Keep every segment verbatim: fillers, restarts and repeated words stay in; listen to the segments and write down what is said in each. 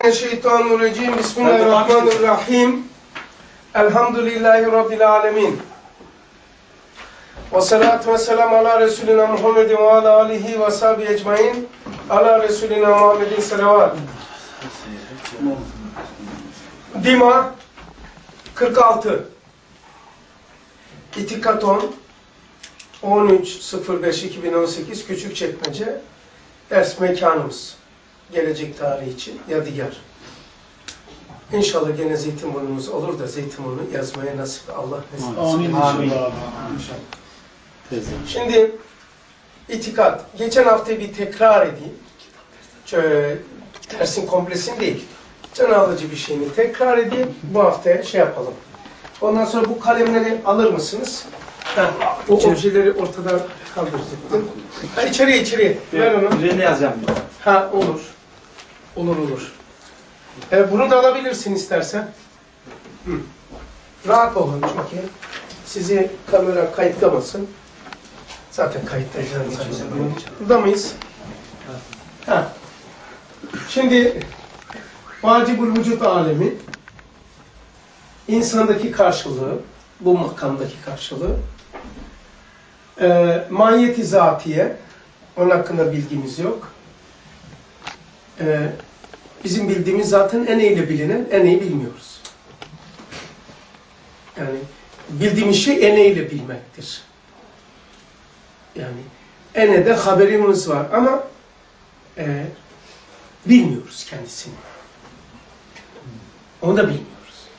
Şeytanirracim. Bismillahirrahmanirrahim. Elhamdülillahi Rabbil alemin. Ve salatu ve selamu ala Resulina Muhammedin ve ala alihi ve sahibi ecmain. Ala Resulina Muhammedin selavat. Dima kırk altı. İtikaton on üç sıfır beş iki bin on sekiz Küçükçekmece ders mekanımız. Gelecek tarihi için yadigar. İnşallah gene Zeytinburnu'muz olur da Zeytinburnu yazmaya nasip Allah nasip. Amin. Amin. Şimdi itikat. Geçen hafta bir tekrar edeyim. Şöyle, dersin komplesini değil. Can alıcı bir şeyini tekrar edeyim. Bu haftaya şey yapalım. Ondan sonra bu kalemleri alır mısınız? Ha, o objeleri ortadan kaldıracaktım. Ha, içeriye içeriye. Ver onu. Üzerine yazacağım. Ha olur. Olur olur. E, bunu da alabilirsin istersen. Hı. Rahat olun çünkü sizi kamera kayıtlamasın. Zaten kayıttayız. Burada mıyız? Ha. Şimdi vacibul vücut alemi insandaki karşılığı, bu makamdaki karşılığı e, mahiyeti zatiye, onun hakkında bilgimiz yok. Ee, bizim bildiğimiz zaten eneyle bilinen, eneyi bilmiyoruz. Yani bildiğimiz şey eneyle bilmektir. Yani enede haberimiz var ama e, bilmiyoruz kendisini. Onu da bilmiyoruz.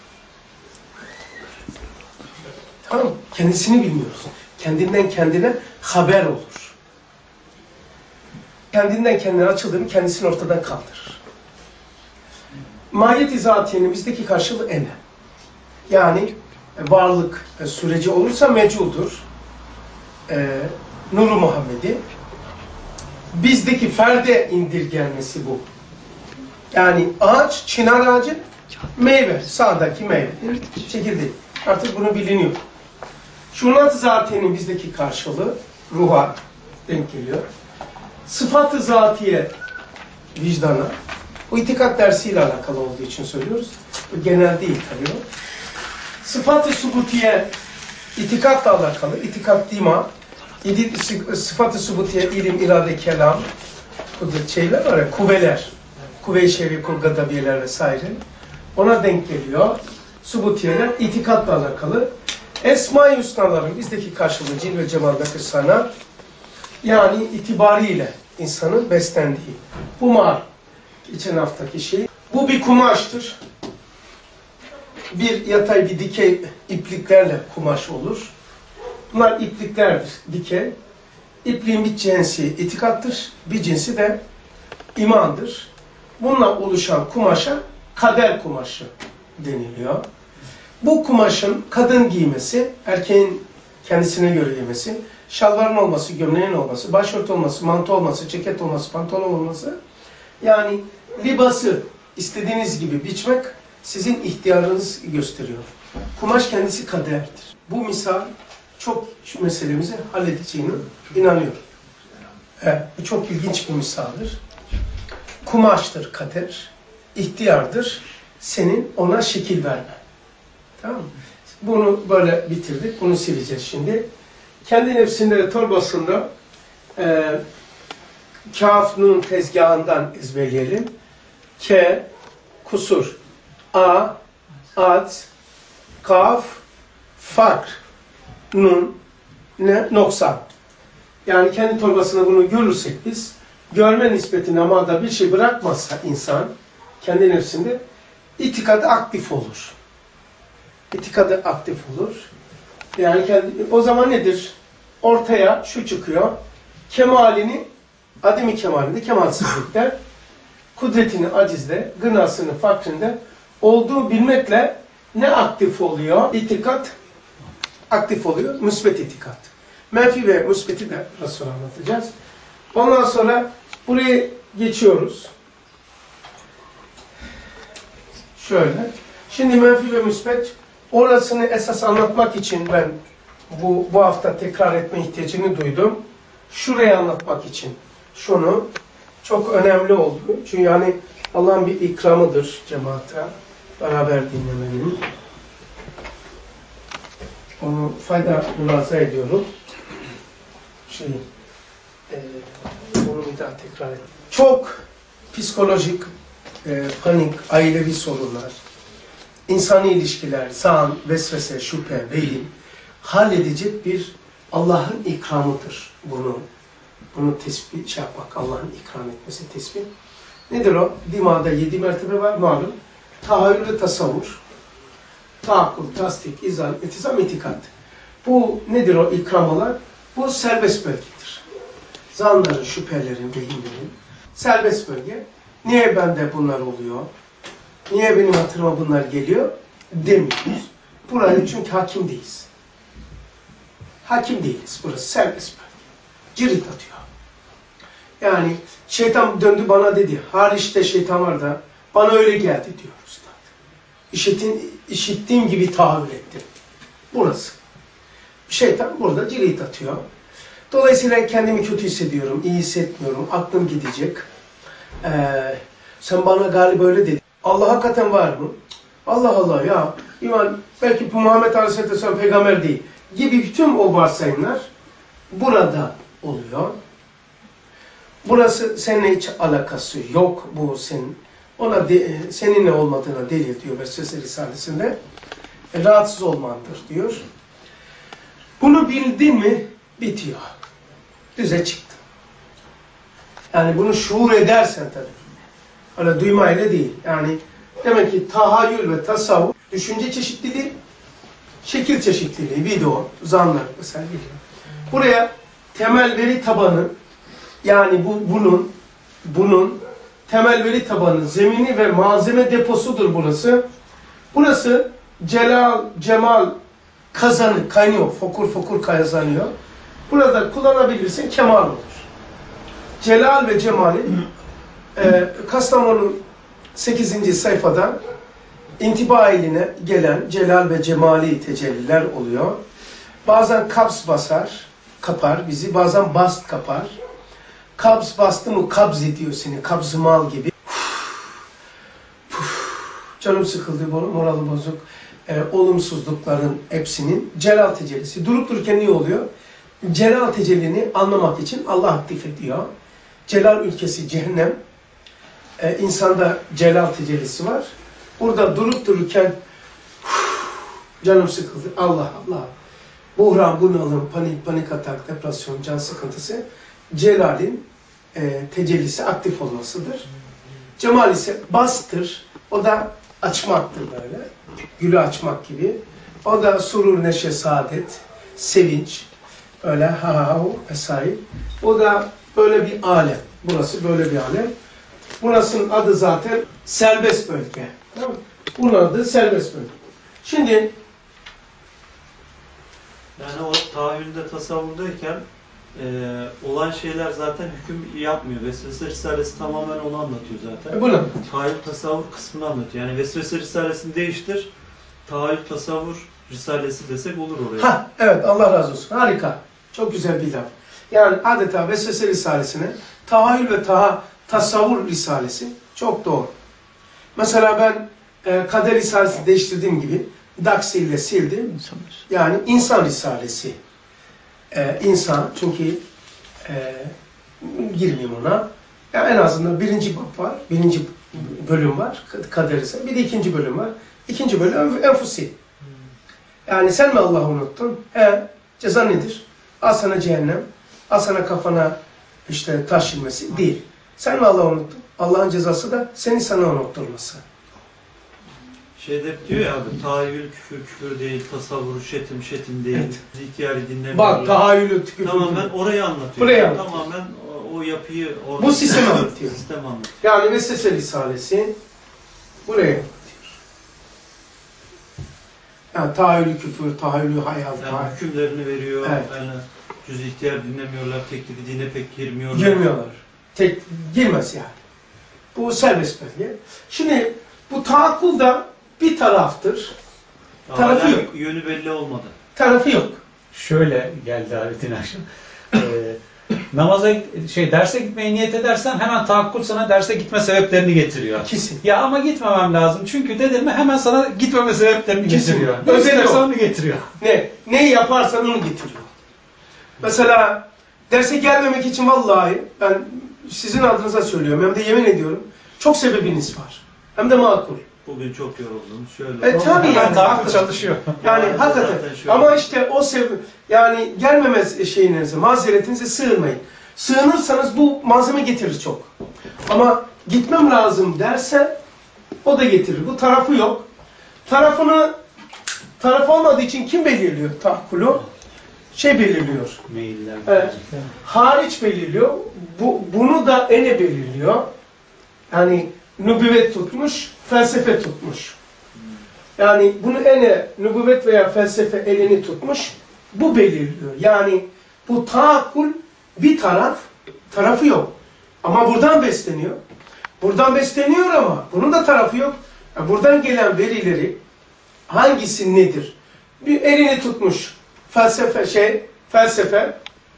Tamam mı? Kendisini bilmiyoruz. Kendinden kendine haber olur. Kendinden kendine açıldığını kendisini ortadan kaldırır. Mahiyet-i zatiyenin bizdeki karşılığı ene. Yani varlık süreci olursa meculdur. Ee, Nur-u Muhammedi. Bizdeki ferde indirgenmesi bu. Yani ağaç, çınar ağacı meyve. Sağdaki meyve. Çekirdeği. Artık bunu biliniyor. Şunat-ı zatiyenin bizdeki karşılığı ruha denk geliyor. Sıfat-ı zatiye vicdana, o itikat dersiyle alakalı olduğu için söylüyoruz. O genel değil tabii o. Sıfat-ı subutiye itikatla alakalı, itikat dima, sıfat-ı subutiye ilim, irade, kelam, kudret şeyler var ya, kuvveler, kuvve-i şer'i, gadabiyeler vesaire. Ona denk geliyor. Subutiyeler itikatla alakalı. Esma-i hüsnaların bizdeki karşılığı cil ve cemal ve kırsana, yani itibariyle insanın beslendiği. Bu mal, geçen haftaki şey. Bu bir kumaştır. Bir yatay bir dikey ipliklerle kumaş olur. Bunlar ipliklerdir, dikey. İpliğin bir cinsi itikattır, bir cinsi de imandır. Bununla oluşan kumaşa kader kumaşı deniliyor. Bu kumaşın kadın giymesi, erkeğin kendisine göre giymesi, şalvarın olması, gömleğin olması, başörtü olması, mantı olması, ceket olması, pantolon olması, yani libası istediğiniz gibi biçmek sizin ihtiyarınız gösteriyor. Kumaş kendisi kaderdir. Bu misal çok şu meselemizi halledeceğine inanıyorum. Evet, bu çok ilginç bir misaldir. Kumaştır kader, ihtiyardır senin ona şekil vermen. Tamam mı? Bunu böyle bitirdik. Bunu sileceğiz şimdi. Kendi nefsinde torbasında e, kaf nun tezgahından ezberleyelim. Ke, kusur. A, ad, kaf, fakr, nun, ne, noksan. Yani kendi torbasında bunu görürsek biz, görme nispetinde ama da bir şey bırakmazsa insan, kendi nefsinde itikadı aktif olur. İtikadı aktif olur. Yani kendi, o zaman nedir? Ortaya şu çıkıyor. Kemalini, ademi kemalinde, kemalsizlikte, kudretini acizde, gınasını fakrinde olduğu bilmekle ne aktif oluyor? İtikat aktif oluyor. Müsbet itikat. Menfi ve müsbeti de biraz sonra anlatacağız. Ondan sonra buraya geçiyoruz. Şöyle. Şimdi menfi ve müsbet, orasını esas anlatmak için ben bu, bu hafta tekrar etme ihtiyacını duydum. Şurayı anlatmak için. Şunu çok önemli oldu. Çünkü yani Allah'ın bir ikramıdır cemaate. Beraber dinlemenin. Onu fayda mülaza ediyorum. Şey, e, onu bir daha tekrar edeyim. Çok psikolojik, e, panik, ailevi sorunlar, insani ilişkiler, zan, vesvese, şüphe, vehim halledecek bir Allah'ın ikramıdır bunu. Bunu tespit şey yapmak, Allah'ın ikram etmesi tespit. Nedir o? Dima'da yedi mertebe var malum. Tahayyül ve tasavvur. Taakkul, tasdik, izan, itizam, itikat. Bu nedir o ikramalar? Bu serbest bölgedir. Zanların, şüphelerin, vehimlerin serbest bölge. Niye bende bunlar oluyor? Niye benim hatırıma bunlar geliyor? Demiyoruz. Burayı çünkü hakim değiliz. Hakim değiliz. Burası serbest bölge. Cirit atıyor. Yani şeytan döndü bana dedi. Hariçte şeytan var da bana öyle geldi diyor Üstad. İşitin, işittiğim gibi tahayyül ettim. Burası. Şeytan burada cirit atıyor. Dolayısıyla kendimi kötü hissediyorum, iyi hissetmiyorum, aklım gidecek. Ee, sen bana galiba öyle dedin. Allah hakikaten var mı? Allah Allah ya, iman, belki bu Muhammed Aleyhisselam peygamber değil gibi bütün o varsayımlar burada oluyor. Burası seninle hiç alakası yok. Bu senin, ona de, seninle olmadığına delil diyor Vesvese Risalesi'nde. E, rahatsız olmandır diyor. Bunu bildin mi bitiyor. Düze çıktı. Yani bunu şuur edersen tabii. Öyle duymayla değil. Yani demek ki tahayyül ve tasavvur, düşünce çeşitliliği, şekil çeşitliliği, video, zanlar mesela geliyor. Buraya temel veri tabanı, yani bu bunun bunun temel veri tabanı, zemini ve malzeme deposudur burası. Burası celal, cemal kazanı, kaynıyor, fokur fokur kazanıyor. Burada kullanabilirsin, kemal olur. Celal ve cemali e, Kastamonu sekizinci sayfada intiba eline gelen celal ve cemali tecelliler oluyor. Bazen kabz basar, kapar bizi, bazen bast kapar. Kabz bastı mı kabz ediyor seni, kabz mal gibi. Canım sıkıldı, moralı bozuk, e, olumsuzlukların hepsinin celal tecellisi. Durup dururken ne oluyor? Celal tecellini anlamak için Allah aktif ediyor. Celal ülkesi cehennem. Ee, insanda celal tecellisi var. Burada durup dururken canım sıkıldı. Allah Allah. Buhran, bunalım, panik, panik atak, depresyon, can sıkıntısı celalin e, tecellisi aktif olmasıdır. Cemal ise bastır. O da açmaktır böyle. Gülü açmak gibi. O da surur, neşe, saadet, sevinç. Öyle ha ha ha vesaire. O da böyle bir alem. Burası böyle bir alem. Burasının adı zaten serbest bölge. Tamam mı? Bunun adı serbest bölge. Şimdi yani o tahayyülde, tasavvurdayken e, olan şeyler zaten hüküm yapmıyor. Vesvese Risalesi tamamen onu anlatıyor zaten. E bunu. Tahayyül, tasavvur kısmını anlatıyor. Yani Vesvese Risalesini değiştir, tahayyül, tasavvur Risalesi desek olur oraya. Ha, evet, Allah razı olsun. Harika. Çok güzel bir laf. Yani adeta Vesvese Risalesi'ne tahayyül ve taha, tasavvur Risalesi çok doğru. Mesela ben e, Kader Risalesi'ni değiştirdiğim gibi Daksi ile sildim. Yani insan Risalesi. E, insan çünkü e, girmeyeyim ona. Yani en azından birinci bab var. Birinci bölüm var. Kader Risalesi. Bir de ikinci bölüm var. İkinci bölüm enfusi. Yani sen mi Allah'ı unuttun? He. Ceza nedir? Al sana cehennem. Al sana kafana işte taş inmesi. Değil. Sen mi Allah'ı unuttun? Allah'ın cezası da seni sana unutturması. Şeyde diyor ya abi, tahayyül küfür küfür değil, tasavvur şetim şetim değil, Evet. zikriyari dinlemiyorlar. Bak tahayyülü küfür. Tamamen orayı anlatıyor. Burayı anlatıyor. Tamamen o, o yapıyı orada. Bu sistemi anlatıyor. Sistem anlatıyor. Yani Vesvese Risalesi buraya anlatıyor. Yani tahayyülü küfür, tahayyülü hayal. Yani tahayyül. hükümlerini veriyor. Evet. Yani cüz-i ihtiyar dinlemiyorlar, teklifi dine pek girmiyorlar. Girmiyorlar. Tek girmez yani. Bu serbest bölge. Şimdi bu taakkul da bir taraftır. Tarafı Hala yok. yönü belli olmadı. Tarafı yok. Şöyle geldi abi dün akşam. Ee, namaza şey derse gitmeye niyet edersen hemen tahakkul sana derse gitme sebeplerini getiriyor. Kesin. Ya ama gitmemem lazım. Çünkü dedim mi hemen sana gitmeme sebeplerini Kesin. getiriyor. Özel Özellikle o. onu getiriyor. Ne? Neyi yaparsan onu getiriyor. Mesela derse gelmemek için vallahi ben sizin adınıza söylüyorum. Hem de yemin ediyorum. Çok sebebiniz var. Hem de makul. Bugün çok yoruldum. Şöyle. E tabii yani. Tahakkul çalışıyor. Yani Zaten hakikaten. şöyle. Ama işte o sebep yani gelmemez şeyinize, mazeretinize sığınmayın. Sığınırsanız bu malzeme getirir çok. Ama gitmem lazım dersen o da getirir. Bu tarafı yok. Tarafını taraf olmadığı için kim belirliyor tahakkülü? Şey belirliyor. Mailler. Evet. Hariç belirliyor. Bu, bunu da ene belirliyor. Yani nübüvvet tutmuş, felsefe tutmuş. Yani bunu ene, nübüvvet veya felsefe elini tutmuş, bu belirliyor. Yani bu tahakkül bir taraf, tarafı yok. Ama buradan besleniyor. Buradan besleniyor ama bunun da tarafı yok. Yani buradan gelen verileri hangisi nedir? Bir elini tutmuş felsefe şey, felsefe.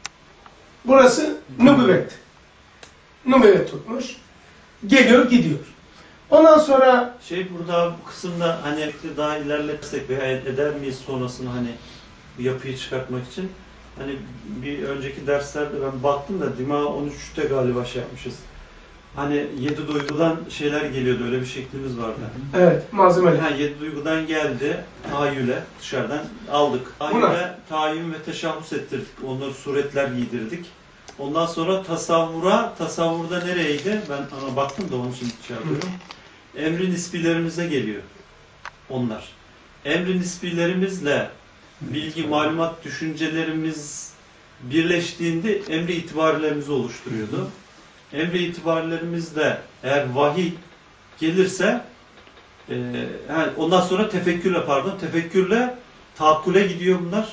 Burası nübüvvet. Nübüvvet tutmuş. Geliyor, gidiyor. Ondan sonra Şey burada bu kısımda hani daha ilerletsek veya eder miyiz sonrasını hani bu yapıyı çıkartmak için hani bir önceki derslerde ben baktım da Dima on üçte galiba şey yapmışız. Hani yedi duygudan şeyler geliyordu, öyle bir şeklimiz vardı. evet, malzemeler. Ha, yedi duygudan geldi tahayyüle, dışarıdan aldık. Tahayyüle tahayyün ve teşahhüs ettirdik, onları suretler giydirdik. Ondan sonra tasavvura, tasavvurda nereydi? Ben ona baktım da onun için şey yapıyorum. Emri nisbilerimize geliyor onlar. Emri nisbilerimizle bilgi, malumat, düşüncelerimiz birleştiğinde emri itibarlarımızı oluşturuyordu. Emri itibarlarımızda eğer vahiy gelirse e, yani ondan sonra tefekkürle pardon tefekkürle taakkule gidiyor bunlar.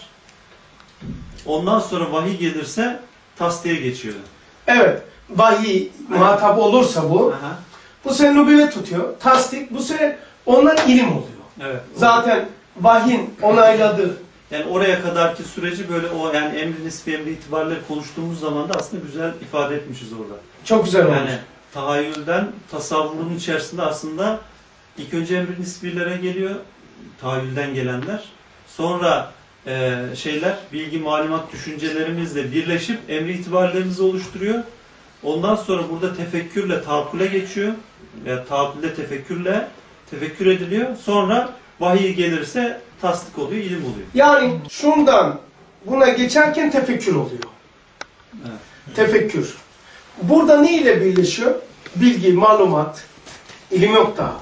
Ondan sonra vahiy gelirse tasdiye geçiyor. Evet, vahiy muhatap olursa bu, Aha. bu sefer nübüvvet tutuyor. Tasdik, bu sefer onlar ilim oluyor. Evet. Zaten vahyin onayladığı. Yani oraya kadarki süreci böyle o yani emri nisbi emri itibarları konuştuğumuz zaman da aslında güzel ifade etmişiz orada. Çok güzel olmuş. Yani tahayyülden tasavvurun içerisinde aslında ilk önce emri nisbilere geliyor, tahayyülden gelenler. Sonra e, şeyler, bilgi, malumat, düşüncelerimizle birleşip emri itibarlarımızı oluşturuyor. Ondan sonra burada tefekkürle taakkule geçiyor. Veya taakkülde tefekkürle tefekkür ediliyor. Sonra vahiy gelirse tasdik oluyor, ilim oluyor. Yani şundan buna geçerken tefekkür oluyor. Evet. Tefekkür. Burada ne ile birleşiyor? Bilgi, malumat, ilim yok daha.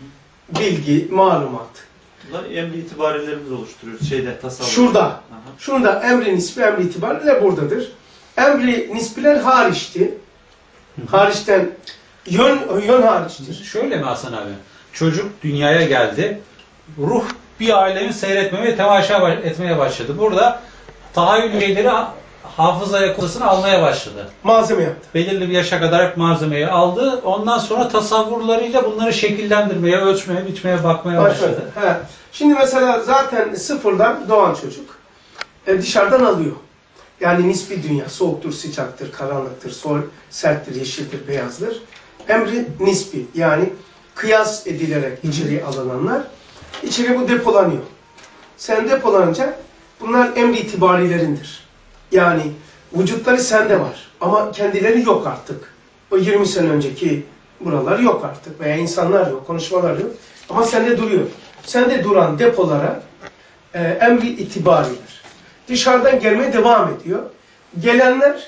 Bilgi, malumat. Bunlar emri itibarelerimizi oluşturuyoruz şeyde, tasavvur. Şurada. Aha. Şurada emri nisbi, emri itibariyle buradadır. Emri nisbiler hariçti. Hariçten yön, yön hariçtir. Şöyle mi Hasan abi? Çocuk dünyaya geldi. Ruh bir alemi seyretmeye ve temaşa etmeye başladı. Burada tahayyül üyeleri hafızaya kodasını almaya başladı. Malzeme yaptı. Belirli bir yaşa kadar hep malzemeyi aldı. Ondan sonra tasavvurlarıyla bunları şekillendirmeye, ölçmeye, biçmeye, bakmaya başladı. başladı. He. Şimdi mesela zaten sıfırdan doğan çocuk e, dışarıdan alıyor. Yani nispi dünya, soğuktur, sıcaktır, karanlıktır, sol, serttir, yeşildir, beyazdır. Emri nispi, yani kıyas edilerek içeriye alınanlar, içeri bu depolanıyor. Sen depolanınca bunlar emri itibarilerindir. Yani vücutları sende var ama kendileri yok artık. O yirmi sene önceki buralar yok artık veya insanlar yok, konuşmalar yok ama sende duruyor. Sende duran depolara e, emri itibariler. Dışarıdan gelmeye devam ediyor. Gelenler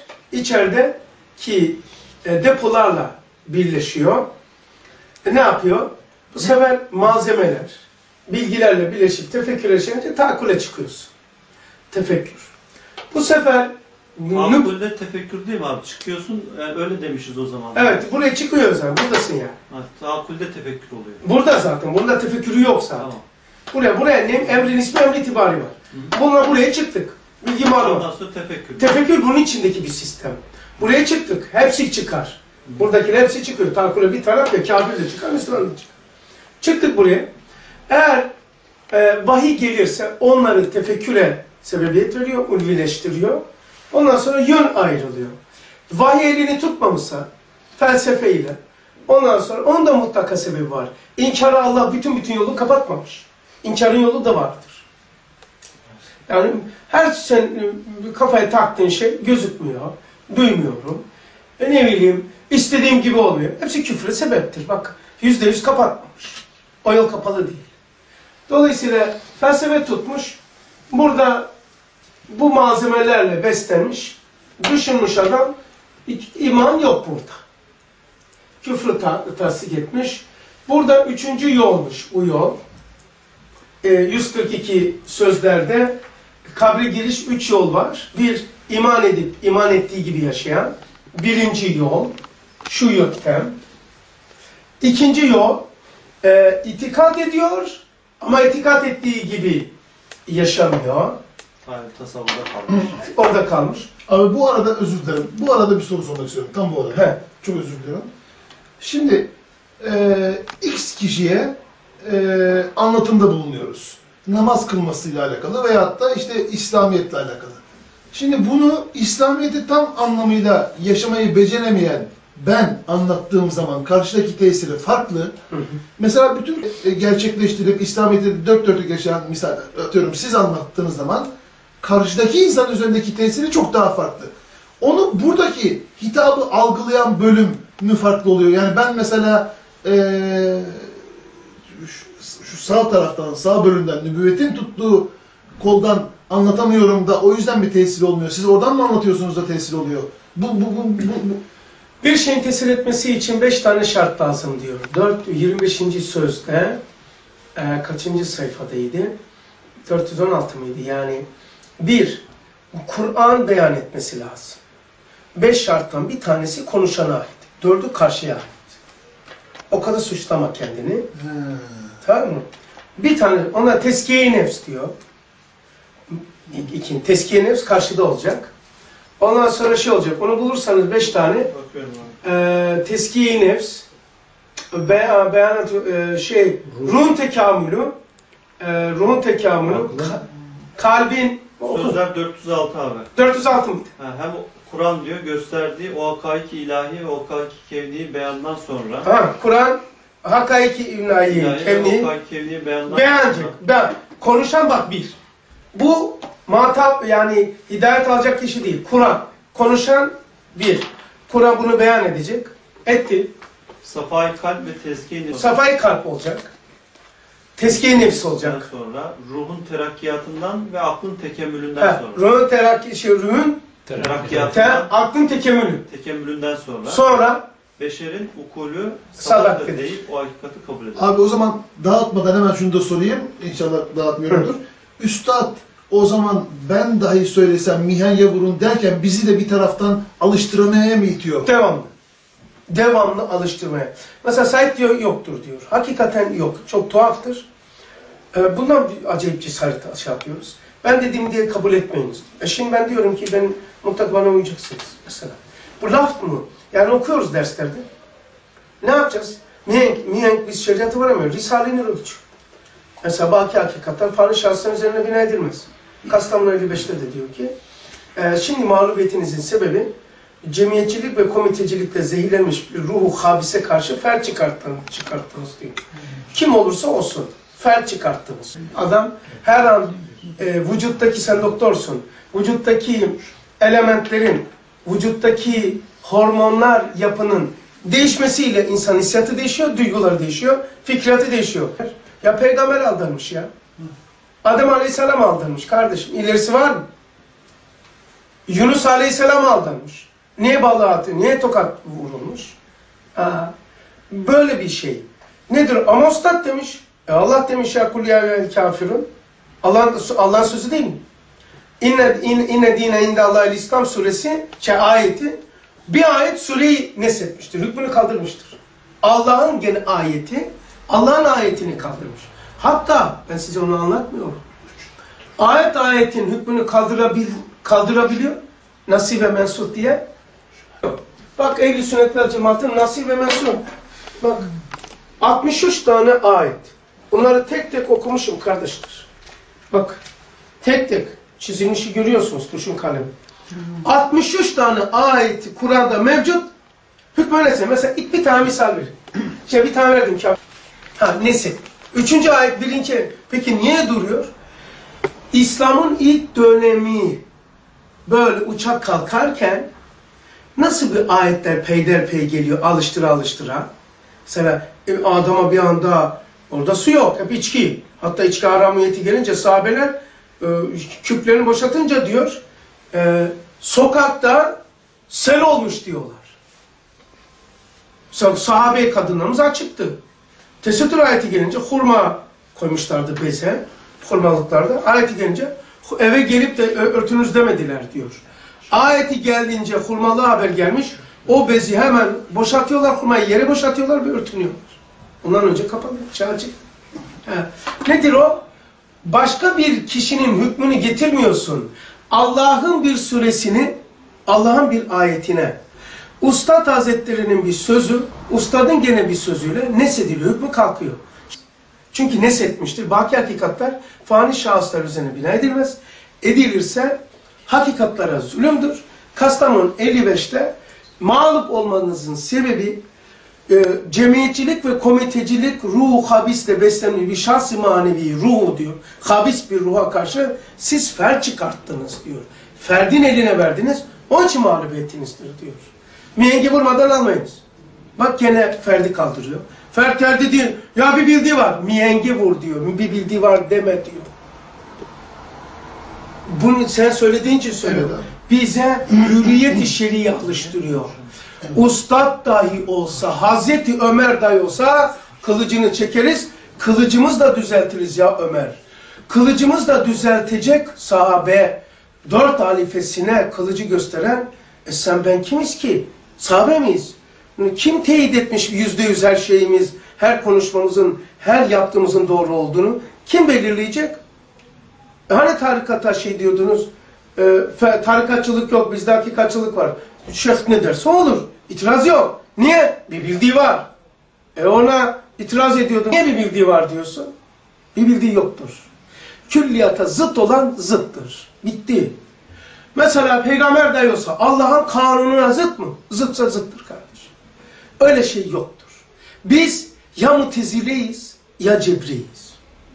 içerideki e, depolarla birleşiyor. E, ne yapıyor? Bu sefer malzemeler, bilgilerle birleşip tefekkürleşince taakkule çıkıyorsun. Tefekkür. Bu sefer Taakkülde tefekkür değil mi abi? Çıkıyorsun, yani öyle demişiz o zaman. evet, buraya çıkıyorsun sen, buradasın ya. Ha, taakkülde tefekkür oluyor. Burada zaten, bunda tefekkürü yok zaten. Tamam. Buraya, buraya emrin ismi, emri itibari var. Hı. Bununla buraya çıktık. Bilgi malumat. Ondan sonra tefekkür. Tefekkür bunun içindeki bir sistem. Buraya çıktık. Hepsi çıkar. Buradakiler hepsi çıkıyor. Taakkule bir taraf ya, kafir de çıkar, Müslüman da çıkar. Çıktık buraya. Eğer e, vahiy gelirse onları tefekküre sebebiyet veriyor, ulvileştiriyor. Ondan sonra yön ayrılıyor. vahiy elini tutmamışsa felsefeyle, ondan sonra onun da mutlaka sebebi var. İnkara Allah bütün bütün yolu kapatmamış. İnkarın yolu da vardır. Yani her sen kafaya taktığın şey gözükmüyor, duymuyorum. E ne bileyim, istediğim gibi olmuyor. Hepsi küfre sebeptir. Bak, yüzde yüz kapatmamış. O yol kapalı değil. Dolayısıyla felsefe tutmuş, burada bu malzemelerle beslenmiş, düşünmüş adam, iman yok burada. Küfrü ta tasdik etmiş. Burada üçüncü yolmuş bu yol. E, yüz kırk iki sözlerde kabre giriş üç yol var. Bir, iman edip iman ettiği gibi yaşayan. Birinci yol, şu yöntem. İkinci yol, e, itikat ediyor ama itikat ettiği gibi yaşamıyor. Hayır, tasavvurda kalmış. Orada kalmış. Abi bu arada özür dilerim. Bu arada bir soru sormak istiyorum. Tam bu arada. He. Çok özür dilerim. Şimdi e, X kişiye e, anlatımda bulunuyoruz. Namaz kılmasıyla alakalı veyahut da işte İslamiyetle alakalı. Şimdi bunu İslamiyet'i tam anlamıyla yaşamayı beceremeyen ben anlattığım zaman karşıdaki tesiri farklı. Hı hı. Mesela bütün gerçekleştirip İslamiyet'i dört dörtlük yaşayan, misal atıyorum siz anlattığınız zaman karşıdaki insan üzerindeki tesiri çok daha farklı. Onu buradaki hitabı algılayan bölüm mü farklı oluyor? Yani ben mesela ee, şu, şu sağ taraftan, sağ bölümden nübüvvetin tuttuğu koldan anlatamıyorum da o yüzden bir tesir olmuyor. Siz oradan mı anlatıyorsunuz da tesir oluyor? Bu, bu, bu, bu, bu. Bir şeyin tesir etmesi için beş tane şart lazım diyor. dört yirmi beşinci sözde e, kaçıncı sayfadaydı? dört yüz on altı mıydı? Yani bir, Kur'an beyan etmesi lazım. Beş şarttan bir tanesi konuşana ait. Dördü karşıya ait. O kadar suçlama kendini. Hmm. Tamam mı? Bir tane, ona teskiye-i nefs diyor. İkinci, teskiye-i nefs karşıda olacak. Ondan sonra şey olacak, onu bulursanız beş tane e, teskiye-i nefs, be, beyanat, e, şey, ruhun tekamülü, e, ruhun tekamülü, ka, kalbin... Sözler dört yüz altı abi. dört yüz altı mıydı? Ha, hem Kur'an diyor gösterdiği o hakaiki ilahi ve o hakaiki kevniyi beyandan sonra. Ha, Kur'an hakaiki ilahi kevni kevniyi beyandan beyancık. sonra. Ben, konuşan bak bir. Bu muhatap yani hidayet alacak kişi değil. Kur'an. Konuşan bir. Kur'an bunu beyan edecek. Etti. Safai kalp ve tezkiye nefs. Safai kalp olacak. Teskiye nefs olacak. Sonra ruhun terakkiyatından ve aklın tekemmülünden Ha, sonra. ruhun terakki, şey, ruhun Terakkiyatından, te, aklın tekemmülü. tekemmülünden sonra. Sonra Beşerin ukulü Salak salaktır dedi. deyip o hakikati kabul eder. Abi o zaman dağıtmadan hemen şunu da sorayım. İnşallah dağıtmıyorumdur. Üstad o zaman ben dahi söylesem mihenye vurun derken bizi de bir taraftan alıştırmaya mı itiyor? devamlı. Devamlı alıştırmaya. Mesela Said diyor yoktur diyor. Hakikaten yok. Çok tuhaftır. Ee, bundan bir acayip cesaret şey yapıyoruz. Ben dediğim diye kabul etmeyiniz. E şimdi ben diyorum ki ben mutlaka bana uyacaksınız mesela. Bu laf mı? Yani okuyoruz derslerde. Ne yapacağız? Mihenk, mihenk biz şeriatı varamıyoruz. Risale-i Nur ölçü. Mesela baki hakikatler fani şahsın üzerine bina edilmez. Kastamonu elli beşte de diyor ki e, şimdi mağlubiyetinizin sebebi cemiyetçilik ve komitecilikle zehirlenmiş bir ruhu habise karşı fer çıkarttınız, çıkarttınız diyor. Kim olursa olsun fer çıkarttınız. Adam her an e, vücuttaki, sen doktorsun, vücuttaki elementlerin, vücuttaki hormonlar yapının değişmesiyle insan hissiyatı değişiyor, duyguları değişiyor, fikriyatı değişiyor. Ya peygamber aldanmış ya. Adem Aleyhisselam aldanmış kardeşim. İlerisi var mı? Yunus Aleyhisselam aldanmış. Niye balığa atıyor? Niye tokat vurulmuş? Ha, böyle bir şey. Nedir? Amostat demiş. E Allah demiş ya kul ya vel kafirun. Allah'ın Allah'ın sözü değil mi? İnne, inne dine inde Allah'il İslam suresi şey ayeti bir ayet sureyi neshetmiştir. Hükmünü kaldırmıştır. Allah'ın gene ayeti Allah'ın ayetini kaldırmış. Hatta ben size onu anlatmıyorum. Ayet ayetin hükmünü kaldırabil, kaldırabiliyor. Nasih ve mensuh diye. Bak Ehl-i Sünnet vel Cemaat'ın nasih ve mensuh. Bak altmış üç tane ayet. Bunları tek tek okumuşum kardeşler. Bak tek tek çizilmişi görüyorsunuz tuşun kalemi. altmış üç tane ayeti Kur'an'da mevcut. Hükmü neyse. Mesela bir tane misal vereyim. İşte bir tane verdim ki. Ha neyse. Üçüncü ayet birinci. Peki niye duruyor? İslam'ın ilk dönemi böyle uçak kalkarken nasıl bir ayetler peyderpey geliyor alıştıra alıştıra. Mesela Adam'a bir anda orada su yok. Hep içki. Hatta içki haramiyeti gelince sahabeler e, küplerini boşaltınca diyor e, sokakta sel olmuş diyorlar. Sahabe kadınlarımız açıktı. Tesettür ayeti gelince hurma koymuşlardı beze, hurmalıklarda. Ayeti gelince eve gelip de örtünüz demediler diyor. Ayeti geldiğince hurmalı haber gelmiş. O bezi hemen boşaltıyorlar, hurmayı yere boşaltıyorlar ve örtünüyorlar. Ondan önce kapalı, çağcı. Nedir o? Başka bir kişinin hükmünü getirmiyorsun. Allah'ın bir suresini, Allah'ın bir ayetine, Ustad Hazretleri'nin bir sözü, Ustad'ın gene bir sözüyle nesediliyor, hükmü kalkıyor. Çünkü nesetmiştir. Baki hakikatler fani şahıslar üzerine bina edilmez. Edilirse hakikatlara zulümdür. Kastamonu elli beşte mağlup olmanızın sebebi e, cemiyetçilik ve komitecilik ruhu habisle beslenmiş bir şahs-ı manevi ruhu diyor. Habis bir ruha karşı siz fer çıkarttınız diyor. Ferdin eline verdiniz, onun için mağlubiyetinizdir diyor. Mihengi vurmadan almayınız. Bak gene ferdi kaldırıyor. Fert ferdi diyor. Ya bir bildiği var. Mihengi vur diyor. Bir bildiği var deme diyor. Bunu sen söylediğin için söylüyorum. Bize hürriyet-i şer'i alıştırıyor. Ustad dahi olsa, Hazreti Ömer dahi olsa kılıcını çekeriz. Kılıcımız da düzeltiriz ya Ömer. Kılıcımız da düzeltecek sahabe. Dört halifesine kılıcı gösteren e sen ben kimiz ki? Sahabe miyiz? Kim teyit etmiş yüzde yüz her şeyimiz, her konuşmamızın, her yaptığımızın doğru olduğunu? Kim belirleyecek? E hani tarikata şey diyordunuz, e, tarikatçılık yok, bizde hakikatçılık var. Şeyh ne derse olur. İtiraz yok. Niye? Bir bildiği var. E ona itiraz ediyordun. Niye bir bildiği var diyorsun? Bir bildiği yoktur. Külliyata zıt olan zıttır. Bitti. Mesela peygamber diyorsa Allah'ın kanununa zıt mı? Zıtsa zıttır kardeş. Öyle şey yoktur. Biz ya mutezileyiz ya cebriyiz.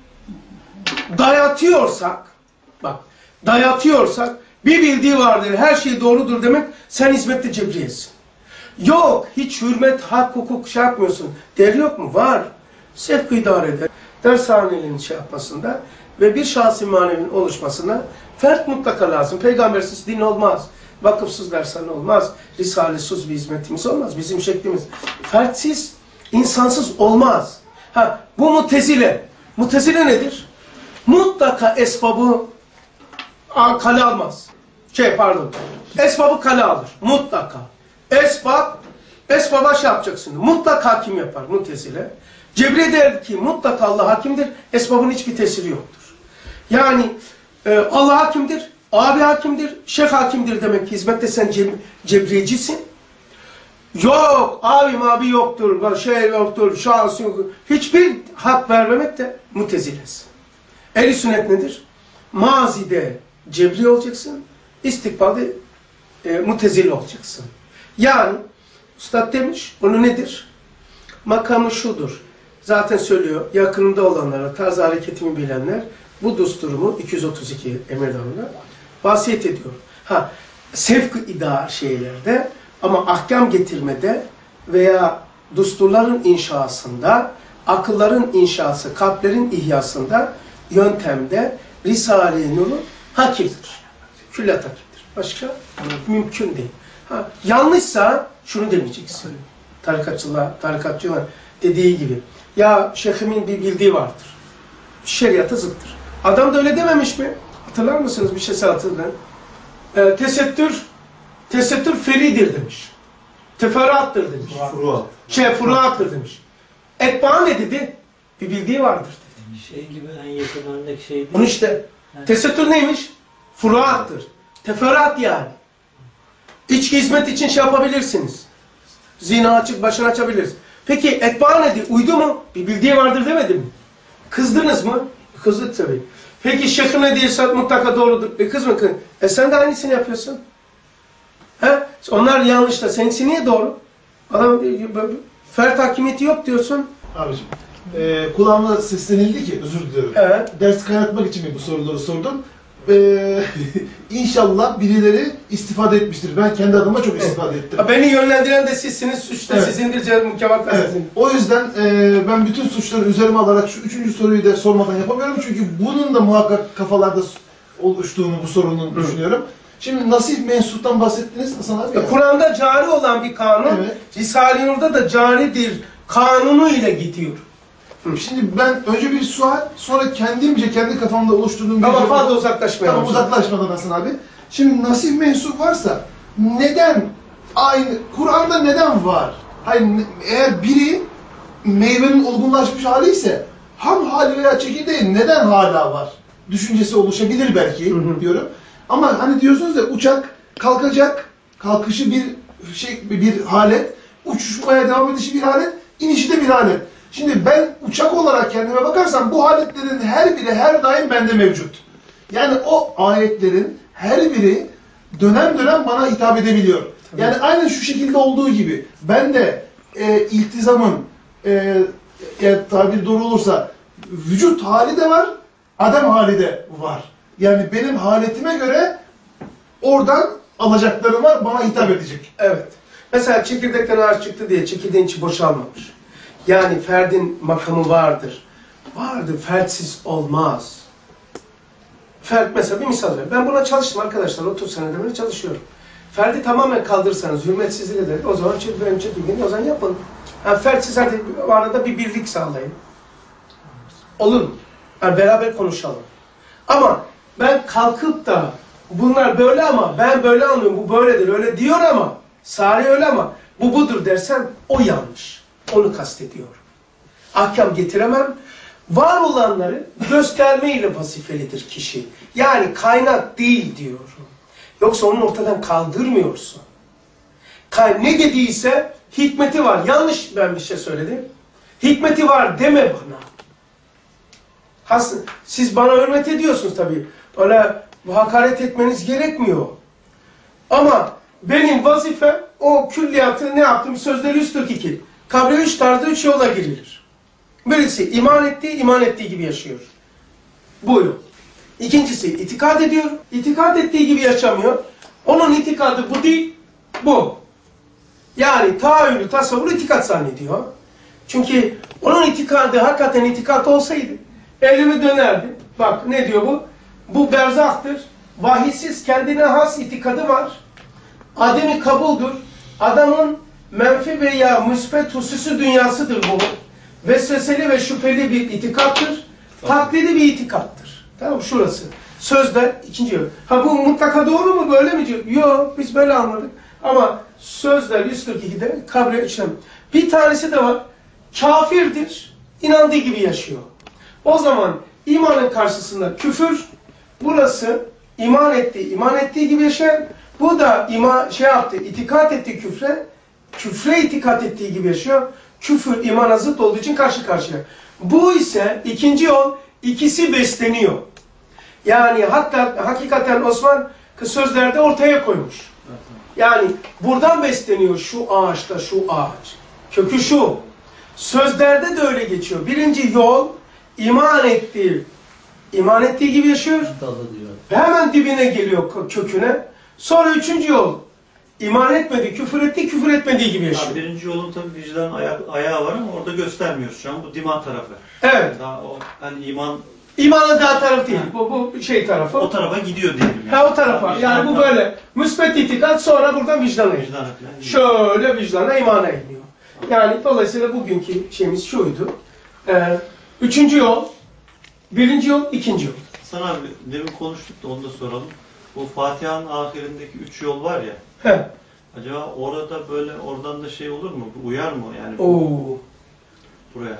Dayatıyorsak, bak dayatıyorsak bir bildiği vardır, her şey doğrudur demek sen hizmette cebriyesin. Yok, hiç hürmet, hak, hukuk şey yapmıyorsun. Der yok mu? Var. Sevk idare eder. Dershanenin şey yapmasında ve bir şahsi manevinin oluşmasına fert mutlaka lazım. Peygambersiz din olmaz. Vakıfsız dershane olmaz. Risalesiz bir hizmetimiz olmaz. Bizim şeklimiz. Fertsiz, insansız olmaz. Ha, bu mutezile. Mutezile nedir? Mutlaka esbabı kale almaz. Şey pardon. Esbabı kale alır. Mutlaka. Esbab, esbaba şey yapacaksın. Mutlaka hakim yapar mutezile. Cebriye der ki mutlaka Allah hakimdir. Esbabın hiçbir tesiri yoktur. Yani e, Allah hakimdir. Abi hakimdir. Şeyh hakimdir demek ki hizmette sen ceb cebriyecisin. Yok. Abim abi yoktur. Şey yoktur. Şans yoktur. Hiçbir hak vermemek de mutezilesi. Ehl-i sünnet nedir? Mazide cebri olacaksın. İstikbalde e, mutezili olacaksın. Yani Üstad demiş, bunu nedir? Makamı şudur. Zaten söylüyor, yakınında olanlara, tarz hareketimi bilenler, bu dusturumu iki yüz otuz iki emirlerinde vasiyet ediyor. Ha, sevk-ı idare şeylerde ama ahkam getirmede veya dusturların inşasında, akılların inşası, kalplerin ihyasında, yöntemde Risale-i Nur'un hakimdir. Külliyat hakimdir. Başka mümkün değil. Ha, yanlışsa şunu demeyeceksin. Tarikatçılar, tarikatçılar dediği gibi. Ya şeyhimin bir bildiği vardır. Şeriata zıttır. Adam da öyle dememiş mi? Hatırlar mısınız bir şey hatırlayın. E, tesettür, tesettür feridir demiş. Teferruattır demiş. Furuat. Şey, furuattır demiş. Etbaa ne dedi? Bir bildiği vardır dedi. Şey gibi en yakın örnek şey değil. Bunu işte. Yani. Tesettür neymiş? Furuattır. Teferruat yani. İçki hizmet için şey yapabilirsiniz. Zina açık, başını açabiliriz. Peki etbaa nedir? Uydu mu? Bir bildiği vardır demedi mi? Kızdınız mı? Kızdı tabii. Peki şeyh ne diyorsa mutlaka doğrudur. E kızma kız. E sen de aynısını yapıyorsun. He? Onlar yanlış da seninkisi niye doğru? Adam diyor, fert hakimiyeti yok diyorsun. Abicim, e, kulağıma seslenildi ki, özür diliyorum. Evet. Ders kaynatmak için mi bu soruları sordum? E, İnşallah birileri istifade etmiştir. Ben kendi adıma çok istifade ettim. Ha, beni yönlendiren de sizsiniz, suç da Evet. sizindir, canım mükemmel Evet. sizin. O yüzden e, ben bütün suçları üzerime alarak şu üçüncü soruyu da sormadan yapamıyorum. Çünkü bunun da muhakkak kafalarda oluştuğunu, bu sorunun Hı. düşünüyorum. Şimdi nasih mensuptan bahsettiniz Hasan abi ya. Kur'an'da cari olan bir kanun, Evet. Risale-i Nur'da da caridir kanunu ile gidiyor. Şimdi ben önce bir sual, sonra kendimce kendi kafamda oluşturduğum bir Ama cevap- fazla uzaklaşmayalım. Tamam, uzaklaşmadan Hasan abi. Şimdi nasih mensup varsa neden aynı Kur'an'da neden var? Hayır, ne- eğer biri meyvenin olgunlaşmış hali ise ham hali veya çekirdeği neden hala var? Düşüncesi oluşabilir belki Hı hı. diyorum. Ama hani diyorsunuz ya uçak kalkacak, kalkışı bir şey bir halet, uçuşmaya devam edişi bir halet, inişi de bir halet. Şimdi ben uçak olarak kendime bakarsam bu haletlerin her biri her daim bende mevcut. Yani o ayetlerin her biri dönem dönem bana hitap edebiliyor. Tabii. Yani aynen şu şekilde olduğu gibi ben de e, iltizamın e, eğer tabir doğru olursa vücut hali de var, adem hali de var. Yani benim haletime göre oradan alacaklarım var, bana hitap edecek. Evet. Mesela çekirdekten ağaç çıktı diye çekirdeğin içi boşalmamış. Yani ferdin makamı vardır. Vardır, fertsiz olmaz. Fert mesela bir misal vereyim. Ben buna çalıştım arkadaşlar, otuz senede böyle çalışıyorum. Ferdi tamamen kaldırırsanız, hürmetsizlik eder. O zaman benim çekirdeğim o zaman yapın. Yani fertsiz hadi o arada bir birlik sağlayın. Olur mu? Yani beraber konuşalım. Ama ben kalkıp da bunlar böyle ama ben böyle anlıyorum, bu böyledir, öyle diyor ama Salih öyle ama bu budur dersem o yanlış. Onu kastediyor. Ahkam getiremem. Var olanları göstermeyle vazifelidir kişi. Yani kaynak değil diyor. Yoksa onu ortadan kaldırmıyorsun. Kay ne dediyse hikmeti var. Yanlış ben bir şey söyledim. Hikmeti var deme bana. Has, siz bana hürmet ediyorsunuz tabii. Öyle hakaret etmeniz gerekmiyor. Ama benim vazifem o külliyatı ne yaptım? Sözleri yüz kırk iki. Kabre üç tarzda üç yola girilir. Birisi iman ettiği, iman ettiği gibi yaşıyor. Bu yol. İkincisi itikad ediyor. İtikad ettiği gibi yaşamıyor. Onun itikadı bu değil, bu. Yani tahayyülü, tasavvuru itikat zannediyor. Çünkü onun itikadı hakikaten itikat olsaydı elimi dönerdi. Bak ne diyor bu? Bu berzahtır. Vahisiz kendine has itikadı var. Ademi kabuldur. Adamın menfi veya müspet hususi dünyasıdır bu. Vesveseli ve şüpheli bir itikattır. Taklidi bir itikattır. Tamam şurası. Sözde ikinci yol. Ha bu mutlaka doğru mu böyle mi diyor? Yok biz böyle anladık. Ama sözler yüz kırk iki'de kabre işlem. Bir tanesi de var. Kafirdir. İnandığı gibi yaşıyor. O zaman imanın karşısında küfür. Burası iman ettiği, iman ettiği gibi yaşayan. Bu da iman şey yaptı, itikat etti küfre. Küfre itikat ettiği gibi yaşıyor. Küfür imana zıt olduğu için karşı karşıya. Bu ise ikinci yol, ikisi besleniyor. Yani hatta hakikaten Osman sözlerde ortaya koymuş. Yani buradan besleniyor şu ağaçta şu ağaç. Kökü şu. Sözlerde de öyle geçiyor. Birinci yol iman ettiği, iman ettiği gibi yaşıyor. Hemen dibine geliyor köküne. Sonra üçüncü yol iman etmedi, küfür etti, küfür etmediği gibi yaşıyor. Abi birinci yolun tabii vicdan aya ayağı var ama orada göstermiyoruz şu an. Bu dima tarafı. Evet. Daha o hani iman İmanın daha tarafı değil. Bu, bu şey tarafı. o tarafa gidiyor diyelim. Yani. Ha o tarafa. Yani bu böyle. Müsbet itikat sonra buradan vicdana iniyor. Vicdana falan gidiyor. Şöyle vicdana imana iniyor. Yani dolayısıyla bugünkü şeyimiz şuydu. Ee, üçüncü yol, birinci yol, ikinci yol. Sana abi demin konuştuk da onu da soralım. Bu Fatiha'nın ahirindeki üç yol var ya. He. Acaba orada böyle oradan da şey olur mu? Uyar mı yani Oo, buraya?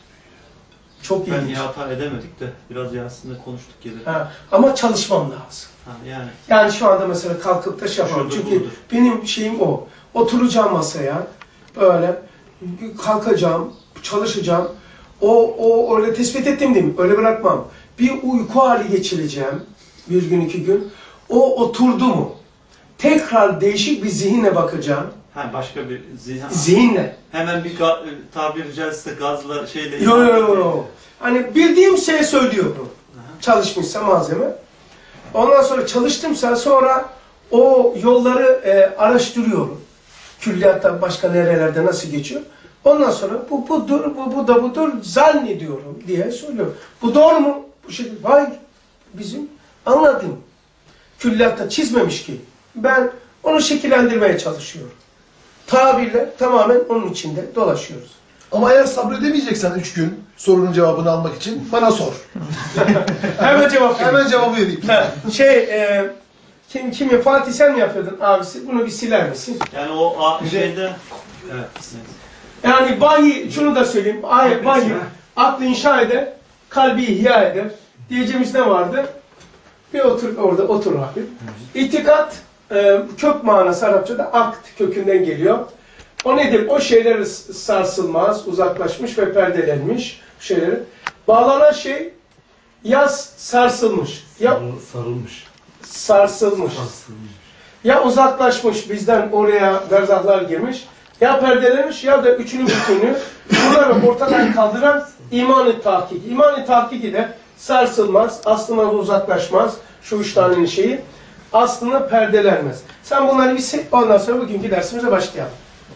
çok Ben ilginç. hata edemedik de biraz aslında konuştuk gibi. Ha, ama çalışmam lazım. Ha, yani. Yani şu anda mesela kalkıp da şey yapamam. Şudur, Çünkü budur. benim şeyim o. Oturacağım masaya, böyle kalkacağım, çalışacağım. O, o öyle tespit ettim değil mi? Öyle bırakmam. Bir uyku hali geçireceğim. Bir gün, iki gün. O oturdu mu? tekrar değişik bir zihinle bakacağım. Ha, başka bir zihin. Zihinle. Hemen bir ga- tabiri caizse gazla şeyle... Yok yok yok. Hani bildiğim şeyi söylüyorum. Çalışmışsa malzeme. Ondan sonra çalıştımsa sonra o yolları e, araştırıyorum. Külliyatta başka nerelerde nasıl geçiyor. Ondan sonra bu budur, bu, bu da budur zannediyorum diye söylüyorum. Bu doğru mu? Bu şekilde. Hayır. Bizim anladığım. Külliyatta çizmemiş ki. Ben onu şekillendirmeye çalışıyorum. Tabirle tamamen onun içinde dolaşıyoruz. Ama eğer sabredemeyeceksen üç gün sorunun cevabını almak için bana sor. Hemen cevap vereyim. Hemen cevabı vereyim. Şey, e, kim kimi Fatih sen mi yapıyordun abisi? Bunu bir siler misin? Yani o a- şeyde... Evet. Yani vahiy, şunu da söyleyeyim. Ayet vahiy, aklı inşa eder, kalbi ihya eder. Diyeceğimiz ne vardı? Bir otur orada, otur abi. İtikat, e, kök manası Arapçada akt kökünden geliyor. O nedir? O şeyler sarsılmaz, uzaklaşmış ve perdelenmiş şeyleri. Bağlanan şey yaz sarsılmış. Ya sarılmış. Sarsılmış. Sarsılmış. Ya uzaklaşmış, bizden oraya berzahlar girmiş. Ya perdelenmiş ya da üçünü bütünü bunları ortadan kaldıran iman-ı tahkik. İman-ı tahkiki de sarsılmaz, aslına uzaklaşmaz. Şu üç tanenin şeyi. Aslına perdelenmez. Sen bunları bir sil, ondan sonra bugünkü dersimize başlayalım.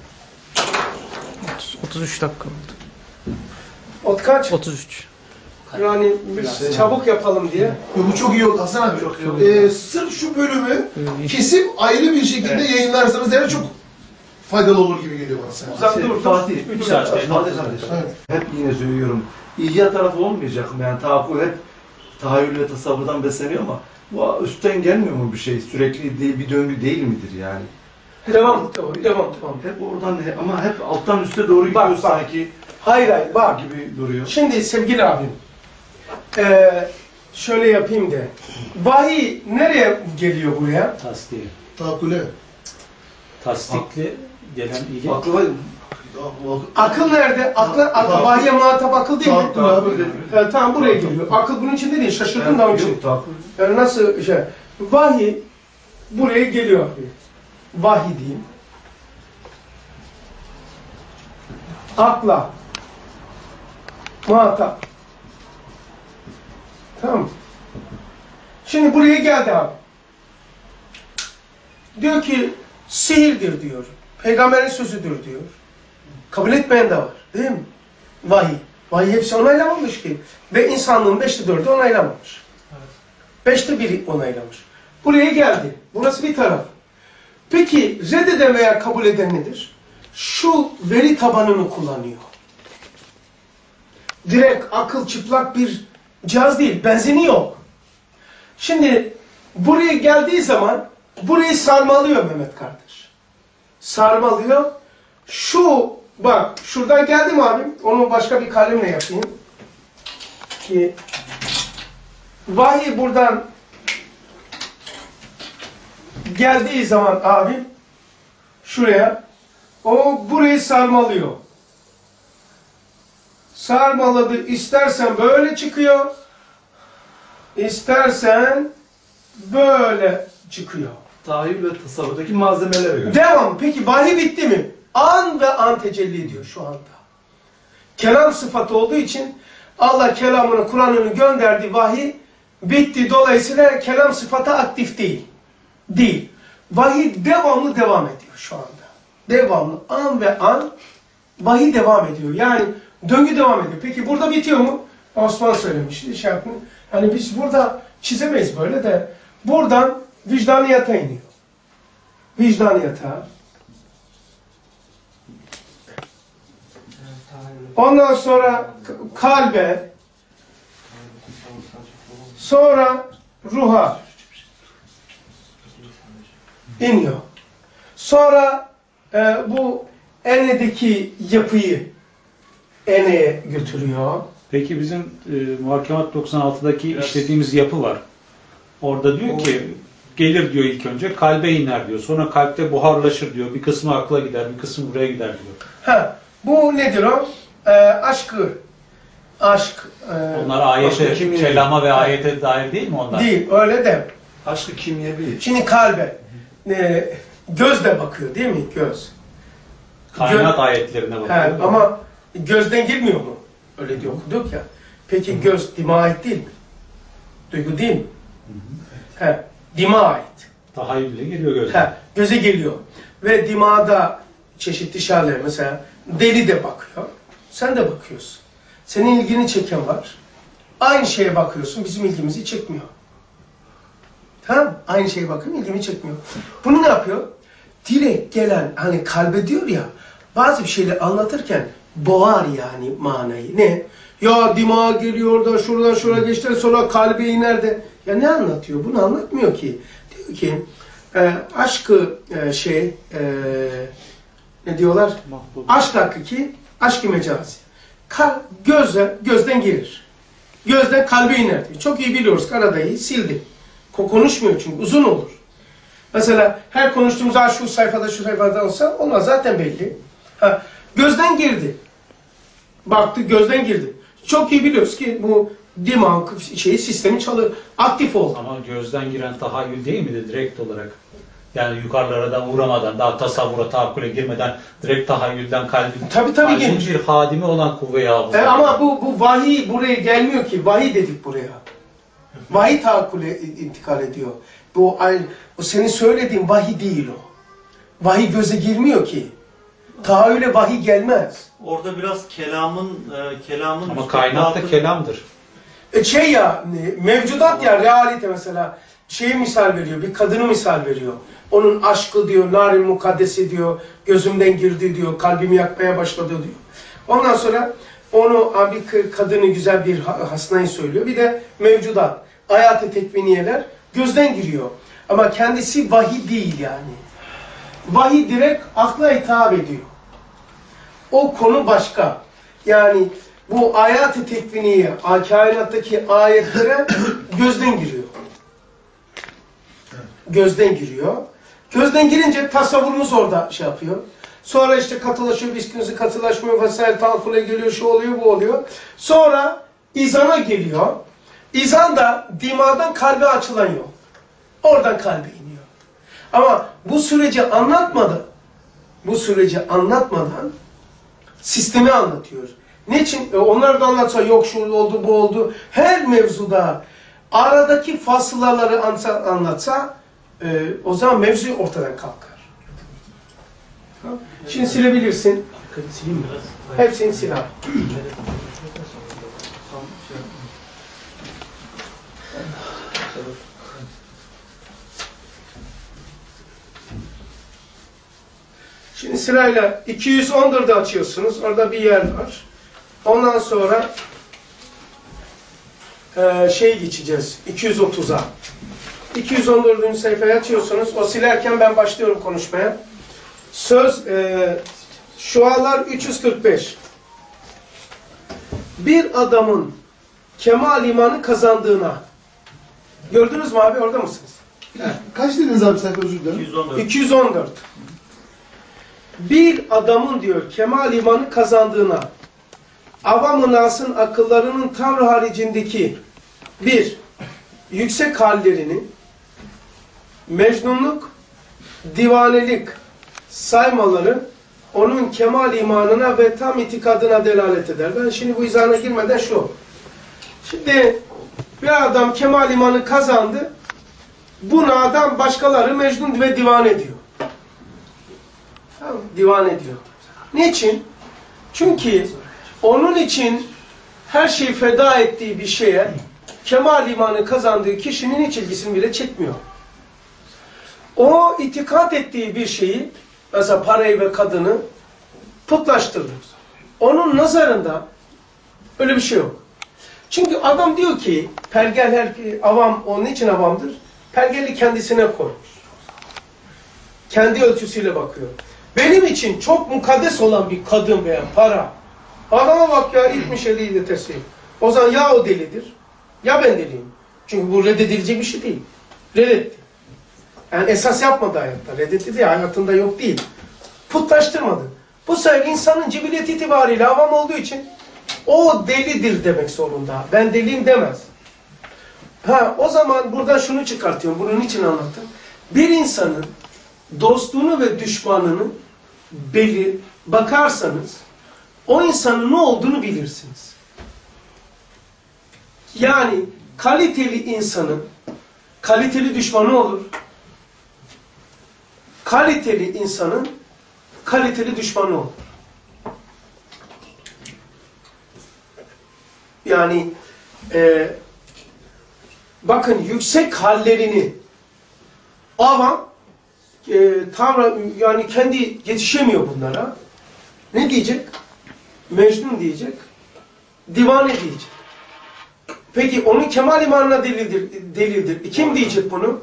otuz üç dakika oldu. Ot kaç? otuz üç. Yani biz çabuk yapalım diye. Yo, bu çok iyi oldu Hasan abi. Çok iyi oldu. Ee, sırf şu bölümü Evet. kesip ayrı bir şekilde Evet. yayınlarsanız yani çok faydalı olur gibi geliyor bana sen. Uzak Şey, dur. Fatih, Üç Fatih dakika. Fatih kardeş. Evet. Hep yine söylüyorum. İcat tarafı olmayacak mı? Yani tahakkül hep tahayyül ve tasavvurdan besleniyor ama bu üstten gelmiyor mu bir şey? Sürekli değil, bir döngü değil midir yani? Devam, devam, devam, devam. Hep oradan ama hep alttan üste doğru gidiyor Bak, bak. sanki Hayır hayır bak. gibi duruyor. Şimdi sevgili abim, eee, şöyle yapayım de. Vahiy nereye geliyor buraya? Tasdik. Tahakküle. Tasdikli gelen ilgi. Aklı var. Akıl nerede? Akıl, akıl vahiye muhatap akıl değil mi? Tahakkül abi. Evet, tamam buraya geliyor. Akıl bunun içinde değil. Şaşırdım da onun için. Yok tahakkül. Yani nasıl şey? Vahiy buraya geliyor. Vahiy diyeyim. Akla muhatap. Tamam. Şimdi buraya geldi abi. Diyor ki sihirdir diyor. Peygamberin sözüdür diyor. Kabul etmeyen de var. Değil mi? Vahiy. Vahiy hepsi onaylamamış ki. Ve insanlığın beşte dördü onaylamamış. Beşte biri onaylamış. Buraya geldi. Burası bir taraf. Peki reddeden veya kabul eden nedir? Şu veri tabanını kullanıyor. Direkt akıl çıplak bir cihaz değil. Benzini yok. Şimdi buraya geldiği zaman burayı sarmalıyor Mehmet kardeş. Sarmalıyor. Şu bak şuradan geldim abim. Onu başka bir kalemle yapayım. Ki vahiy buradan geldiği zaman abim şuraya o burayı sarmalıyor. Sarmaladı. İstersen böyle çıkıyor. İstersen böyle çıkıyor. Tahayyül ve tasavvurdaki malzemelere göre. Devam. Peki vahiy bitti mi? An ve an tecelli ediyor şu anda. Kelam sıfatı olduğu için Allah kelamını, Kur'an'ını gönderdi, vahiy bitti. Dolayısıyla kelam sıfatı aktif değil. Değil. Vahiy devamlı devam ediyor şu anda. Devamlı. An ve an vahiy devam ediyor. Yani döngü devam ediyor. Peki burada bitiyor mu? Osman söylemişti. Şey yapın. Yani biz burada çizemeyiz böyle de. Buradan vicdaniyata iniyor. Vicdaniyata. Ondan sonra kalbe. Sonra ruha iniyor. Sonra e, bu enedeki yapıyı eneye götürüyor. Peki bizim e, Muhakemat doksan altıdaki Biraz- işlediğimiz yapı var. Orada diyor ki gelir diyor ilk önce kalbe iner diyor. Sonra kalpte buharlaşır diyor. Bir kısmı akla gider, bir kısmı buraya gider diyor. Ha, bu nedir o? E, aşkı. Aşk. E, Onlar ayete, Başka kim kelama ve ayete dair değil mi onlar? değil, öyle de. Aşkı kimyevi. Şimdi kalbe. e, gözle bakıyor değil mi? Göz. Kainat Gö ayetlerine bakıyor. He, ama gözden girmiyor mu? Öyle diye okuduk ya. Peki Hı-hı. göz dima ait değil mi? Duygu değil mi? Hı-hı. He, dima ait. Tahayyülle geliyor göze. He, göze geliyor. Ve dimada çeşitli şerler, mesela deli de bakıyor. Sen de bakıyorsun. Senin ilgini çeken var. Aynı şeye bakıyorsun, bizim ilgimizi çekmiyor. Tamam, aynı şeye bakın, ilgimi çekmiyor. Bunu ne yapıyor? Direkt gelen, hani kalbe diyor ya, bazı bir şeyleri anlatırken boğar yani manayı. Ne? Ya dimağa geliyor da şuradan şuraya geçti, sonra kalbe iner de. Ya ne anlatıyor? Bunu anlatmıyor ki. Diyor ki, e, aşkı e, şey, e, ne diyorlar? Aşk hakiki, aşk-ı mecazi. Kal, gözle, gözden gelir. Gözden kalbe iner diyor. Çok iyi biliyoruz, Karadayı sildi. Konuşmuyor çünkü, uzun olur. Mesela her konuştuğumuz ha şu sayfada şu sayfada olsa olmaz, zaten belli. Ha, gözden girdi. Baktı, gözden girdi. Çok iyi biliyoruz ki bu dimağ şeyi, sistemi çalı aktif oldu. Ama gözden giren tahayyül değil miydi direkt olarak? Yani yukarılara da uğramadan, daha tasavvura, tahakküle girmeden direkt tahayyülden kalbin, tabii, tabii kalbin bir hadimi olan kuvve-i hafıza. E ama bu, bu vahiy buraya gelmiyor ki. Vahiy dedik buraya. Vahiy tahakküle intikal ediyor. Bu, o senin söylediğin vahiy değil o. Vahiy göze girmiyor ki. Tahayyüle vahiy gelmez. Orada biraz kelamın e, kelamın ama kainatta kelamdır. E şey ya, mevcudat ya, realite mesela. Şeyi misal veriyor, bir kadını misal veriyor. Onun aşkı diyor, nar-ı mukaddesi diyor, gözümden girdi diyor, kalbimi yakmaya başladı diyor. Ondan sonra onu bir kadını, güzel bir hasnayı söylüyor. Bir de mevcudat, hayat-ı tekviniyeler gözden giriyor. Ama kendisi vahiy değil yani. Vahiy direkt akla hitap ediyor. O konu başka. Yani bu hayat-ı tekviniye, kainattaki ayetlere gözden giriyor. Gözden giriyor. Gözden girince tasavvurumuz orada şey yapıyor. Sonra işte katılaşıyor, bisküvisi katılaşmıyor, vesaire, tahakkule geliyor, şu oluyor, bu oluyor. Sonra izana geliyor. İzan da dimağdan kalbe açılan yol. Oradan kalbe iniyor. Ama bu süreci anlatmadan, bu süreci anlatmadan sistemi anlatıyor. Niçin? E onlar da anlatsa, yok şu oldu, bu oldu. Her mevzuda aradaki fasılaları anlatsa, e, o zaman mevzu ortadan kalkar. Şimdi silebilirsin. Hepsini sil abi. Şimdi sırayla iki yüz on dördü açıyorsunuz. Orada bir yer var. Ondan sonra e, şey geçeceğiz. iki yüz otuza. iki yüz on dördüncü sayfayı açıyorsunuz. O silerken ben başlıyorum konuşmaya. Söz e, Şualar üç yüz kırk beş. Bir adamın kemal imanı kazandığına. Gördünüz mü abi? Orada mısınız? Evet. Kaç dediniz abi sayfa, özür dilerim? iki yüz on dört. iki yüz on dört. Bir adamın diyor kemal imanı kazandığına, avam-ı nasın akıllarının tavrı haricindeki bir, yüksek hallerini, mecnunluk, divanelik saymaları onun kemal imanına ve tam itikadına delalet eder. Ben şimdi bu izahına girmeden şu. Şimdi bir adam kemal imanı kazandı. Buna adam başkaları mecnun ve divan ediyor. Tamam, divan ediyor. Niçin? Çünkü onun için her şeyi feda ettiği bir şeye kemal imanı kazandığı kişinin hiç ilgisini bile çekmiyor. O itikat ettiği bir şeyi, mesela parayı ve kadını putlaştırır. Onun nazarında öyle bir şey yok. Çünkü adam diyor ki, pergel her avam, onun için avamdır. Pergeli kendisine koymuş. Kendi ölçüsüyle bakıyor. Benim için çok mukaddes olan bir kadın veya para. Adama bak ya, itmiş eliyle teslim. O zaman ya o delidir, ya ben deliyim. Çünkü bu reddedilecek bir şey değil. Reddetti. Yani esas yapmadı hayatta. Reddetti diye hayatında yok değil. Putlaştırmadı. Bu sefer insanın cibiliyet itibariyle avam olduğu için o delidir demek zorunda. Ben deliyim demez. Ha, o zaman buradan şunu çıkartıyorum. Bunun için anlattım. Bir insanın dostluğunu ve düşmanını belir, bakarsanız o insanın ne olduğunu bilirsiniz. Yani kaliteli insanın kaliteli düşmanı olur. Kaliteli insanın kaliteli düşmanı olur. Yani e, bakın yüksek hallerini ama e, Tanrı yani kendi yetişemiyor bunlara. Ne diyecek? Mecnun diyecek. Divane diyecek. Peki onu kemal imanına delildir. delildir. Kim diyecek bunu?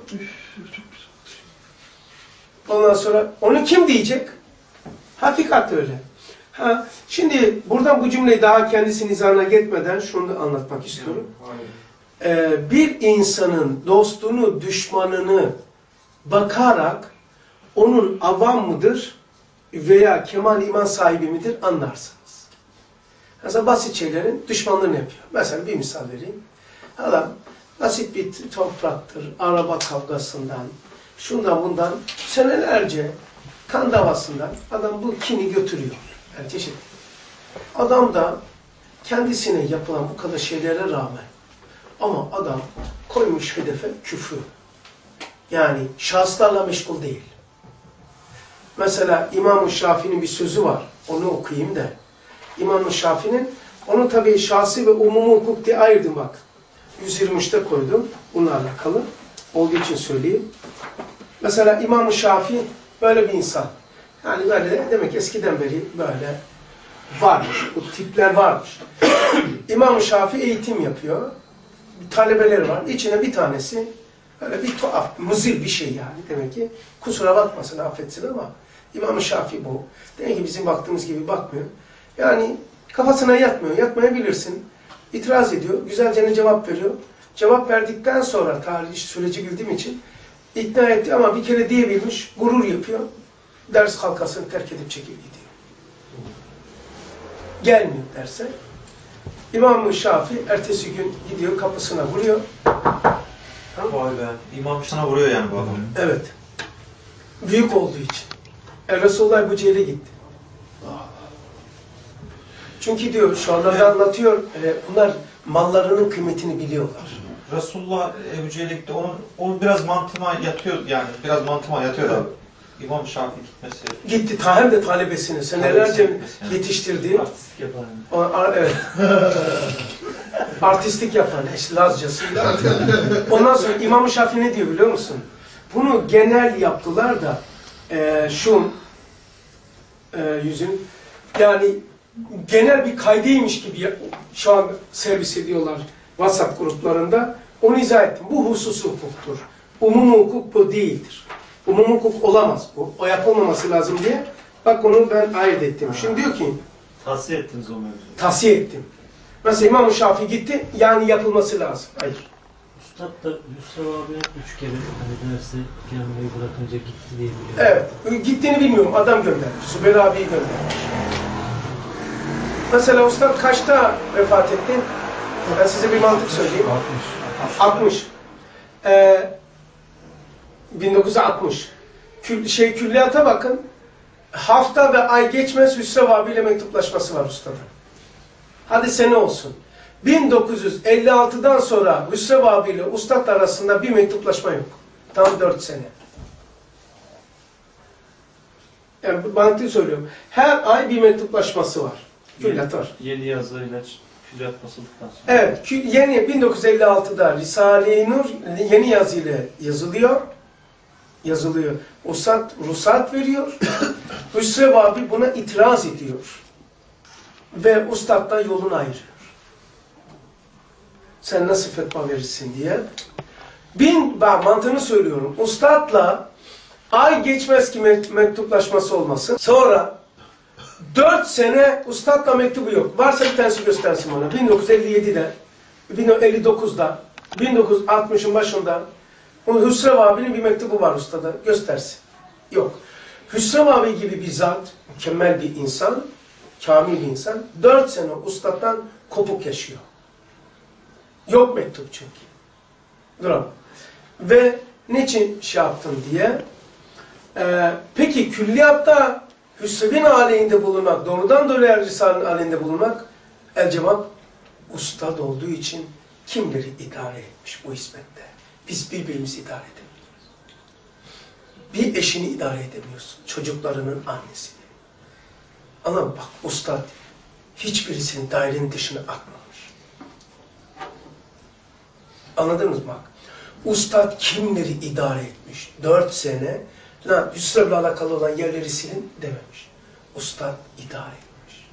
Ondan sonra onu kim diyecek? Hakikat öyle. Ha, şimdi buradan bu cümleyi daha kendisinin izahına gitmeden şunu anlatmak istiyorum. Ee, bir insanın dostunu, düşmanını bakarak onun avam mıdır veya kemal iman sahibi midir anlarsınız. Mesela basit şeylerin düşmanlığını yapıyor. Mesela bir misal vereyim. Adam basit bir topraktır, araba kavgasından, şundan bundan senelerce kan davasından adam bu kini götürüyor. Yani çeşitli. Adam da kendisine yapılan bu kadar şeylere rağmen ama adam koymuş hedefe küfrü. Yani şahıslarla meşgul değil. Mesela İmam-ı Şafii'nin bir sözü var. Onu okuyayım da. İmam-ı Şafii'nin onu tabii şahsi ve umumi hukuk diye ayırdım bak. yüz yirmi üçte koydum. Bununla alakalı. Olduğu için söyleyeyim. Mesela İmam-ı Şafii böyle bir insan. Yani böyle demek eskiden beri böyle varmış. Bu tipler varmış. İmam-ı Şafii eğitim yapıyor. Talebeleri var. İçine bir tanesi öyle bir tuhaf, muzil bir şey yani. Demek ki kusura bakmasın, affetsin ama İmam-ı Şafii bu. Demek ki bizim baktığımız gibi bakmıyor. Yani kafasına yatmıyor. Yatmayabilirsin. İtiraz ediyor. Güzelce ne cevap veriyor. Cevap verdikten sonra tarih süreci bildiğim için ikna etti ama bir kere diyebilmiş. Gurur yapıyor. Ders halkasını terk edip çekip gidiyor. Gelmiyor derse. İmam-ı Şafii ertesi gün gidiyor kapısına vuruyor. Vay be. İmam sana vuruyor yani bu adam. Evet. Büyük olduğu için. E, Resulullah Ebu Cehil'e gitti. Çünkü diyor şu anlarda anlatıyor. E, bunlar mallarının kıymetini biliyorlar. Resulullah Ebu Cehil'e gitti. Onun, o biraz mantığıma yatıyor yani. Biraz mantığıma yatıyor da. İmam Şafii gitmesi. Gitti. Ta hem de talebesini senelerce yetiştirdiği. Artistik yapan. O, a, evet. Artistik yapan işte Lazcasıyla. Ondan sonra İmam-ı Şafii ne diyor biliyor musun? Bunu genel yaptılar da e, şu e, yüzün yani genel bir kaydıymış gibi şu an servis ediyorlar WhatsApp gruplarında. Onu izah ettim. Bu hususi hukuktur. Umumi hukuk bu değildir. Umumi hukuk olamaz bu. O yapılmaması lazım diye. Bak onu ben ayırt ettim. Şimdi diyor ki Tavsiye ettiniz o mevzuyu. tavsiye ettim. Mesela İmam-ı Şafii gitti, yani yapılması lazım. Hayır. Üstad da Hüsrev abi üç kere hani dersi gelmeyi bırakınca gitti diye biliyorum. Evet. Gittiğini bilmiyorum. Adam göndermiş. Sübeyir abiyi göndermiş. Mesela Ustad kaçta vefat etti? Ben size bir mantık söyleyeyim. altmış. altmış. Ee, bin dokuz yüz altmış. Kül, şey, külliyata bakın. Hafta ve ay geçmez Hüsrev abiyle mektuplaşması var Ustad'ın. Hadi sene olsun. bin dokuz yüz elli altıdan sonra Hüsrev abiyle Ustad arasında bir mektuplaşma yok. Tam dört sene. Yani mantığı söylüyorum. Her ay bir mektuplaşması var. Külliyat var. Yeni yazıyla külliyat basıldıktan sonra. Evet. Yeni bin dokuz yüz elli altıda Risale-i Nur yeni yazıyla yazılıyor. Yazılıyor. Ustad ruhsat veriyor. Hüsrev abi buna itiraz ediyor. Ve Ustad'dan yolunu ayırıyor. Sen nasıl fetva verirsin diye. Bin, ben mantığını söylüyorum. Ustad'la ay geçmez ki mektuplaşması olmasın. Sonra dört sene Ustad'la mektubu yok. Varsa bir tanesi göstersin bana. bin dokuz yüz elli yedide, bin dokuz yüz elli dokuzda, bin dokuz yüz altmışın başında Hüsrev abinin bir mektubu var Ustad'a. Göstersin. Yok. Hüsrev abi gibi bir zat, mükemmel bir insan, kamil bir insan, dört sene Ustad'dan kopuk yaşıyor. Yok mektup çünkü. Duram. Ve niçin şey yaptın diye Ee, peki külliyatta hüsredin aleyhinde bulunmak, doğrudan doğruya risalin aleyhinde bulunmak, el cevap, ustad olduğu için kimleri idare etmiş bu hizmette? Biz birbirimizi idare edemiyoruz. Bir eşini idare edemiyorsun, çocuklarının annesini. Ama bak ustad hiçbirisini dairenin dışına atmamış. Anladınız mı bak? Ustad kimleri idare etmiş? Dört sene lan Hüsrev'le alakalı olan yerleri silin dememiş. Ustad idare etmiş.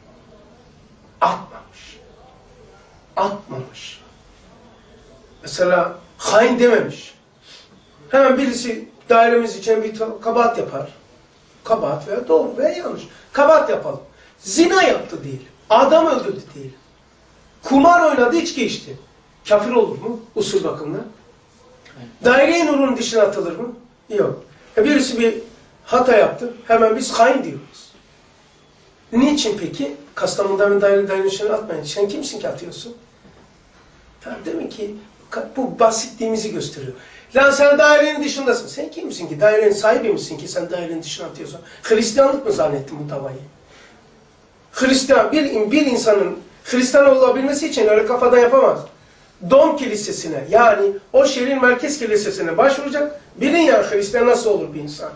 Atmamış. Atmamış. Mesela hain dememiş. Hemen birisi dairemiz için bir kabahat yapar. Kabahat veya doğru veya yanlış. Kabahat yapalım. Zina yaptı değil. Adam öldürdü değil. Kumar oynadı, içki içti. Kafir olur mu? Usul bakımından. Daire-i nurun dışına atılır mı? Yok. E birisi bir hata yaptı. Hemen biz hain diyoruz. Niçin peki? Kastamonu'dan daire dairenin dışına atmayın. Sen kimsin ki atıyorsun? Ha, demek ki bu basitliğimizi gösteriyor. Lan sen dairenin dışındasın. Sen kimsin ki? Dairenin sahibi misin ki sen dairenin dışına atıyorsun? Hristiyanlık mı zannettin bu davayı? Hristiyan, bir, bir insanın Hristiyan olabilmesi için öyle kafadan yapamaz. Dom kilisesine, yani o şehrin merkez kilisesine başvuracak. Bilin ya Hristiyan nasıl olur bir insan.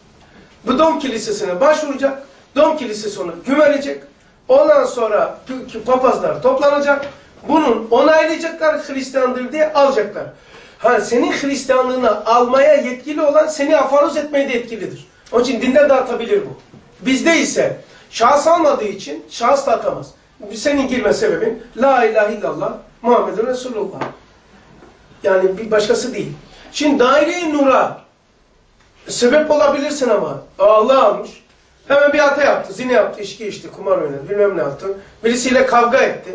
Bu Dom kilisesine başvuracak. Dom kilisesi onu güvenecek. Ondan sonra papazlar toplanacak. Bunun onaylayacaklar, Hristiyandır diye alacaklar. Ha, senin Hristiyanlığını almaya yetkili olan seni afanuz etmeye de yetkilidir. Onun için dinden dağıtabilir bu. Bizde ise şahıs almadığı için şahıs da atamaz. Senin girme sebebin La ilahe illallah Muhammedun Resulullah. Yani bir başkası değil. Şimdi daire-i nura sebep olabilirsin ama Allah almış. Hemen bir hata yaptı, zina yaptı, içki içti, kumar oynadı, bilmem ne yaptı. Birisiyle kavga etti.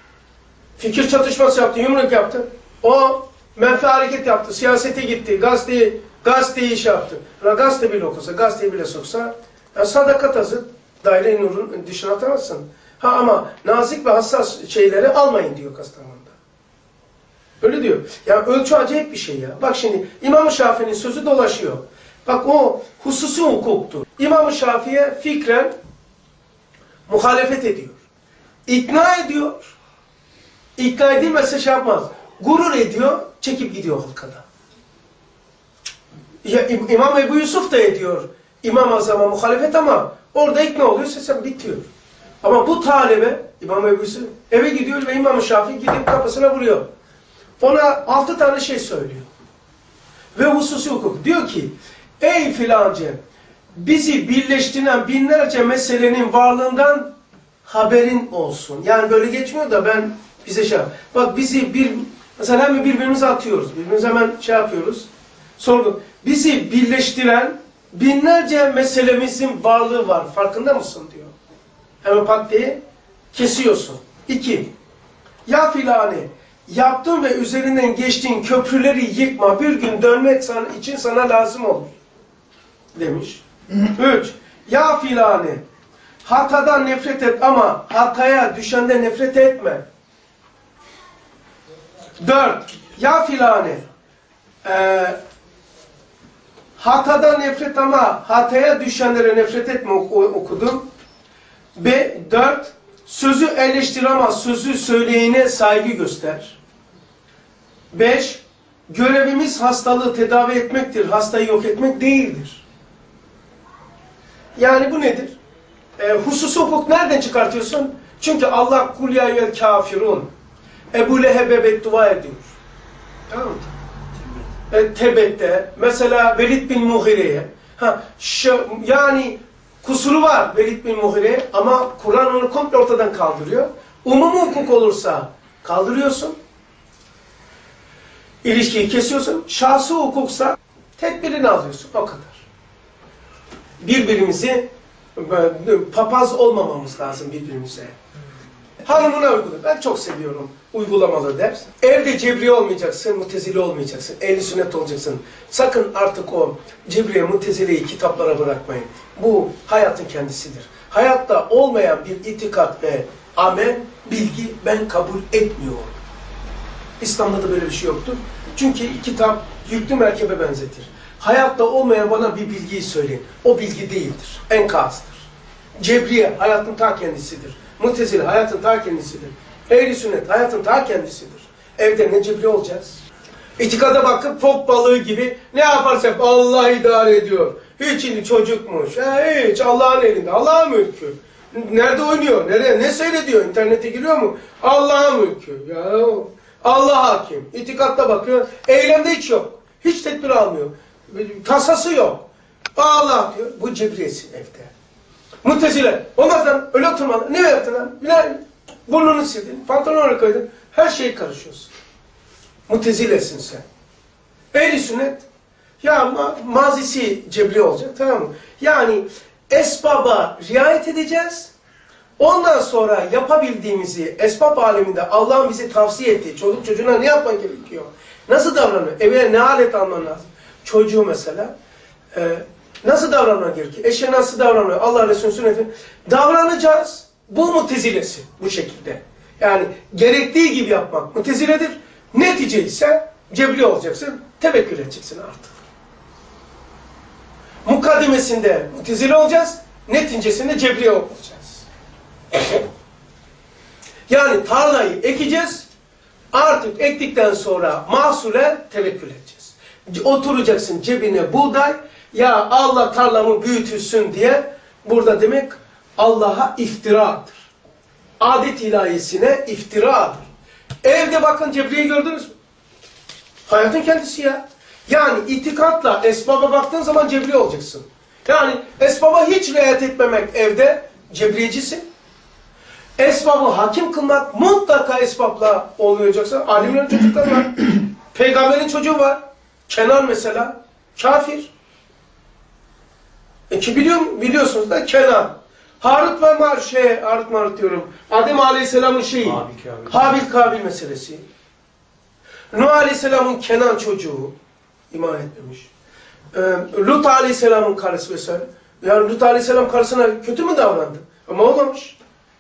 Fikir çatışması yaptı, yumruk yaptı. O menfi hareket yaptı, siyasete gitti, gazeteyi, gazeteyi iş yaptı. Yani gazete bile okusa, gazeteyi bile soksa, yani sadakat azı daire-i nurun dışına atamazsın. Ha ama nazik ve hassas şeyleri almayın diyor Kastamonu'da. Öyle diyor. Yani ölçü acayip bir şey ya. Bak şimdi İmam-ı Şafii'nin sözü dolaşıyor. Bak o hususi hukuktur. İmam-ı Şafii'ye fikren muhalefet ediyor. İkna ediyor. İkna edilmezse şey yapmaz. Gurur ediyor, çekip gidiyor halkada. Ya, İmam Ebu Yusuf da ediyor İmam Azam'a muhalefet ama orada ikna oluyorsa sen bitiyor. Ama bu talebe İmam Ebu Yusuf eve gidiyor ve İmam Şafii gidip kapısına vuruyor. Ona altı tane şey söylüyor. Ve hususi hukuk. Diyor ki ey filancı bizi birleştiren binlerce meselenin varlığından haberin olsun. Yani böyle geçmiyor da ben bize şey yap. Bak bizi bir mesela hemen birbirimize atıyoruz. Birbirimize hemen şey yapıyoruz. Sorgun. Bizi birleştiren binlerce meselemizin varlığı var. Farkında mısın diyor. Hemen pat diye kesiyorsun. İki. Ya filani yaptığın ve üzerinden geçtiğin köprüleri yıkma. Bir gün dönmek sana, için sana lazım olur. Demiş. Üç. Ya filani hatadan nefret et ama hataya düşende nefret etme. Dört. Ya filani e, hatadan nefret ama hataya düşenlere nefret etme okudum. Ve dört. Sözü eleştir ama sözü söyleyene saygı göster. Beş. Görevimiz hastalığı tedavi etmektir. Hastayı yok etmek değildir. Yani bu nedir? E, hususi hukuk nereden çıkartıyorsun? Çünkü Allah kul ya vel kafirun. Ebu Leheb'e beddua ediyor. Tamam mı? E, Tebet'te mesela Velid bin Muhire'ye ha, yani kusuru var Velid bin Muhire'ye ama Kur'an onu komple ortadan kaldırıyor. Umumi hukuk olursa kaldırıyorsun. İlişkiyi kesiyorsun. Şahsi hukuksa tedbirini alıyorsun. O kadar. Birbirimizi papaz olmamamız lazım birbirimize. Hanımına uygula. Ben çok seviyorum uygulamalı ders. Evde cebri olmayacaksın, mutezili olmayacaksın. Ehli sünnet olacaksın. Sakın artık o cebriye, mutezileyi kitaplara bırakmayın. Bu hayatın kendisidir. Hayatta olmayan bir itikat ve amel, bilgi ben kabul etmiyorum. İslam'da da böyle bir şey yoktur. Çünkü kitap yüklü merkebe benzetir. Hayatta olmayan bana bir bilgiyi söyleyin. O bilgi değildir. Enkazdır. Cebriye hayatın ta kendisidir. Mutezile hayatın ta kendisidir. Ehl-i sünnet hayatın ta kendisidir. Evde ne cebri olacağız? İtikada bakıp fok balığı gibi ne yaparsak Allah idare ediyor. Hiç çocukmuş. He, hiç Allah'ın elinde. Allah'ın mülkü. Nerede oynuyor? Nereye? Ne seyrediyor? İnternete giriyor mu? Allah'ın mülkü. Ya, Allah hakim. İtikatta bakıyor. Eylemde hiç yok. Hiç tedbir almıyor. Tasası yok. Allah diyor. Bu cebriyesi evde. Mutezile. Olmaz lan. Öyle oturma. Ne yaptın lan? Ne? Burnunu sildin. Pantolonu koydun. Her şey karışıyorsun. Mutezilesin sen. Ehl-i sünnet. Ya ma mazisi cebri olacak. Tamam mı? Yani esbaba riayet edeceğiz. Ondan sonra yapabildiğimizi esbab aleminde Allah'ın bize tavsiye ettiği çocuk çocuğuna ne yapman gerekiyor? Nasıl davranıyor? Eve ne alet alman lazım? Çocuğu mesela e, nasıl davranman gerekiyor? Eşe nasıl davranıyor? Allah Resulü sünneti. Davranacağız. Bu mutezilesi bu şekilde. Yani gerektiği gibi yapmak muteziledir. Netice ise cebri olacaksın. Tevekkül edeceksin artık. Mukaddimesinde mutezile olacağız. Neticesinde cebri olacağız. Yani tarlayı ekeceğiz. Artık ektikten sonra mahsule tevekkül edeceğiz. Oturacaksın cebine buğday. Ya Allah tarlamı büyütürsün diye. Burada demek Allah'a iftiradır. Adet ilahiyesine iftiradır. Evde bakın cebriyi gördünüz mü? Hayatın kendisi ya. Yani itikatla esbaba baktığın zaman cebri olacaksın. Yani esbaba hiç riayet etmemek evde cebriyecisin. Esbabı hakim kılmak mutlaka esbabla olmayacaksa. Alimlerin çocukları var. Peygamberin çocuğu var. Kenan mesela. Kafir. E ki biliyor, biliyorsunuz da Kenan. Harut ve Mar şey, Harut Marut diyorum. Adem Aleyhisselam'ın şeyi. Habil Kabil meselesi. Nuh Aleyhisselam'ın Kenan çocuğu. İman etmemiş. Ee, Lut Aleyhisselam'ın karısı vesaire. Yani Lut Aleyhisselam karısına kötü mü davrandı? Ama olmamış.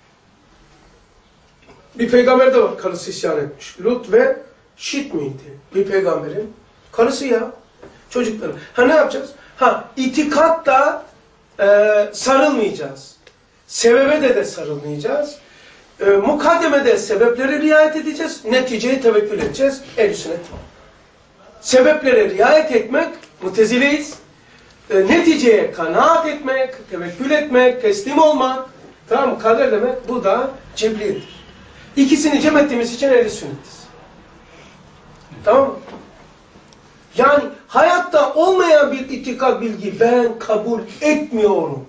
Bir peygamber de var, karısı isyan etmiş. Lut ve Şit miydi? Bir peygamberin karısı ya. Çocukları. Ha ne yapacağız? Ha itikatta e, sarılmayacağız. Sebebe de de sarılmayacağız. E, mukaddemede sebeplere riayet edeceğiz. Neticeye tevekkül edeceğiz. El sünnet. Sebeplere riayet etmek, mutezileyiz. E, neticeye kanaat etmek, tevekkül etmek, teslim olmak. Tamam mı? Kader demek. Bu da cebriyedir. İkisini cem ettiğimiz için ehl-i sünnetiz. Tamam mı? Yani hayatta olmayan bir itikat bilgi ben kabul etmiyorum.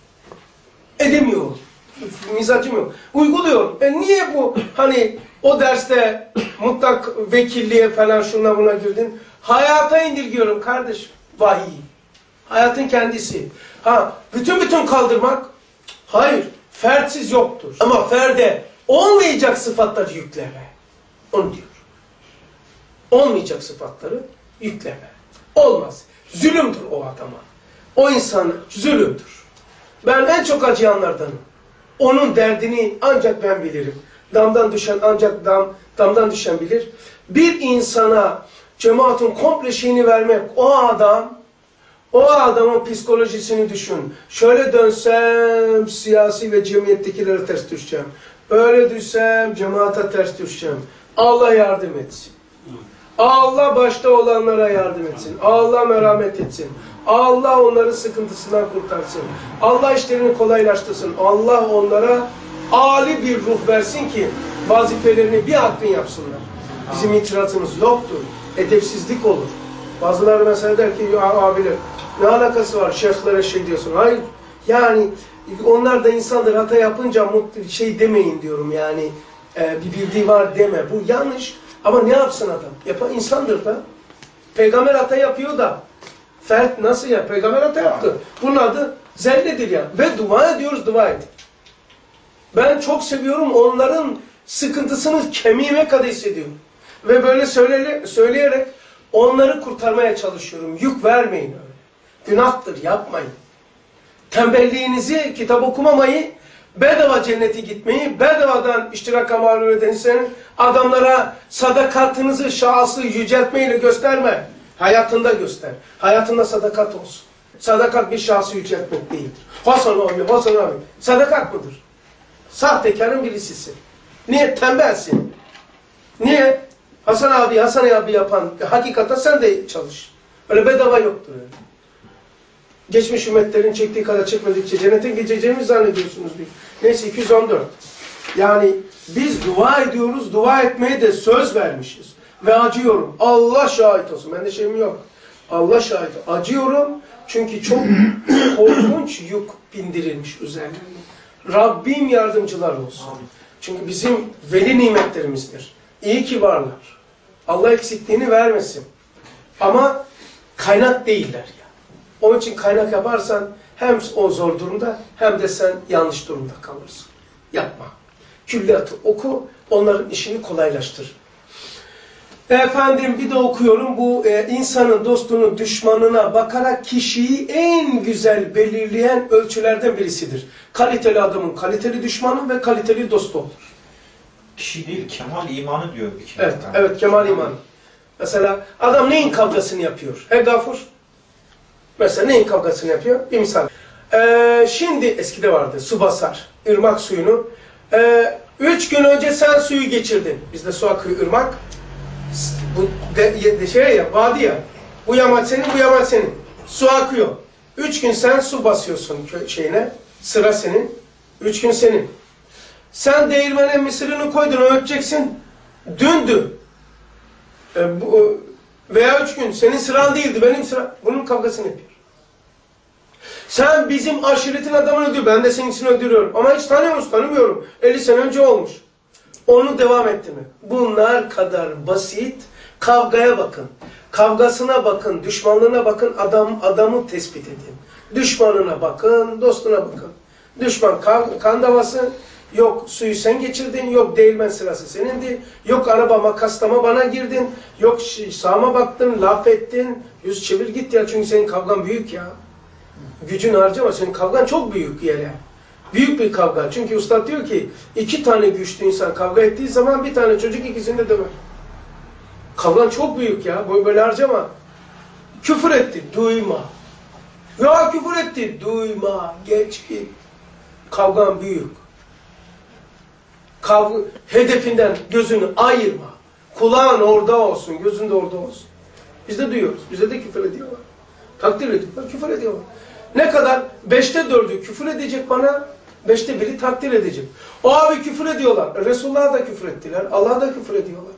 Edemiyorum. Mizacım yok. Uyguluyorum. E niye bu hani o derste mutlak vekilliğe falan şuna buna girdin? Hayata indirgiyorum kardeşim. Vahiy. Hayatın kendisi. Ha bütün bütün kaldırmak? Hayır. Fertsiz yoktur. Ama ferde olmayacak sıfatları yükleme. Onu diyor. Olmayacak sıfatları yükleme. Olmaz. Zulümdür o adama. O insan zulümdür. Ben en çok acıyanlardanım. Onun derdini ancak ben bilirim. Damdan düşen ancak dam, damdan düşen bilir. Bir insana cemaatin komple şeyini vermek, o adam, o adamın psikolojisini düşün. Şöyle dönsem siyasi ve cemiyettekilere ters düşeceğim. Öyle düşsem cemaate ters düşeceğim. Allah yardım etsin. Allah başta olanlara yardım etsin. Allah merhamet etsin. Allah onları sıkıntısından kurtarsın. Allah işlerini kolaylaştırsın. Allah onlara âli bir ruh versin ki vazifelerini bir hakkın yapsınlar. Bizim itirazımız yoktur. Edepsizlik olur. Bazıları mesela der ki ya abiler ne alakası var şeyhlere şey diyorsun. Hayır. Yani onlar da insandır, hata yapınca mutlu şey demeyin diyorum yani. E, bir bildiği var deme. Bu yanlış. Ama ne yapsın adam? Yapan insandır da. Peygamber hata yapıyor da. Fert nasıl ya? Peygamber hata yaptı. Bunun adı zelledir ya. Ve dua ediyoruz, dua edin. Ben çok seviyorum onların sıkıntısını kemiğime kadar hissediyorum. Ve böyle söyle, söyleyerek onları kurtarmaya çalışıyorum. Yük vermeyin öyle. Günahtır, yapmayın. Tembelliğinizi, kitap okumamayı bedava cennete gitmeyi, bedavadan iştiraka marul edensen, adamlara sadakatınızı, şahsı yüceltmeyle gösterme. Hayatında göster. Hayatında sadakat olsun. Sadakat bir şahsı yüceltmek değildir. Hasan abi, Hasan abi. Sadakat mıdır? Sahtekarın birisisin. Niye? Tembelsin. Niye? Hasan abi, Hasan abi yapan hakikaten sen de çalış. Öyle bedava yoktur öyle. Geçmiş ümmetlerin çektiği kadar çekmedikçe cennete gideceğimizi zannediyorsunuz. Neyse iki yüz on dört. Yani biz dua ediyoruz, dua etmeye de söz vermişiz. Ve acıyorum. Allah şahit olsun. Bende şeyim yok. Allah şahit. Acıyorum. Çünkü çok korkunç yük bindirilmiş üzerlerine. Rabbim yardımcılar olsun. Çünkü bizim veli nimetlerimizdir. İyi ki varlar. Allah eksikliğini vermesin. Ama kaynak değiller ya. Onun için kaynak yaparsan hem o zor durumda hem de sen yanlış durumda kalırsın. Yapma. Külliyatı oku, onların işini kolaylaştır. Efendim bir de okuyorum. Bu e, insanın dostunu düşmanına bakarak kişiyi en güzel belirleyen ölçülerden birisidir. Kaliteli adamın kaliteli düşmanı ve kaliteli dostu olur. Kişi değil, kemal imanı diyor bir kere. Evet, evet kemal imanı. Mesela adam neyin kavgasını yapıyor? He Gafur? Mesela neyin kavgasını yapıyor? Bir misal. Ee, şimdi eskide vardı su basar. Irmak suyunu. Ee, üç gün önce sen suyu geçirdin. Bizde su akıyor ırmak. Bu de, de şey ya, vadi ya. Bu yamaç senin, bu yamaç senin. Su akıyor. Üç gün sen su basıyorsun şeyine. Sıra senin. Üç gün senin. Sen değirmene mısırını koydun, öpeceksin. Dündü. E, bu, veya üç gün. Senin sıran değildi, benim sıram. Bunun kavgasını yapıyor. Sen bizim aşiretin adamını öldür. Ben de seninkisini öldürüyorum. Ama hiç tanıyor musun? Tanımıyorum. elli sene önce olmuş. Onu devam etti mi? Bunlar kadar basit. Kavgaya bakın. Kavgasına bakın. Düşmanlığına bakın. Adam adamı tespit edin. Düşmanına bakın. Dostuna bakın. Düşman kan, kan davası. Yok suyu sen geçirdin. Yok değirmen sırası senindi. Yok araba makaslama bana girdin. Yok sağıma baktın. Laf ettin. Yüz çevir git ya. Çünkü senin kavgan büyük ya. Gücün harcama. Senin kavgan çok büyük yere. Büyük bir kavga. Çünkü ustad diyor ki iki tane güçlü insan kavga ettiği zaman bir tane çocuk ikisini de döver. Kavgan çok büyük ya. Böyle harcama. Küfür etti. Duyma. Ya küfür etti. Duyma. Geç git. Kavgan büyük. Kavga, hedefinden gözünü ayırma. Kulağın orada olsun. Gözün de orada olsun. Biz de duyuyoruz. Bize de küfür ediyorlar. Takdir ediyorlar. Küfür ediyorlar. Ne kadar? Beşte dördü küfür edecek bana. Beşte biri takdir edecek. O abi küfür ediyorlar. Resulullah'a da küfür ettiler. Allah'a da küfür ediyorlar.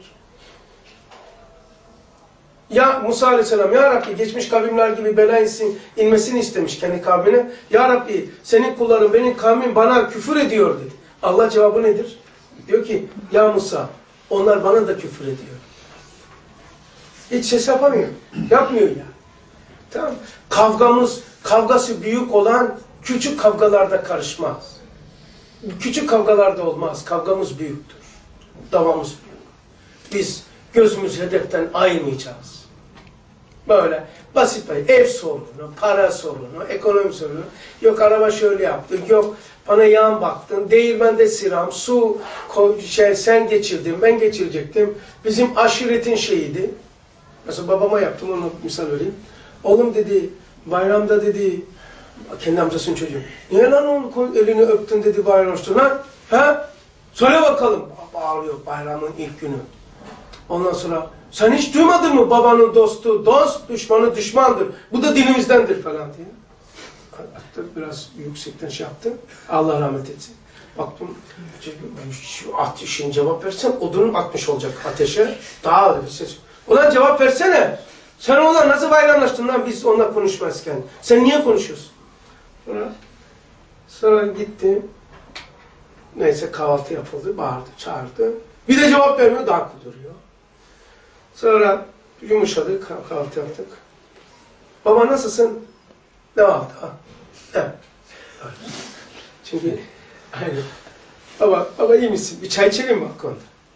Ya Musa Aleyhisselam, Ya Rabbi geçmiş kavimler gibi bela insin, inmesini istemiş kendi kavmine. Ya Rabbi senin kulların, benim kavmim bana küfür ediyor dedi. Allah cevabı nedir? Diyor ki ya Musa onlar bana da küfür ediyor. Hiç ses yapamıyor. Yapmıyor ya. Tamam. Kavgamız, kavgası büyük olan küçük kavgalarda karışmaz. Küçük kavgalarda olmaz. Kavgamız büyüktür. Davamız büyük. Biz gözümüz hedeften ayırmayacağız. Böyle basit bir ev sorunu, para sorunu, ekonomi sorunu. Yok araba şöyle yaptık, yok bana yan baktın, değirmende siram, su şey, sen geçirdin, ben geçirecektim. Bizim aşiretin şeyiydi. Mesela babama yaptım, onu misal vereyim. Oğlum dedi, bayramda dedi, kendi amcasının çocuğu. Niye lan onu elini öptün dedi bayram üstüne? Ha? Söyle bakalım. Bağırıyor bayramın ilk günü. Ondan sonra sen hiç duymadın mı babanın dostu dost, düşmanı düşmandır. Bu da dinimizdendir falan diye. Biraz yüksekten şey yaptım. Allah rahmet etsin. Baktım şu ateşin cevap versen odunun atmış olacak ateşe. Daha ağır bir ses. Ulan cevap versene. Sen onunla nasıl bayramlaştın lan biz onunla konuşmazken? Sen niye konuşuyorsun? Sonra, sonra gitti. Neyse kahvaltı yapıldı. Bağırdı, çağırdı. Bir de cevap vermiyor. Daha kuduruyor. Sonra yumuşadık. Kahvaltı yaptık. Baba nasılsın? Ne oldu? Evet. Çünkü aynen. Baba, baba iyi misin? Bir çay içelim mi o konuda?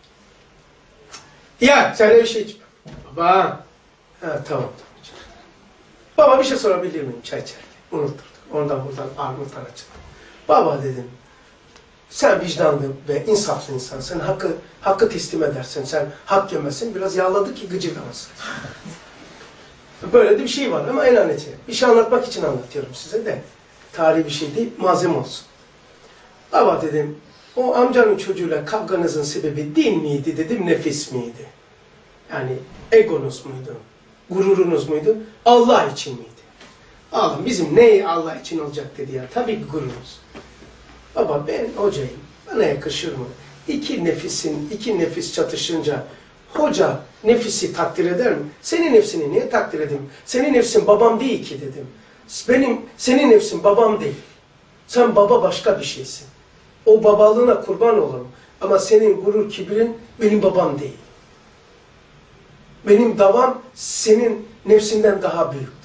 Ya sen de bir şey iç. Baba. Ha, tamam tamam. Baba bir şey sorabilir miyim çay içerken? Unuttuk. Ondan buradan armuttan açıldı. Baba dedim. Sen vicdanlı ve insaflı insansın. Hakkı, hakkı teslim edersin. Sen hak yemezsin. Biraz yağladı ki gıcırdamasın. Böyle de bir şey var ama enaneti. Bir şey anlatmak için anlatıyorum size de. Tarihi bir şey değil, malzeme olsun. Baba dedim, o amcanın çocuğuyla kavganızın sebebi din miydi dedim, nefis miydi? Yani egonuz muydu? Gururunuz muydu? Allah için miydi? Oğlum bizim neyi Allah için olacak dedi ya. Tabii ki gururumuz. Baba ben hocayım. Bana yakışır mı? İki nefisin, iki nefis çatışınca hoca nefisi takdir eder mi? Senin nefsini niye takdir edeyim? Senin nefsin babam değil ki dedim. Benim, senin nefsin babam değil. Sen baba başka bir şeysin. O babalığına kurban olurum. Ama senin gurur, kibrin benim babam değil. Benim davam senin nefsinden daha büyüktür.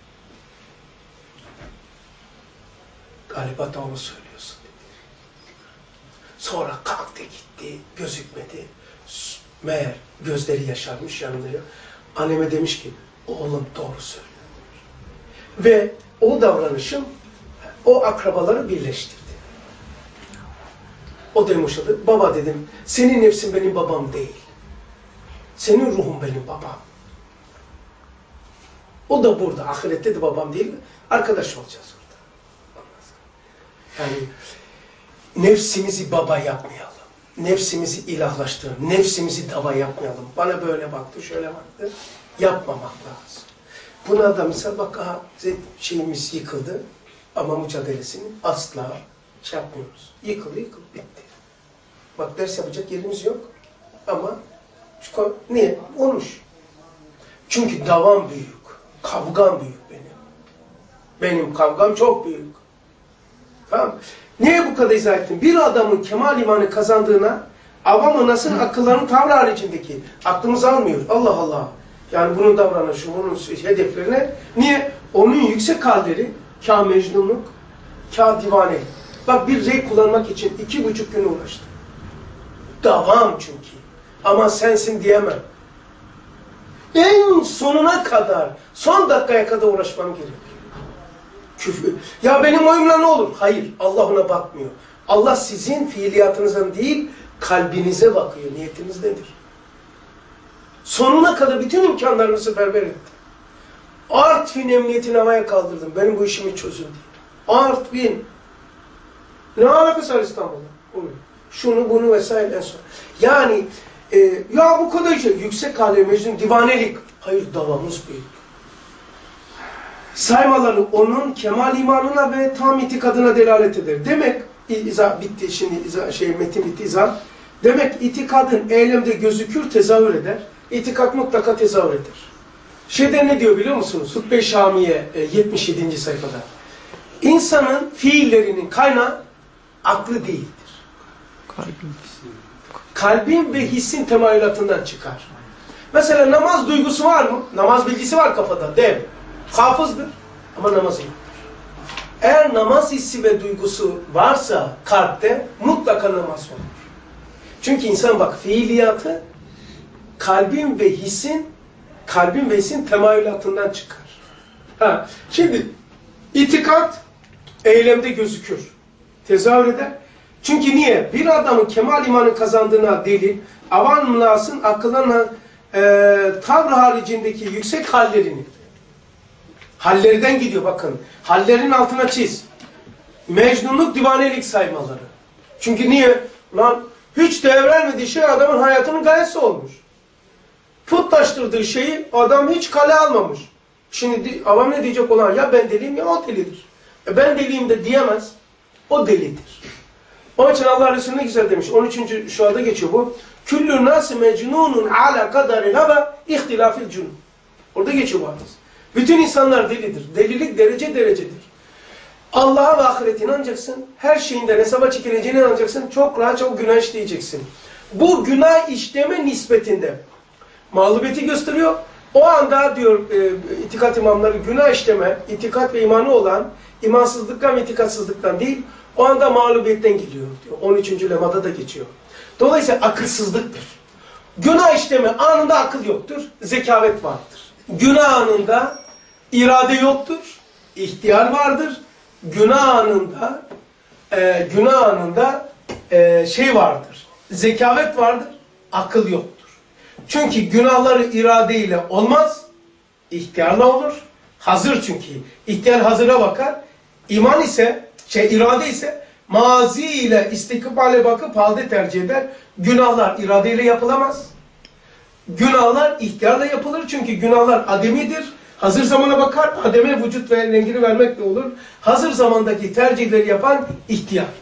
Galiba doğru söylüyorsun dedi. Sonra kalktı gitti, gözükmedi. Meğer gözleri yaşarmış yanılıyor. Anneme demiş ki, oğlum doğru söylüyor. Ve o davranışım o akrabaları birleştirdi. O da yumuşadı. Baba dedim, senin nefsin benim babam değil. Senin ruhun benim babam. O da burada. Ahirette de babam değil mi? Arkadaş olacağız orada. Yani nefsimizi baba yapmayalım. Nefsimizi ilahlaştıralım. Nefsimizi dava yapmayalım. Bana böyle baktı, şöyle baktı. Yapmamak lazım. Buna da mesela bak aha, şeyimiz yıkıldı ama mücadelesini asla şey yapmıyoruz. Yıkıldı, yıkıldı, bitti. Bak ders yapacak yerimiz yok ama şu, niye? Olmuş. Çünkü davam büyük. Kavgam büyük benim. Benim kavgam çok büyük. Tamam. Niye bu kadar izah ettim? Bir adamın kemal imanı kazandığına avamı nasıl akıllarının tavrı haricindeki aklımız almıyor. Allah Allah. Yani bunun davranışı, bunun hedeflerine niye? Onun yüksek halleri kâh mecnunluk, kâh divane. Bak bir rey kullanmak için iki buçuk gün uğraştım. Davam çünkü. Ama sensin diyemem. En sonuna kadar, son dakikaya kadar uğraşmam gerekiyor. Küfür. Ya benim oyumla ne olur? Hayır, Allah ona bakmıyor. Allah sizin fiiliyatınızdan değil, kalbinize bakıyor. Niyetiniz nedir? Sonuna kadar bütün imkanlarını seferber ettim. Artvin emniyetini havaya kaldırdım. Benim bu işimi çözün diye. Artvin. Ne alakası var İstanbul'da? Şunu bunu vesaire en son. Yani e, ya bu kadar şey. Yüksek hale mecnun divanelik. Hayır davamız büyük. Saymaları onun kemal imanına ve tam itikadına delalet eder. Demek izah bitti şimdi izah, şey metin bitti izah. Demek itikadın eylemde gözükür, tezahür eder. İtikad mutlaka tezahür eder. Şeyden ne diyor biliyor musunuz? Hutbe-i Şamiye yetmiş yedinci sayfada. İnsanın fiillerinin kaynağı aklı değildir. Kalbin, Kalbin ve hissin temayülatından çıkar. Mesela namaz duygusu var mı? Namaz bilgisi var kafada. Değil mi? Hafızdır ama namazı yoktur. Eğer namaz hissi ve duygusu varsa kalpte mutlaka namaz olur. Çünkü insan bak fiiliyatı kalbin ve hissin kalbin ve hissin temayülatından çıkar. Ha, şimdi itikat eylemde gözükür. Tezahür eder. Çünkü niye? Bir adamın kemal imanı kazandığına delil, avam münasın akıllarına e, tavrı haricindeki yüksek hallerini hallerden gidiyor bakın. Hallerin altına çiz. Mecnunluk, divanelik saymaları. Çünkü niye? Lan hiç değer vermediği şey adamın hayatının gayesi olmuş. Putlaştırdığı şeyi adam hiç kale almamış. Şimdi avam ne diyecek olan? Ya ben deliyim ya o delidir. E ben deliyim de diyemez. O delidir. Onun için Allah Resulü ne güzel demiş. on üçüncü şuada geçiyor bu. Küllü nâsi mecnûnun ala kadaril hava ihtilafil cunun. Orada geçiyor bu hadis. Bütün insanlar delidir. Delilik derece derecedir. Allah'a ve ahirete inanacaksın. Her şeyinden hesaba çekileceğine inanacaksın. Çok rahat çok günah işleyeceksin. Bu günah işleme nispetinde mağlubiyeti gösteriyor. O anda diyor e, itikat imamları günah işleme, itikat ve imanı olan imansızlıktan ve itikatsızlıktan değil, o anda mağlubiyetten geliyor diyor. on üçüncü lemada da geçiyor. Dolayısıyla akılsızlıktır. Günah işleme anında akıl yoktur, zekavet vardır. Günah anında irade yoktur, ihtiyar vardır. Günah anında, e, günah anında e, şey vardır. Zekavet vardır, akıl yoktur. Çünkü günahları iradeyle olmaz, ihtiyarla olur. Hazır çünkü. İhtiyar hazıra bakar. İman ise, şey irade ise mazi ile istikbale bakıp halde tercih eder. Günahlar iradeyle yapılamaz. Günahlar ihtiyarla yapılır çünkü günahlar ademidir. Hazır zamana bakar, ademe vücut ve rengini vermek de olur. Hazır zamandaki tercihleri yapan ihtiyardır.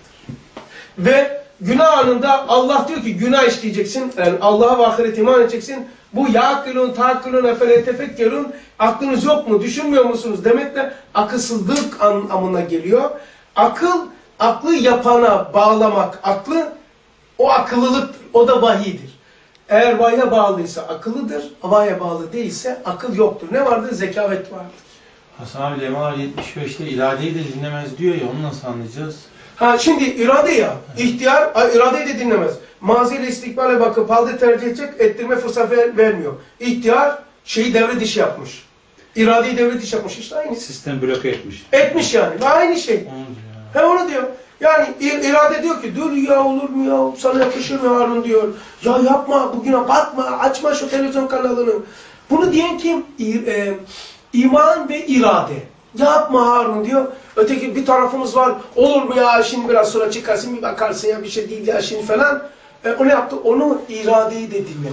Ve günah anında Allah diyor ki günah işleyeceksin, yani Allah'a ve ahiret iman edeceksin. Bu yâkilûn, tâkilûn, efele tefekkerûn, aklınız yok mu, düşünmüyor musunuz demekle akılsızlık anlamına geliyor. Akıl, aklı yapana bağlamak, aklı o akıllılıktır, o da vahidir. Eğer vahye bağlıysa akıllıdır, vahye bağlı değilse akıl yoktur. Ne vardır? Zekavet vardır. Hasan abi Lemalar yetmiş beşte iradeyi de dinlemez diyor ya, onu nasıl anlayacağız? Ha şimdi irade ya, ihtiyar iradeyi de dinlemez. Maziyle istikbale bakıp halde tercih edecek, ettirme fırsat ver, vermiyor. İhtiyar şeyi devre dışı yapmış. İradeyi devre dışı yapmış, işte aynı. Sistem bloke etmiş. Etmiş yani, aynı şey. He onu diyor. Yani irade diyor ki dur ya olur mu ya, sana yakışır mı Harun diyor. Ya yapma, bugüne bakma, açma şu televizyon kanalını. Bunu diyen kim? İ, e, iman ve irade. Yapma Harun diyor. Öteki bir tarafımız var. Olur mu ya şimdi biraz sonra çıkarsın bir bakarsın ya bir şey değil ya şimdi falan. E, o ne yaptı? Onu iradeyi de dinlemiyor.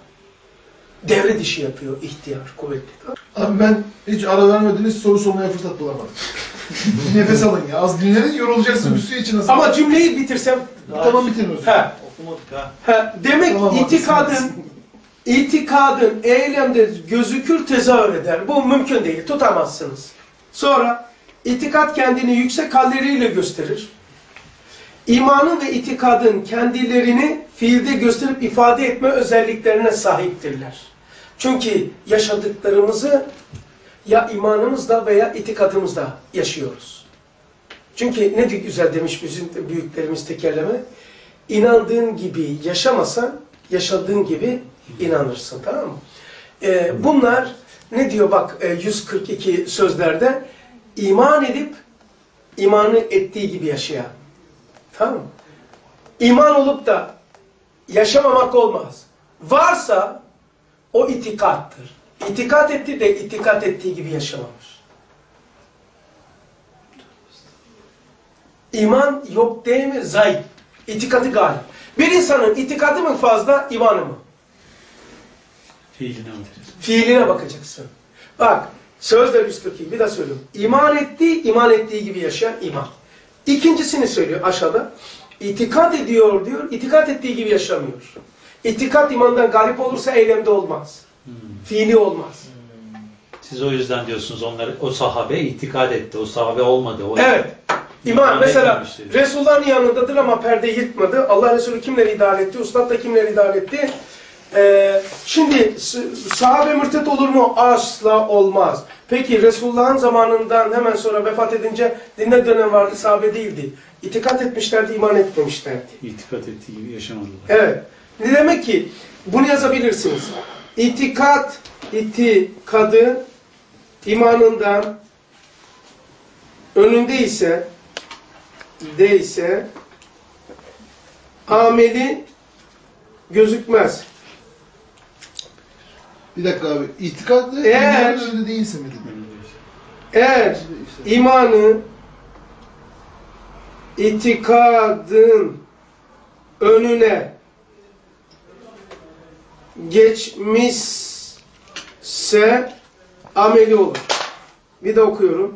Devre dışı yapıyor ihtiyar, kuvvetli. Abi ben hiç ara vermediniz, soru sormaya fırsat bulamadım. Nefes alın ya. Az dinlenin, yorulacaksın. Bir su için nasıl? Ama cümleyi bitirsem. Tamam bitirin o zaman. Okumadık ha. Ha, demek Tamam, itikadın itikadın eylemde gözükür, tezahür eder. Bu mümkün değil. Tutamazsınız. Sonra itikat kendini yüksek halleriyle gösterir. İmanın ve itikadın kendilerini fiilde gösterip ifade etme özelliklerine sahiptirler. Çünkü yaşadıklarımızı ya imanımızla veya itikadımızla yaşıyoruz. Çünkü ne güzel demiş bizim büyüklerimiz tekerleme. İnandığın gibi yaşamasan, yaşadığın gibi inanırsın. Tamam mı? Ee, bunlar ne diyor bak yüz kırk iki sözlerde? İman edip imanı ettiği gibi yaşayan. Tamam mı? İman olup da yaşamamak olmaz. Varsa o itikattır. İtikat etti de itikat ettiği gibi yaşamamış. İman yok değil mi? Zayıf. İtikadı galip. Bir insanın itikadı mı fazla, imanı mı? Fiiline bakacaksın. Fiiline bakacaksın. Bak, sözler yüz kırk iki, bir daha söylüyorum. İman ettiği, iman ettiği gibi yaşayan iman. İkincisini söylüyor aşağıda. İtikat ediyor diyor, itikat ettiği gibi yaşamıyor. İtikat imandan galip olursa eylemde olmaz. Hmm. Fiili olmaz. Siz o yüzden diyorsunuz onları, o sahabe itikad etti, o sahabe olmadı. O evet. İman mesela etmemiştir. Resulullah'ın yanındadır ama perde yırtmadı. Allah Resulü kimleri idare etti? Ustad da kimleri idare etti? Ee, şimdi sahabe mürtet olur mu? Asla olmaz. Peki Resulullah'ın zamanından hemen sonra vefat edince ne dönem vardı? Sahabe değildi. İtikat etmişlerdi, iman etmemişlerdi. İtikat ettiği gibi yaşamadılar. Evet. Ne demek ki? Bunu yazabilirsiniz. İtikat, itikadı imanından önünde ise değilse ameli gözükmez. Bir dakika abi. İtikadlı Eğer- imanın önünde değilse mi dedin? Eğer imanı itikadın önüne geçmişse ameli olur. Bir de okuyorum.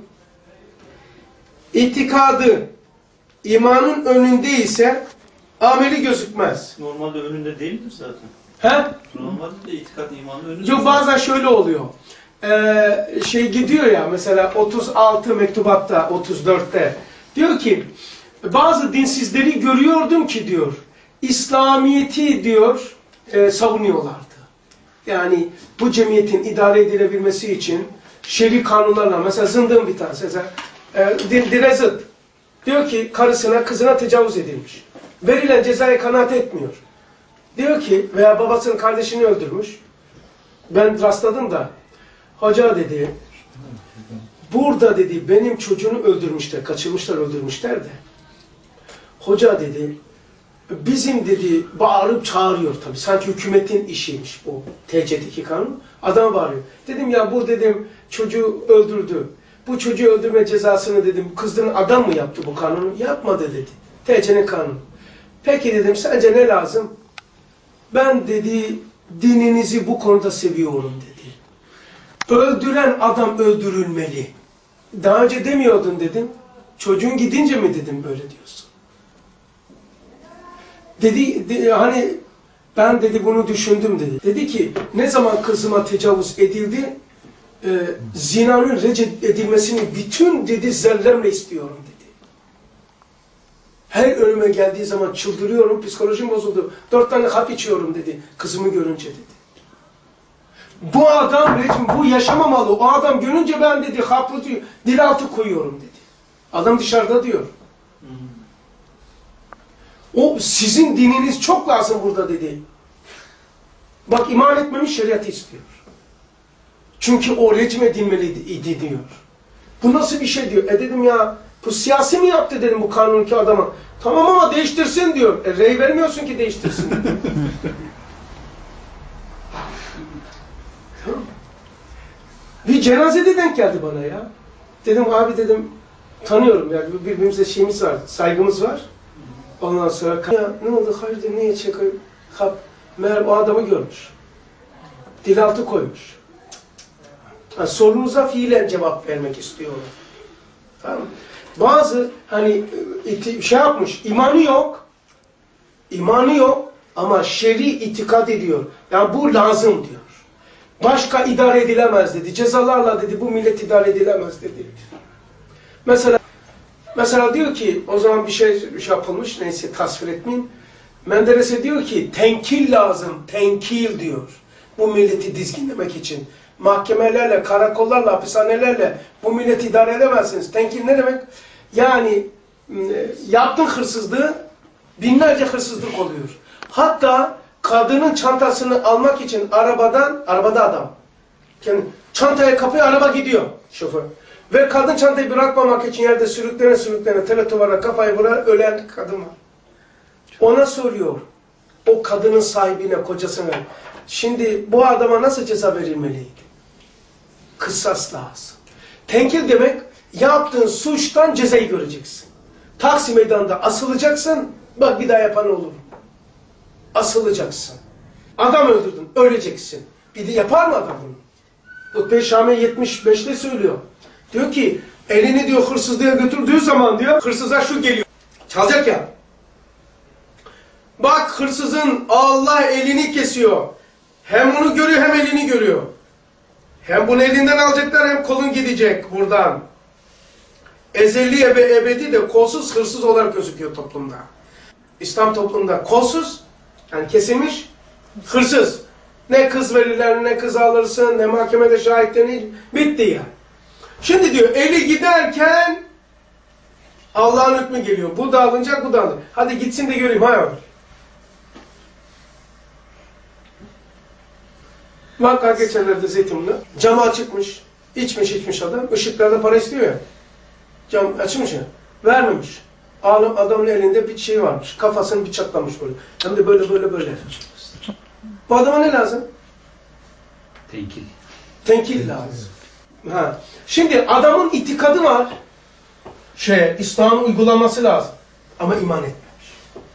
İtikadı imanın önünde ise ameli gözükmez. Normalde önünde değildir zaten. He? Normalde de itikat imanı önünde. Yok bazen şöyle oluyor. Ee, şey gidiyor ya mesela otuz altı mektubatta otuz dörtte diyor ki bazı dinsizleri görüyordum ki diyor İslamiyet'i diyor e, savunuyorlardı. Yani bu cemiyetin idare edilebilmesi için şer'i kanunlarla mesela zındığın bir tanesi mesela e, dine zıt diyor ki karısına kızına tecavüz edilmiş. Verilen cezaya kanaat etmiyor. Diyor ki veya babasının kardeşini öldürmüş. Ben rastladım da hoca dedi burada dedi benim çocuğunu öldürmüşler, kaçırmışlar öldürmüşler de hoca dedi bizim dedi bağırıp çağırıyor tabii. Sanki hükümetin işiymiş bu T C'deki kanun. Adam bağırıyor. Dedim ya bu dedim çocuğu öldürdü. Bu çocuğu öldürme cezasını dedim kızdığın adam mı yaptı bu kanunu? Yapmadı dedi. T C'nin kanunu. Peki dedim sence ne lazım? Ben dedi dininizi bu konuda seviyorum dedi. Öldüren adam öldürülmeli. Daha önce demiyordun dedim. Çocuğun gidince mi dedim böyle diyorsun. Dedi, dedi hani ben dedi bunu düşündüm dedi. Dedi ki ne zaman kızıma tecavüz edildi e, zinanın reced edilmesini bütün dedi zerremle istiyorum dedi. Her önüme geldiği zaman çıldırıyorum, psikolojim bozuldu. Dört tane hap içiyorum dedi kızımı görünce dedi. Bu adam bu yaşamamalı. O adam görünce ben dedi haplı dil altı koyuyorum dedi. Adam dışarıda diyor. O sizin dininiz çok lazım burada dedi. Bak iman etmemiş şeriatı istiyor. Çünkü o rejim edilmeliydi diyor. Bu nasıl bir şey diyor. E dedim ya bu siyasi mi yaptı dedim bu kanunki adama. Tamam ama değiştirsin diyor. E rey vermiyorsun ki değiştirsin. Bir cenazede denk geldi bana ya. Dedim abi dedim tanıyorum yani birbirimize şeyimiz var, saygımız var. Ondan sonra ya ne oldu hayırdır niye çekiyor? Meğer o adamı görmüş. Dilaltı koymuş. Yani sorunuza fiilen cevap vermek istiyorum. Tamam mı? Bazı hani şey yapmış, imanı yok. İmanı yok ama şer'i itikad ediyor. Yani bu lazım diyor. Başka idare edilemez dedi. Cezalarla dedi bu millet idare edilemez dedi. Mesela mesela diyor ki o zaman bir şey, bir şey yapılmış neyse tasvir etmeyeyim. Menderes'e diyor ki tenkil lazım. Tenkil diyor. Bu milleti dizginlemek için. Mahkemelerle, karakollarla, hapishanelerle bu milleti idare edemezsiniz. Tenkil ne demek? Yani yaptığın hırsızlığı binlerce hırsızlık oluyor. Hatta kadının çantasını almak için arabadan, arabada adam. Yani çantayı kapıyor, araba gidiyor şoför. Ve kadın çantayı bırakmamak için yerde sürüklene sürüklene teletuvara kafayı vurar, ölen kadın var. Ona soruyor. O kadının sahibine, kocasına. Şimdi bu adama nasıl ceza verilmeliydi? Kısas lazım. Tenkil demek yaptığın suçtan cezayı göreceksin. Taksim meydanında asılacaksın. Bak bir daha yapan olur. Asılacaksın. Adam öldürdün, öleceksin. Bir de yapar mı adam bunu? Utbe Şami yetmiş beşte söylüyor. Diyor ki elini diyor hırsızlığa götürdüğü zaman diyor hırsıza şu geliyor. Çalacak ya. Bak hırsızın Allah elini kesiyor. Hem onu görüyor hem elini görüyor. Hem bunu elinden alacaklar hem kolun gidecek buradan. Ezeli ve ebedi de kolsuz hırsız olarak gözüküyor toplumda. İslam toplumunda kolsuz yani kesilmiş hırsız. Ne kız verirler ne kız alırsın ne mahkemede şahitlenir. Bitti ya. Yani. Şimdi diyor eli giderken Allah'ın hükmü geliyor. Bu da alınacak bu da alınacak. Hadi gitsin de göreyim. Hayır. Vaka geçenlerde Zeytinburnu'na camı açıkmış. İçmiş içmiş adam. Işıklarda para istiyor ya. Cam açmış ya. Vermemiş. Adamın elinde bir şey varmış. Kafasını bıçaklamış böyle. Hem de böyle böyle böyle. Bu adama ne lazım? Tenkil. Tenkil lazım. Ha. Şimdi adamın itikadı var. Şey, İslam'ın uygulaması lazım. Ama iman etmemiş.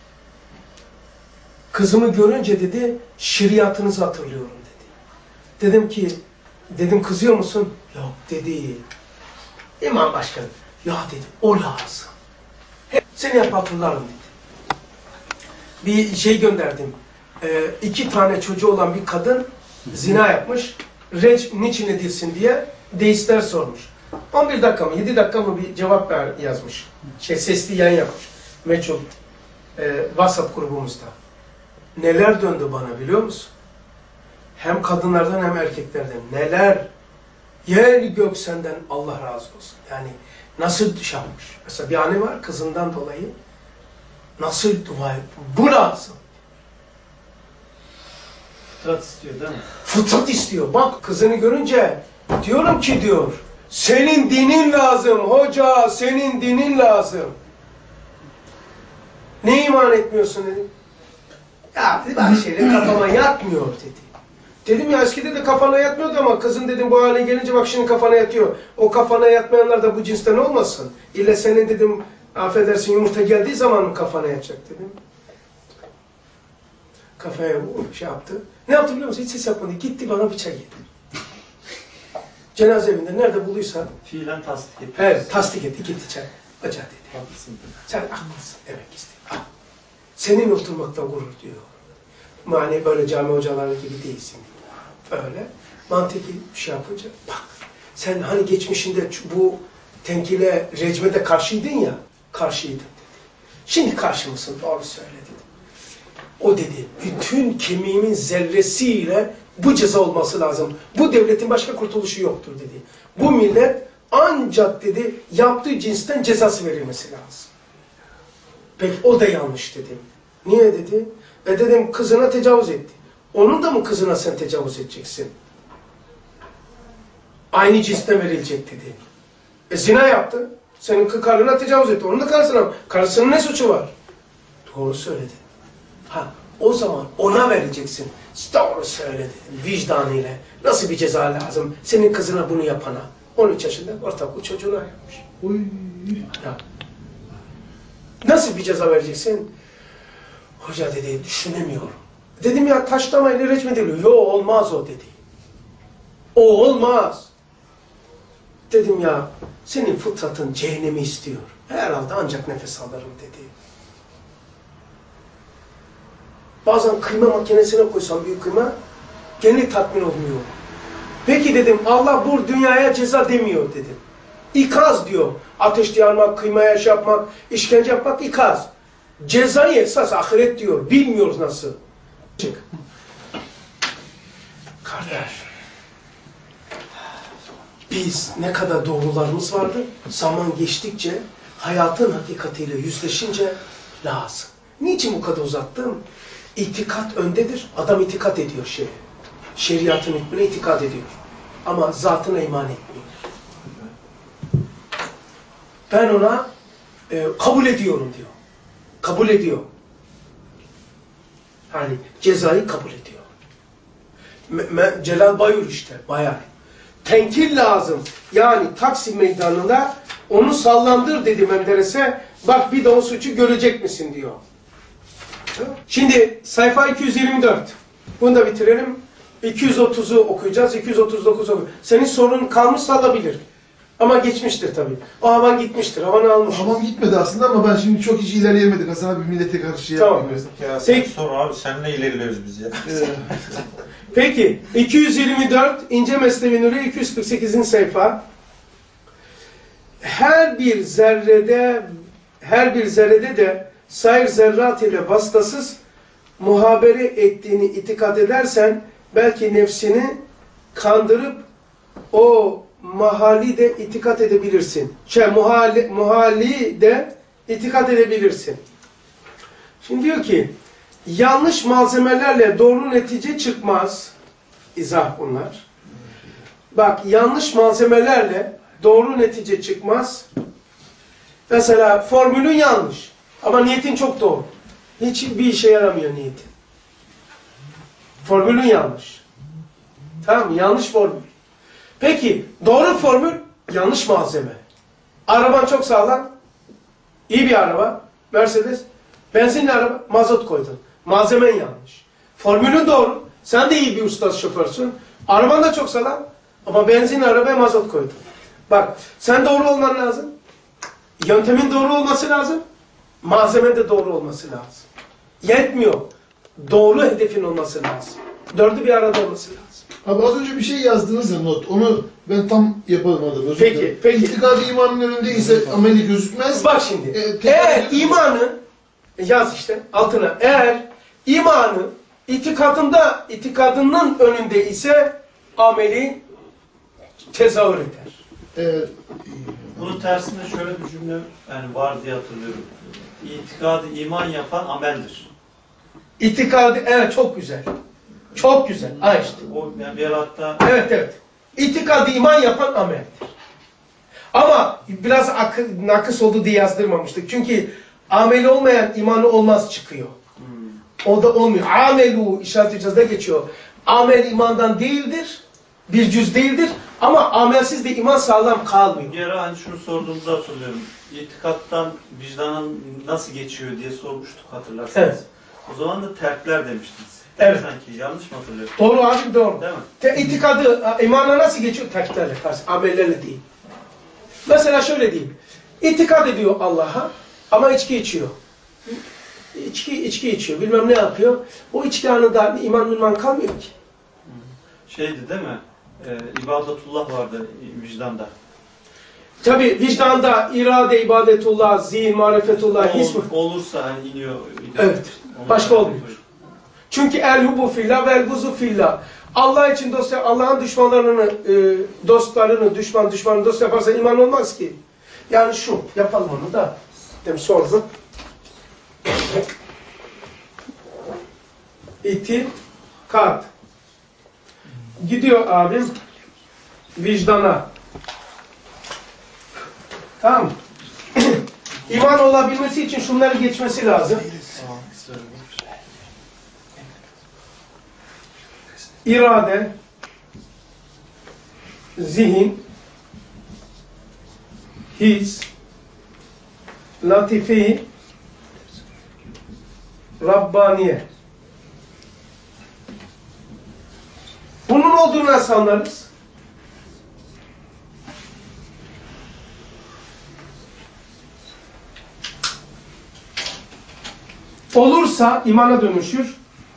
Kızımı görünce dedi, şeriatınızı hatırlıyorum dedi. Dedim ki, dedim kızıyor musun? Yok dedi. İmam başkanı. Ya dedi, o lazım. Hep seni hep hatırlarım dedi. Bir şey gönderdim. Ee, iki tane çocuğu olan bir kadın zina yapmış. Renç niçin edilsin diye deistler sormuş. on bir dakika mı, yedi dakika mı bir cevap ver yazmış. Şey, sesli yayın yapmış. Meçhul. Ee, WhatsApp grubumuzda. Neler döndü bana biliyor musun? Hem kadınlardan hem erkeklerden. Neler? Yer gök senden Allah razı olsun. Yani nasıl şey yapmış? Mesela bir anne var kızından dolayı. Nasıl dua et? Bu lazım. Fıtrat istiyor değil mi? Fıtrat istiyor. Bak kızını görünce diyorum ki diyor senin dinin lazım hoca, senin dinin lazım. Ne iman etmiyorsun dedim. Ya dedi bazı şeyler kafama yatmıyor dedi. Dedim ya eskide de kafana yatmıyordu ama kızın dedim bu hale gelince bak şimdi kafana yatıyor. O kafana yatmayanlar da bu cinsten olmasın. İlle senin dedim affedersin yumurta geldiği zaman mı kafana yatacak dedim. Kafaya şey yaptı. Ne yaptı biliyor musun? Hiç ses yapmadı. Gitti bana bir çay getirdi. Cenaze evinde nerede bulduysa Fiilen tasdik etti. evet tasdik etti. Gitti çay. Aca dedi. Haklısın. Sen haklısın demek istedim. Al. Senin oturmaktan gurur diyor. Mani böyle cami hocaları gibi değilsin. Öyle. Mantıki bir şey yapınca bak. Sen hani geçmişinde bu tenkile, recme de karşıydın ya. Karşıydın dedi. Şimdi karşı mısın? Doğru söyle dedi. O dedi, bütün kemiğimin zerresiyle bu ceza olması lazım. Bu devletin başka kurtuluşu yoktur dedi. Bu millet ancak dedi, yaptığı cinsten cezası verilmesi lazım. Peki o da yanlış dedim. Niye dedi? E dedim kızına tecavüz etti. Onun da mı kızına sen tecavüz edeceksin? Aynı cinsten verilecek dedi. E zina yaptı. Senin karına tecavüz etti. Onun da karısına. Karısının ne suçu var? Doğru söyledi. Ha, o zaman ona vereceksin. Doğru söyledi. Vicdanıyla. Nasıl bir ceza lazım? Senin kızına bunu yapana. on üç yaşında ortaokul çocuğuna yapmış. Uy. Ya. Nasıl bir ceza vereceksin? Hoca dedi düşünemiyorum. Dedim ya taşlamayla reçme ediliyor. Yo olmaz o dedi. O olmaz. Dedim ya senin fıtratın cehennemi istiyor. Herhalde ancak nefes alırım dedi. Bazen kıyma makinesine koysam büyük kıyma gene tatmin olmuyor. Peki dedim Allah bu dünyaya ceza demiyor dedim. İkaz diyor. Ateşte yanmak, kıymaya şey yapmak, işkence yapmak ikaz. Cezayı esas ahiret diyor. Bilmiyoruz nasıl. Kardeş. Biz ne kadar doğrularımız vardı. Zaman geçtikçe hayatın hakikatiyle yüzleşince lazım. Niçin bu kadar uzattım? İtikat öndedir. Adam itikat ediyor şeye. Şeriatın hükmüne itikat ediyor. Ama zatına iman etmiyor. Ben ona e, kabul ediyorum diyor. Kabul ediyor. Yani cezayı kabul ediyor. Me, me, Celal Bayur işte. Bayar. Tenkil lazım. Yani Taksim meydanında onu sallandır dedi Menderes'e. Bak bir de o suçu görecek misin diyor. Şimdi sayfa iki yüz yirmi dört. Bunu da bitirelim. iki yüz otuzu okuyacağız. iki yüz otuz dokuz okuyacağız. Senin sorun kalmışsa alabilir. Ama geçmiştir tabii. O havan gitmiştir. Havanı almış. Havam gitmedi aslında ama ben şimdi çok hiç ilerleyemedik. Hasan abi millete karşı şey tamam. yapmıyor. Ya sen Peki. sor abi, seninle ilerliyoruz biz ya. Peki, iki yüz yirmi dört İnce Mesnevi Nuri iki yüz kırk sekizinci sayfa. Her bir zerrede her bir zerrede de sair zerrat ile vasıtasız muhabere ettiğini itikad edersen belki nefsini kandırıp o mahali de itikat edebilirsin. Şey, muhali, muhali de itikat edebilirsin. Şimdi diyor ki yanlış malzemelerle doğru netice çıkmaz. İzah bunlar. Bak yanlış malzemelerle doğru netice çıkmaz. Mesela formülün yanlış. Ama niyetin çok doğru. Hiçbir işe yaramıyor niyetin. Formülün yanlış. Tamam mı? Yanlış formül. Peki doğru formül yanlış malzeme. Araban çok sağlam. İyi bir araba. Mercedes. Benzinli araba. Mazot koydun. Malzemen yanlış. Formülün doğru. Sen de iyi bir usta şoförsün. Araban da çok sağlam. Ama benzinli arabaya mazot koydun. Bak sen doğru olman lazım. Yöntemin doğru olması lazım. Malzemen de doğru olması lazım. Yetmiyor. Doğru hedefin olması lazım. Dördü bir arada olması lazım. Abi az önce bir şey yazdınız ya not. Onu ben tam yapamadım. Özür Peki, dilerim. peki. İtikadı imanın önünde ise ameli gözükmez. Bak şimdi. E, eğer tekrar- imanı yaz işte altına. Eğer imanı itikadında itikadının önünde ise ameli tezahür eder. E, Bunun tersinde şöyle bir cümle yani var diye hatırlıyorum. İtikadı iman yapan ameldir. İtikadı evet çok güzel. Çok güzel. Ha işte. O yani bir hatta Evet evet. İtikadı iman yapan ameldir. Ama biraz akı, nakıs oldu diye yazdırmamıştık. Çünkü ameli olmayan imanı olmaz çıkıyor. Hmm. O da olmuyor. Amelu işaret-i cezde geçiyor. Amel imandan değildir. Bir cüz değildir. Ama amelsiz de iman sağlam kalmıyor. Bir ara hani şunu sorduğumuzu hatırlıyorum. İtikattan vicdanın nasıl geçiyor diye sormuştuk hatırlarsanız. Evet. O zaman da terkler demiştiniz. Evet. Sanki yanlış mı hatırlıyorum? Doğru abi doğru. Değil mi? Te, itikadı imana nasıl geçiyor? Terklerle karşı, amellerle değil. Mesela şöyle diyeyim. İtikad ediyor Allah'a ama içki içiyor. İçki, içki içiyor. Bilmem ne yapıyor. O içki anında iman iman kalmıyor ki. Şeydi değil mi? Ee, ibadetullah vardı vicdanda. Tabi vicdanda irade, ibadetullah, zihin, marifetullah, his mi? Olursa hani iniyor. Evet. Başka olmuyor. Çünkü el hubu fillah ve el buzu fillah. Allah için dost, Allah'ın düşmanlarını, e, dostlarını, düşman düşmanı dost yaparsa iman olmaz ki. Yani şu, yapalım onu da. Dem sordu. İtikat. Gidiyor abim vicdana. Tamam. İman olabilmesi için şunları geçmesi lazım. İrade, zihin, his, latife, Rabbaniye. Bunun olduğunu nasıl anlarız? Olursa imana dönüşür.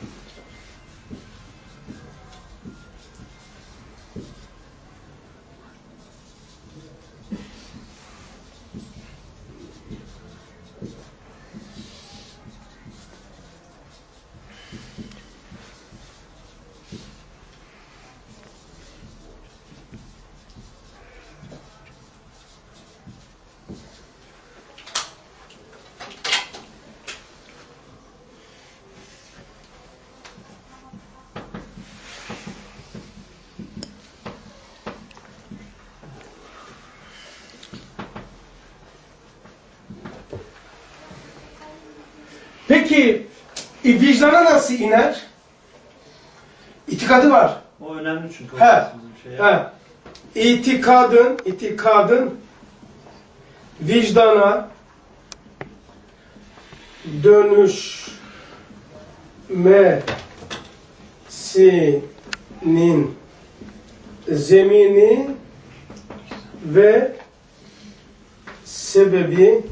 Peki vicdana nasıl iner? İtikadı var. O önemli çünkü. He. Şey He. İtikadın, itikadın vicdana dönüşmesinin zemini ve sebebi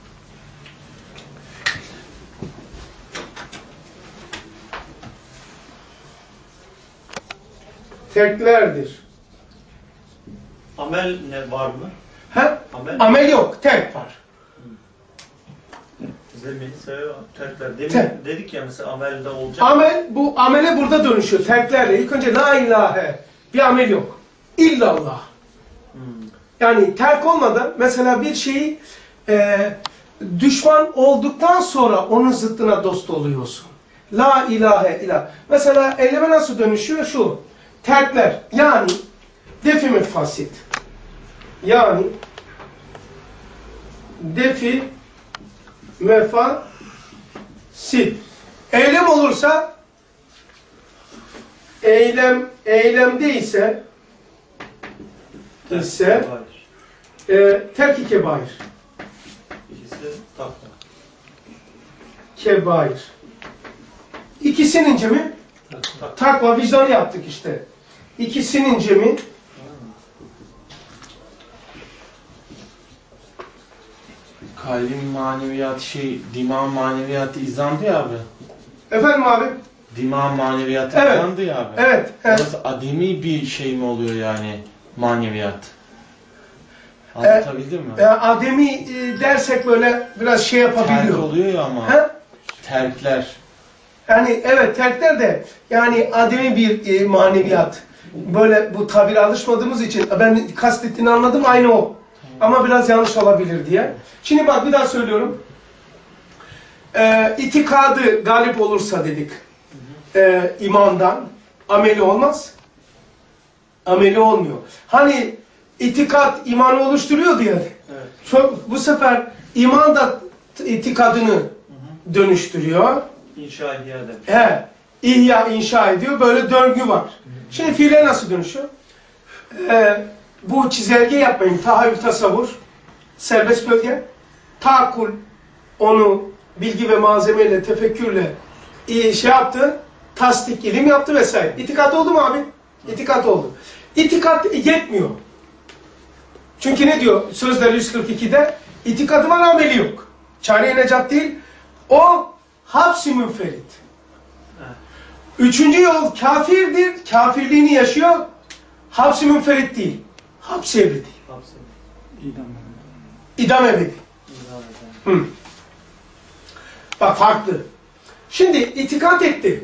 terklerdir. Amel ne var mı? Ha? Amel, Amel yok, terk var. Zemini sebebi terkler. Demin Terk. dedik ya mesela amelde olacak. Amel, bu amele burada dönüşüyor terklerle. İlk önce la ilahe, bir amel yok. İllallah. Hmm. Yani terk olmadan mesela bir şeyi e, düşman olduktan sonra onun zıttına dost oluyorsun. La ilahe ilah. Mesela eyleme nasıl dönüşüyor? Şu. Terkler. Yani defi mefasit. Yani defi mefasit. Eylem olursa eylem eylemde ise ise e, terk-i kebair. İkisi takva. Kebair. İkisinin cemi takva, vicdanı yaptık işte. İkisinin cemi Kalbin maneviyatı şey, dimağın maneviyatı izandı ya abi. efendim abi? Dimağın maneviyatı Evet. izandı ya abi. Evet. evet. Orası ademi bir şey mi oluyor yani maneviyat? Anlatabildim mi? E, ademi e, dersek böyle biraz şey yapabiliyor. Terk oluyor ya ama. He? Terkler. Yani evet terkler de yani ademi bir e, maneviyat. Böyle bu tabire alışmadığımız için ben kastettiğini anladım aynı o. Ama biraz yanlış olabilir diye. Şimdi bak bir daha söylüyorum. Ee, itikadı galip olursa dedik. Ee, imandan ameli olmaz. Ameli olmuyor. Hani itikat imanı oluşturuyor diye. Evet. Çok, bu sefer iman da itikadını dönüştürüyor. İnşa ihya demiş. He, ihya inşa ediyor. Böyle döngü var. Şimdi fiile nasıl dönüşüyor? Ee, bu çizelge yapmayın. Tahayyül, tasavvur, serbest bölge. Taakkul, onu bilgi ve malzemeyle, tefekkürle iyi şey yaptı. Tasdik, ilim yaptı vesaire. İtikat oldu mu abi? İtikat oldu. İtikat yetmiyor. Çünkü ne diyor Sözler yüz kırk iki'de? İtikadı var, ameli yok. Çare-i necat değil. O hapsi münferit. Üçüncü yol kafirdir. Kafirliğini yaşıyor. Hapsi münferit değil. Hapsi ebedi. İdam ebedi. İdam ebedi. Hı. Bak farklı. Şimdi itikat etti.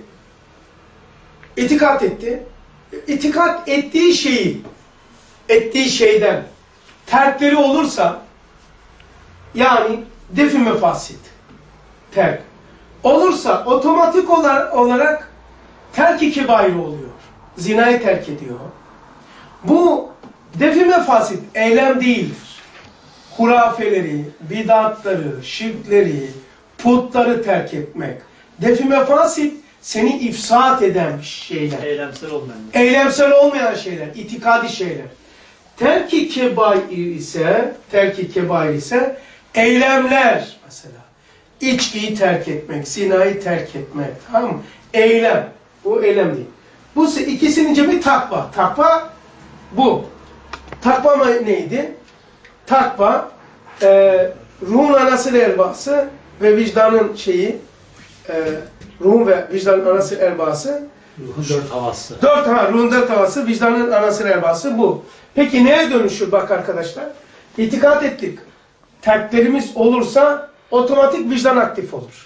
İtikat etti. İtikat ettiği şeyi, ettiği şeyden terkleri olursa, yani defi mefasit, terk olursa otomatik olarak terk-i kebair oluyor. Zinayı terk ediyor. Bu defi mefasit eylem değildir. Hurafeleri, bidatları, şirkleri, putları terk etmek. Defi mefasit seni ifsat eden şeyler. Eylemsel olmayan. Eylemsel olmayan şeyler, itikadi şeyler. Terk-i kebair ise, terk-i kebair ise eylemler mesela. İçkiyi terk etmek, zinayı terk etmek, tamam mı? Eylem. Bu eylem değil. Bu ikisinin cemi takva. Takva bu. Takva neydi? Takva e, ruhun anası erbası ve vicdanın şeyi e, ruhun ve vicdanın anası erbası. Ruhun dört havası. Dört ha, ruhun dört havası, vicdanın anası erbası bu. Peki neye dönüşür bak arkadaşlar? İtikat ettik. Terklerimiz olursa otomatik vicdan aktif olur.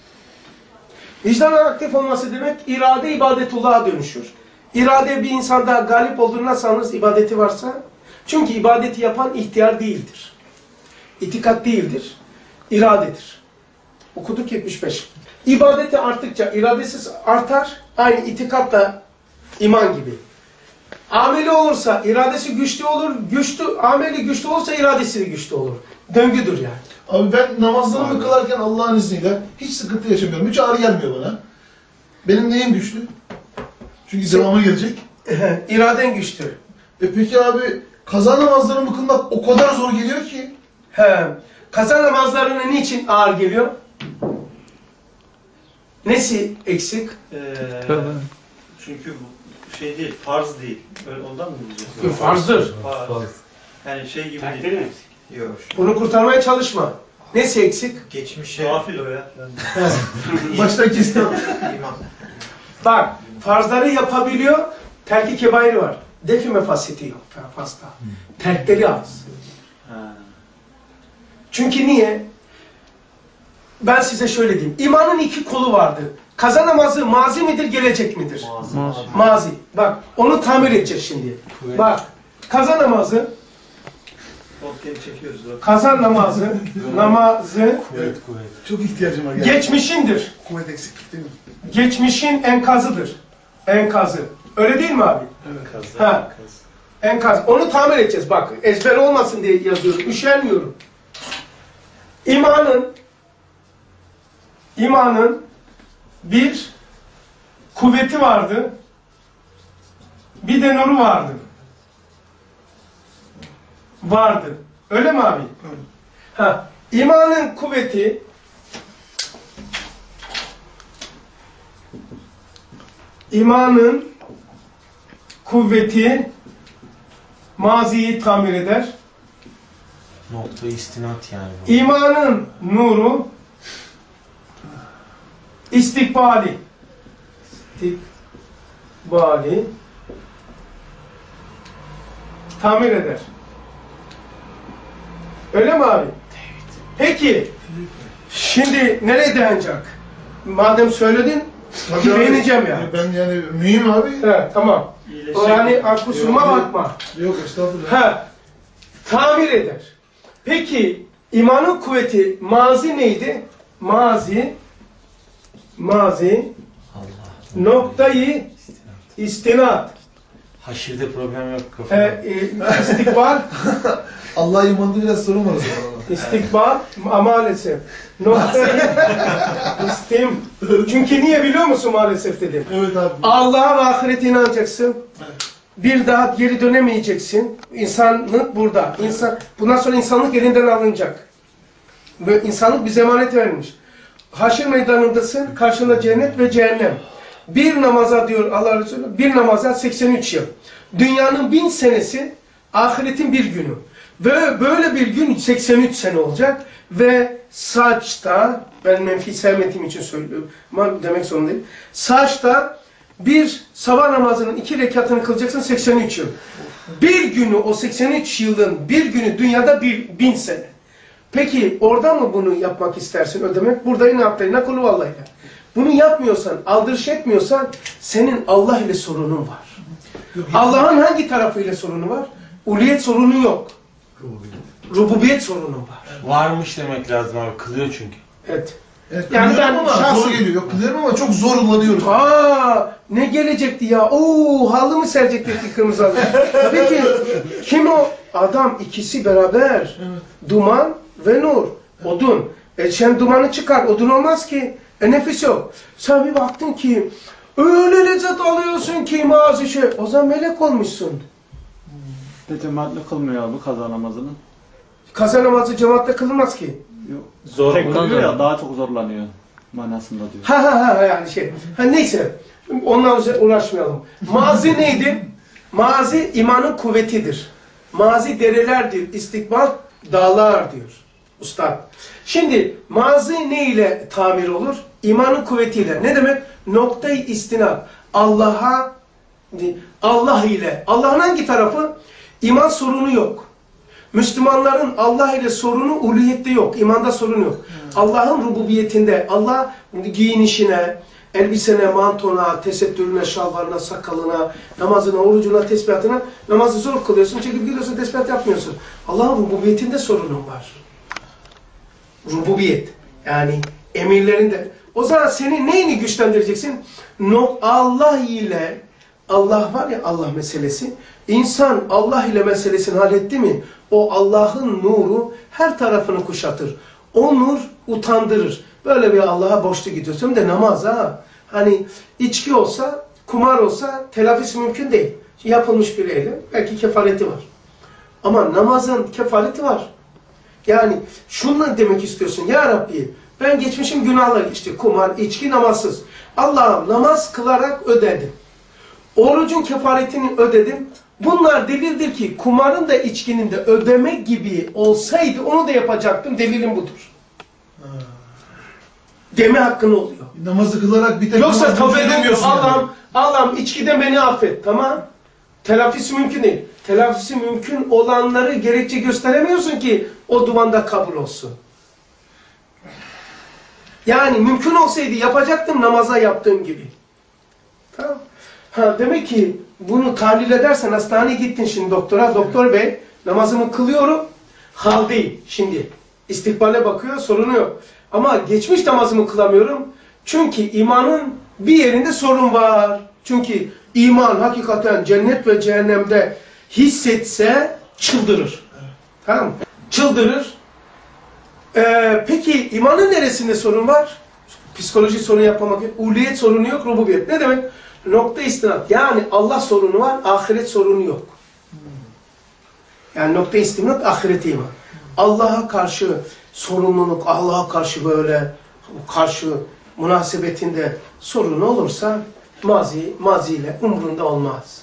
Vicdanın aktif olması demek irade ibadetullah'a dönüşür. İrade bir insanda galip olduğunu nasıl anlarız? İbadeti varsa. Çünkü ibadeti yapan ihtiyar değildir. İtikat değildir. İradedir. Okuduk yetmiş beş. İbadeti arttıkça iradesiz artar. Aynı itikatla iman gibi. Ameli olursa iradesi güçlü olur. Güçlü, ameli güçlü olursa iradesi güçlü olur. Döngüdür yani. Abi ben namazlarımı kılarken Allah'ın izniyle hiç sıkıntı yaşamıyorum. Hiç ağrı gelmiyor bana. Benim neyim güçlü? Çünkü devamı gelecek. İraden güçlü. E peki abi kaza namazlarımı kılmak o kadar zor geliyor ki. He. Kaza namazlarına niçin ağır geliyor? Nesi eksik? Ee, çünkü bu şey değil, farz değil. Öyle ondan mı diyeceğiz? Farzdır. Farz. Yani şey gibi Takdir değil. mi? Yok. Bunu kurtarmaya çalışma. Nesi eksik? Geçmişe Gafil o ya. Baştan kestim. iman. Bak, farzları yapabiliyor, terk-i kebairi var. Defi mefasiti yok fazla. Terkleri az. Ha. Çünkü niye? Ben size şöyle diyeyim. İmanın iki kolu vardır. Kaza namazı mazi midir, gelecek midir? Mazi. Mazi. Mazi. Bak, onu tamir edeceğiz şimdi. Kuvvet. Bak, kaza namazı, Podcast'i çekiyoruz. Bak. kaza namazı, namazı Kuvvet kuvvet. Çok ihtiyacım var. geçmişindir. Kuvvet eksiklik değil mi? Geçmişin enkazıdır. Enkazı. Öyle değil mi abi? Evet. Ha. Enkaz. Onu tamir edeceğiz. Bak ezber olmasın diye yazıyorum. Üşenmiyorum. İmanın imanın bir kuvveti vardı. Bir de nuru vardı. Vardı. Öyle mi abi? Evet. Ha. İmanın kuvveti imanın kuvveti maziyi tamir eder. Nokta istinat yani bu. İmanın nuru istikbali istikbali tamir eder. Öyle mi abi? Peki şimdi nereye dayanacak? Madem söyledin beğeneceğim yani. Ben yani mühim abi. Evet, tamam. O yani kusuruma Yok, bakma. Yok estağfurullah. Ha, tamir eder. Peki imanın kuvveti mazi neydi? Mazi mazi Allah. noktayı istinat. Haşirde problem yok E, kafada. e, istikbal Allah imanında biraz sorun var o zaman ama. İstikbal maalesef. Nokta istim. Çünkü niye biliyor musun maalesef dedim. Evet abi. Allah'a ve ahirete inanacaksın. Bir daha geri dönemeyeceksin. İnsanlık burada. İnsan, bundan sonra insanlık elinden alınacak. Ve insanlık bize emanet vermiş. Haşr meydanındasın. Karşında cennet ve cehennem. Bir namaza diyor Allah Resulü, bir namaza seksen üç yıl. Dünyanın bin senesi, ahiretin bir günü. Ve böyle bir gün seksen üç sene olacak. Ve saçta, ben menfi sevmediğim için söylüyorum ama demek zorundayım. Saçta bir sabah namazının iki rekatını kılacaksın seksen üç yıl. Bir günü, o seksen üç yılın bir günü dünyada bir bin sene. Peki orada mı bunu yapmak istersin ödemek? Burada yine yaptığına kulu vallahi. Bunu yapmıyorsan, aldırış etmiyorsan senin Allah ile sorunun var. Allah'ın hangi tarafıyla sorunu var? Uliyet sorunu yok. Rububiyet sorunu var. Varmış demek lazım abi. Kılıyor çünkü. Evet. Evet, Yani ben ama şahsım- zor geliyor. Yok kılıyorum ama çok zor kullanıyorum. Aa, ne gelecekti ya? Oo, halı mı serecekti kırmızı halı? Tabii ki. Kim o? Adam ikisi beraber. Duman ve nur. Odun. E sen dumanı çıkar. Odun olmaz ki. E nefis yok. Sen bir baktın ki öyle lezzet alıyorsun ki mazı şey. O zaman melek olmuşsun. De cemaatle kılmıyor abi kaza namazını. Kaza namazı cemaatle kılınmaz ki. Yok. Zor. Tek Ondan kılıyor ya dolayı. daha çok zorlanıyor manasında diyor. Ha ha ha yani şey. Ha neyse. Ondan uğraşmayalım. Mazi neydi? Mazi imanın kuvvetidir. Mazi derelerdir. İstikbal dağlar diyor Ustad. Şimdi mazi ne ile tamir olur? İmanın kuvvetiyle. Ne demek? Noktayı istinad. Allah'a, Allah ile. Allah'ın hangi tarafı? İman sorunu yok. Müslümanların Allah ile sorunu uluhiyette yok. İmanda sorun yok. Allah'ın rububiyetinde, Allah giyinişine, elbisene, mantona, tesettürüne, şalvarına, sakalına, namazına, orucuna, tesbihatına, namazı zor kılıyorsun, çekip gidiyorsun, tesbihat yapmıyorsun. Allah'ın rububiyetinde sorunun var. Rububiyet. Yani emirlerinde. O zaman senin neyini güçlendireceksin? No, Allah ile, Allah var ya Allah meselesi. İnsan Allah ile meselesini halletti mi? O Allah'ın nuru her tarafını kuşatır. O nur utandırır. Böyle bir Allah'a borçlu gidiyorsun de namaz ha. Hani içki olsa, kumar olsa telafisi mümkün değil. Yapılmış bir eylem. Belki kefareti var. Ama namazın kefareti var. Yani şunu demek istiyorsun. Ya Rabbi ben geçmişim günahlar işte kumar, içki, namazsız. Allah'ım namaz kılarak ödedim. Orucun kefaretini ödedim. Bunlar delildir ki kumarın da içkinin de ödeme gibi olsaydı onu da yapacaktım. Delilim budur. Deme hakkın oluyor. Namazı kılarak bir tek Yoksa namazı tövbe edemiyorsun. edemiyorsun yani. Allah'ım, Allah'ım içkiden beni affet. Tamam. Telafisi mümkün değil. Telafisi mümkün olanları gerekçe gösteremiyorsun ki o duvanda kabul olsun. Yani mümkün olsaydı yapacaktım namaza yaptığım gibi. Tamam. Ha, demek ki bunu tahlil edersen hastaneye gittin şimdi doktora. Doktor bey namazımı kılıyorum. Hal değil şimdi. İstikbale bakıyor sorunu yok. Ama geçmiş namazımı kılamıyorum. Çünkü imanın bir yerinde sorun var. Çünkü iman hakikaten cennet ve cehennemde hissetse çıldırır. Tamam mı? Çıldırır. Ee, peki imanın neresinde sorun var? Psikoloji sorun yapmamak yok. Uliyet sorunu yok, rububiyet. Ne demek? Nokta istinad. Yani Allah sorunu var, ahiret sorunu yok. Yani nokta istinad, ahiret iman. Allah'a karşı sorumluluk, Allah'a karşı böyle karşı münasebetinde sorun olursa mazi, maziyle umrunda olmaz.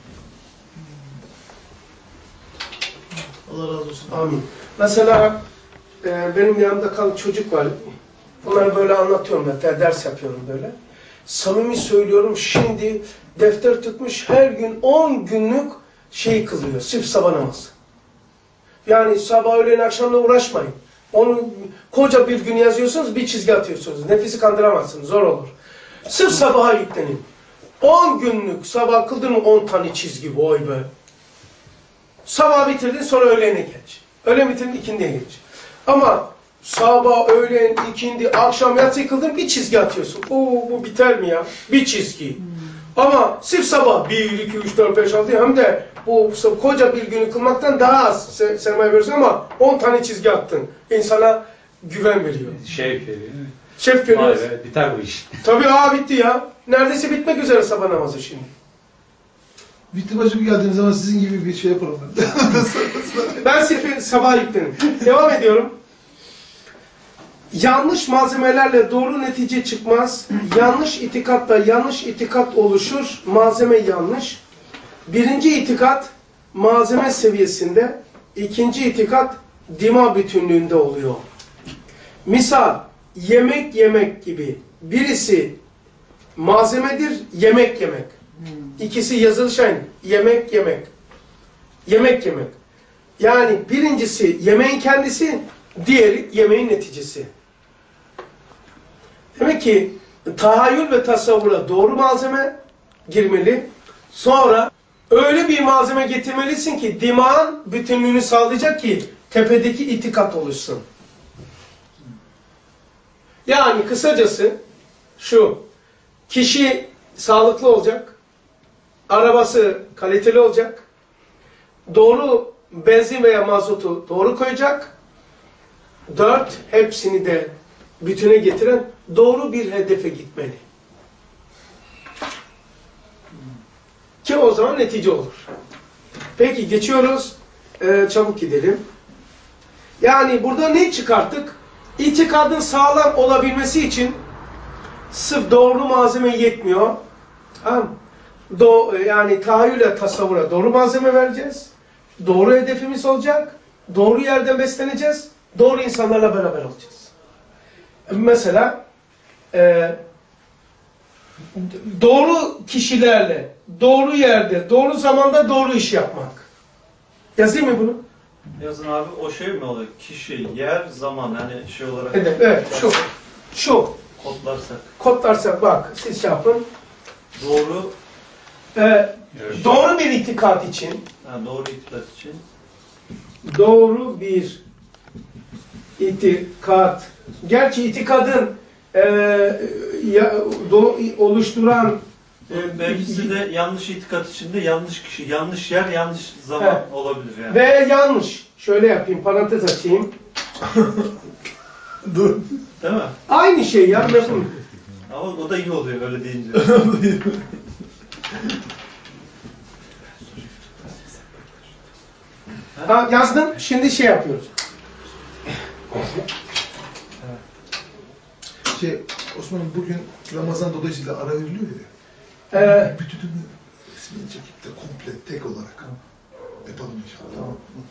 Allah razı olsun. Amin. Mesela e, benim yanımda kalan çocuk var. Bunları böyle anlatıyorum ben, ders yapıyorum böyle. Samimi söylüyorum şimdi defter tutmuş her gün on günlük şey kılıyor. Sırf sabah namazı. Yani sabah öğlen akşamla uğraşmayın. Onu koca bir gün yazıyorsunuz bir çizgi atıyorsunuz. Nefisi kandıramazsınız zor olur. Sırf sabaha yüklenin. on günlük sabah kıldın mı on tane çizgi boy böyle. Sabah bitirdin sonra öğlene geç. Öğlen bitirdin ikindiye geç. Ama sabah, öğlen, ikindi, akşam yatsı kıldın bir çizgi atıyorsun. Oo bu biter mi ya? Bir çizgi. Ama sırf sabah bir, iki, üç, dört, beş, altı hem de bu koca bir günü kılmaktan daha az sermaye veriyorsun ama on tane çizgi attın. İnsana güven veriyor. Şevk veriyor. Şevk veriyor. Vay be, biter bu iş. Tabii aa bitti ya. Neredeyse bitmek üzere sabah namazı şimdi. Bitti bacım geldiğiniz zaman sizin gibi bir şey yapalım ben. Ben sırf sabah yüklerim. Devam ediyorum. Yanlış malzemelerle doğru netice çıkmaz. Yanlış itikatla yanlış itikat oluşur. Malzeme yanlış. Birinci itikat malzeme seviyesinde. İkinci itikat dima bütünlüğünde oluyor. Misal yemek yemek gibi. Birisi malzemedir, yemek yemek. İkisi yazılış aynı. Yemek yemek. Yemek yemek. Yani birincisi yemeğin kendisi, diğeri yemeğin neticesi. Demek ki tahayyül ve tasavvura doğru malzeme girmeli. Sonra öyle bir malzeme getirmelisin ki dimağın bütünlüğünü sağlayacak ki tepedeki itikat oluşsun. Yani kısacası şu, kişi sağlıklı olacak, arabası kaliteli olacak, doğru benzin veya mazotu doğru koyacak, dört, hepsini de bütüne getiren doğru bir hedefe gitmeli. Ki o zaman netice olur. Peki geçiyoruz, ee, çabuk gidelim. Yani burada ne çıkarttık? İtikadın sağlam olabilmesi için sırf doğru malzeme yetmiyor. Tamam. Do yani tahayyüle, tasavvura doğru malzeme vereceğiz. Doğru hedefimiz olacak. Doğru yerden besleneceğiz. Doğru insanlarla beraber olacağız. Mesela e, doğru kişilerle, doğru yerde, doğru zamanda doğru iş yapmak. Yazayım mı bunu? Yazın abi, o şey mi oluyor? Kişi, yer, zaman, yani şey olarak. Evet, evet şu. Şu. Kodlarsak. Kodlarsak bak, siz şey yapın. Doğru. Ee, evet. Doğru bir itikat için. Ha, doğru itikat için. Doğru bir itikat. Gerçi itikadın e, ya, do, oluşturan e, belki de yanlış itikat içinde yanlış kişi, yanlış yer, yanlış zaman he. olabilir yani. Ve yanlış. Şöyle yapayım, parantez açayım. Dur. Değil mi? Aynı şey ya. Ama o da iyi oluyor öyle deyince. Ha, yazdım. Şimdi şey yapıyoruz. Şey, Osman'ım bugün Ramazan dolayısıyla ara veriliyor ya. Ee, Bütün resmini çekip de komple tek olarak yapalım inşallah. Tamam.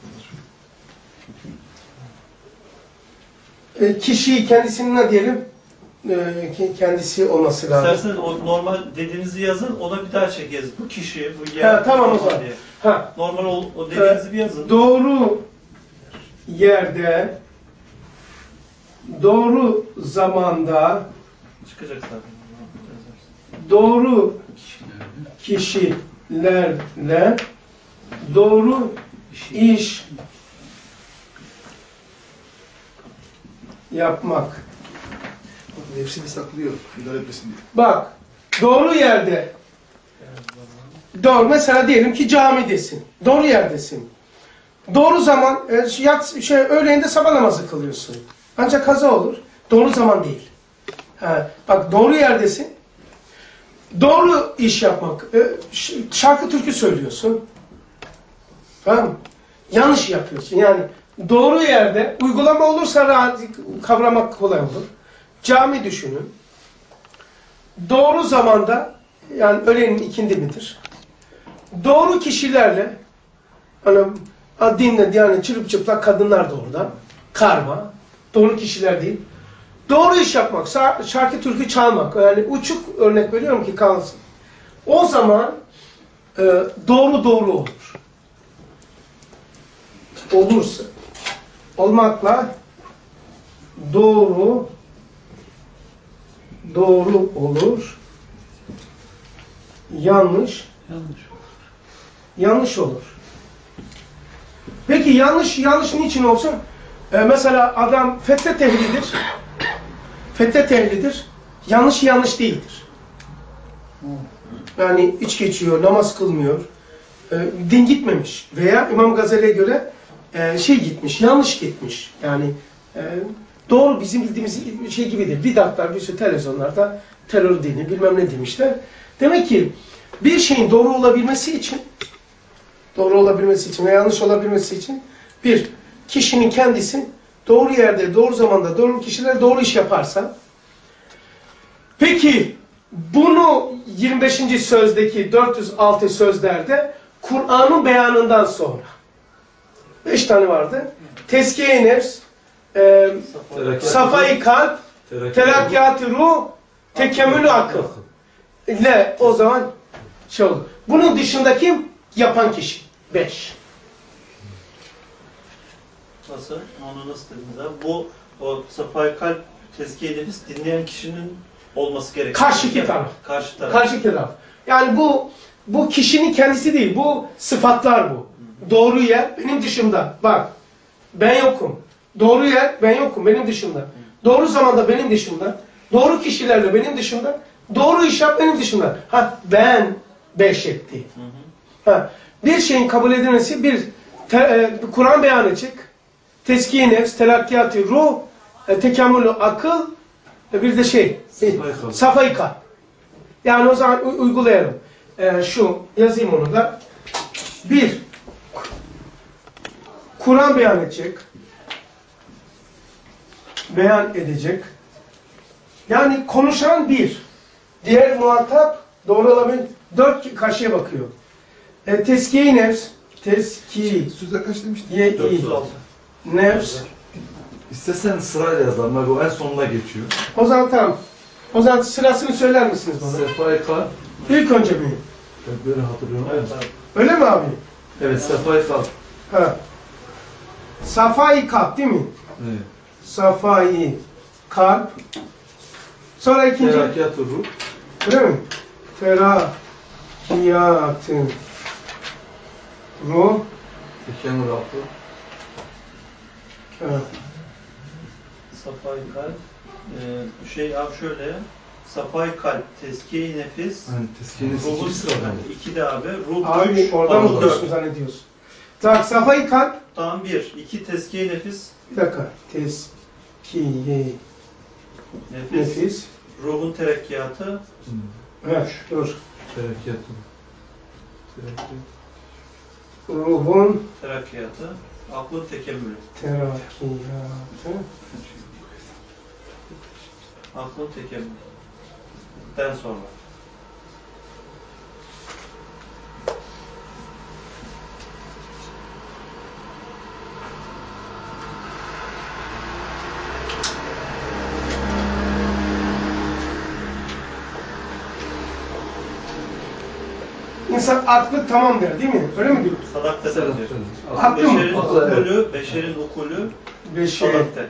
e, kişiyi kendisinin ne diyelim? E, kendisi olması lazım. İsterseniz o normal dediğinizi yazın, ona bir daha çekeriz. Bu kişi, bu yer, ha, tamam o zaman. diye. Ha. Normal o, o dediğinizi ee, bir yazın. Doğru yerde, doğru zamanda, çıkacak zaten. Doğru kişilerle doğru iş yapmak. Nefsini saklıyor, idare etmesin diye. Bak, doğru yerde, doğru, mesela diyelim ki camidesin, doğru yerdesin. Doğru zaman, yat, şey, öğleyinde sabah namazı kılıyorsun. Ancak kaza olur, doğru zaman değil. Ha, bak, doğru yerdesin, doğru iş yapmak, şarkı türkü söylüyorsun, tamam mı? Yanlış yapıyorsun, yani doğru yerde, uygulama olursa rahat kavramak kolay olur. Cami düşünün. Doğru zamanda, yani öğlenin ikindi midir? Doğru kişilerle, hani dinle, yani çırp çıplak kadınlar da orada, karma, doğru kişiler değil. Doğru iş yapmak, şarkı türkü çalmak, yani uçuk örnek veriyorum ki kalsın. O zaman e, doğru doğru olur. Olursa, olmakla doğru doğru olur, yanlış yanlış olur. Yanlış olur. Peki yanlış yanlış niçin olsun? Ee, mesela adam fetret ehlidir. Fetret ehlidir. Yanlış yanlış değildir. Yani içki içiyor, namaz kılmıyor. E, din gitmemiş. Veya İmam Gazali'ye göre e, şey gitmiş, yanlış gitmiş. Yani e, doğru bizim bildiğimiz şey gibi değil. Bidatlar bir sürü televizyonlarda terör dini bilmem ne demişler. Demek ki bir şeyin doğru olabilmesi için doğru olabilmesi için ve yanlış olabilmesi için bir, kişinin kendisi doğru yerde, doğru zamanda, doğru kişiler doğru iş yaparsa, peki bunu yirmi beşinci sözdeki dört yüz altı sözlerde Kur'an'ın beyanından sonra beş tane vardı. Tezkiye-i nefs, e, safai kalp, terakkiyat-ı ruh, tekemmül-ü akıl ile o zaman şey olur. Bunun dışındaki yapan kişi. Beş. Nasıl? Onu nasıl dediniz abi? Bu o safai kalp, tezkiye nefis dinleyen kişinin olması gerekiyor. Karşıki taraf. Karşı taraf. Karşıki taraf. Yani bu bu kişinin kendisi değil. Bu sıfatlar bu. Doğru yer benim dışımda. Bak. Ben yokum. Doğru yer ben yokum. Benim dışımda. Doğru zamanda benim dışımda. Doğru kişilerle benim dışımda. Doğru iş yap benim dışımda. Ha ben beş etti. Ha bir şeyin kabul edilmesi bir e, Kur'an beyan edecek. Tezkiye-i nefs, telakkiyat-ı ruh, e, tekamülü akıl, e, bir de şey, safai kalp. Yani o zaman uygulayalım. E, şu, yazayım onu da. Bir, Kur'an beyan edecek. Beyan edecek. Yani konuşan bir. Diğer muhatap doğru olabilir. Dört karşıya bakıyor. E, Tezkiye-i nefs, tezki, Söze kaç demiştin? ye, i, nefs. İstesen sırayla yazalım. Bak o en sonuna geçiyor. O zaman tamam. O zaman sırasını söyler misiniz bana? Sefai kalp. İlk önce mi? Ben böyle hatırlıyorum. Evet, abi. Öyle mi abi? Evet, sefai kalp. Ha. Safai kalp değil mi? Evet. Safai kalp. Sonra ikinci. Terakkiyat-ı ruh. Öyle mi? Terakkiyat-ı ruh. Tekemmül akıl. Evet. Safai kalp. Ee, şey abi şöyle. Safai kalp, tezkiye-i nefis. Yani tezkiye nefis ruhun iki sırada. iki de abi. Ruh Abi üç. oradan mı akıl gidiyorsun dört. zannediyorsun? Tamam, safai kalp. Tamam bir. İki tezkiye-i nefis. Bir dakika. Tezkiye Nefis. nefis. Ruhun terakkiyatı. Evet, dur. Terakkiyat-ı ruh. Terakkiyat. Ruhun Terakkiyatı. Aklın tekemmülü. terakkiyatı. Aklın tekemmülü. Den sonra. İnsan aklı tamam der değil mi? Öyle mi diyor? Sadakte Sadakte. diyor. Haklı mı? Beşerin Haklı, evet. ukulü, beşerin ukulü Beşer, sadakte.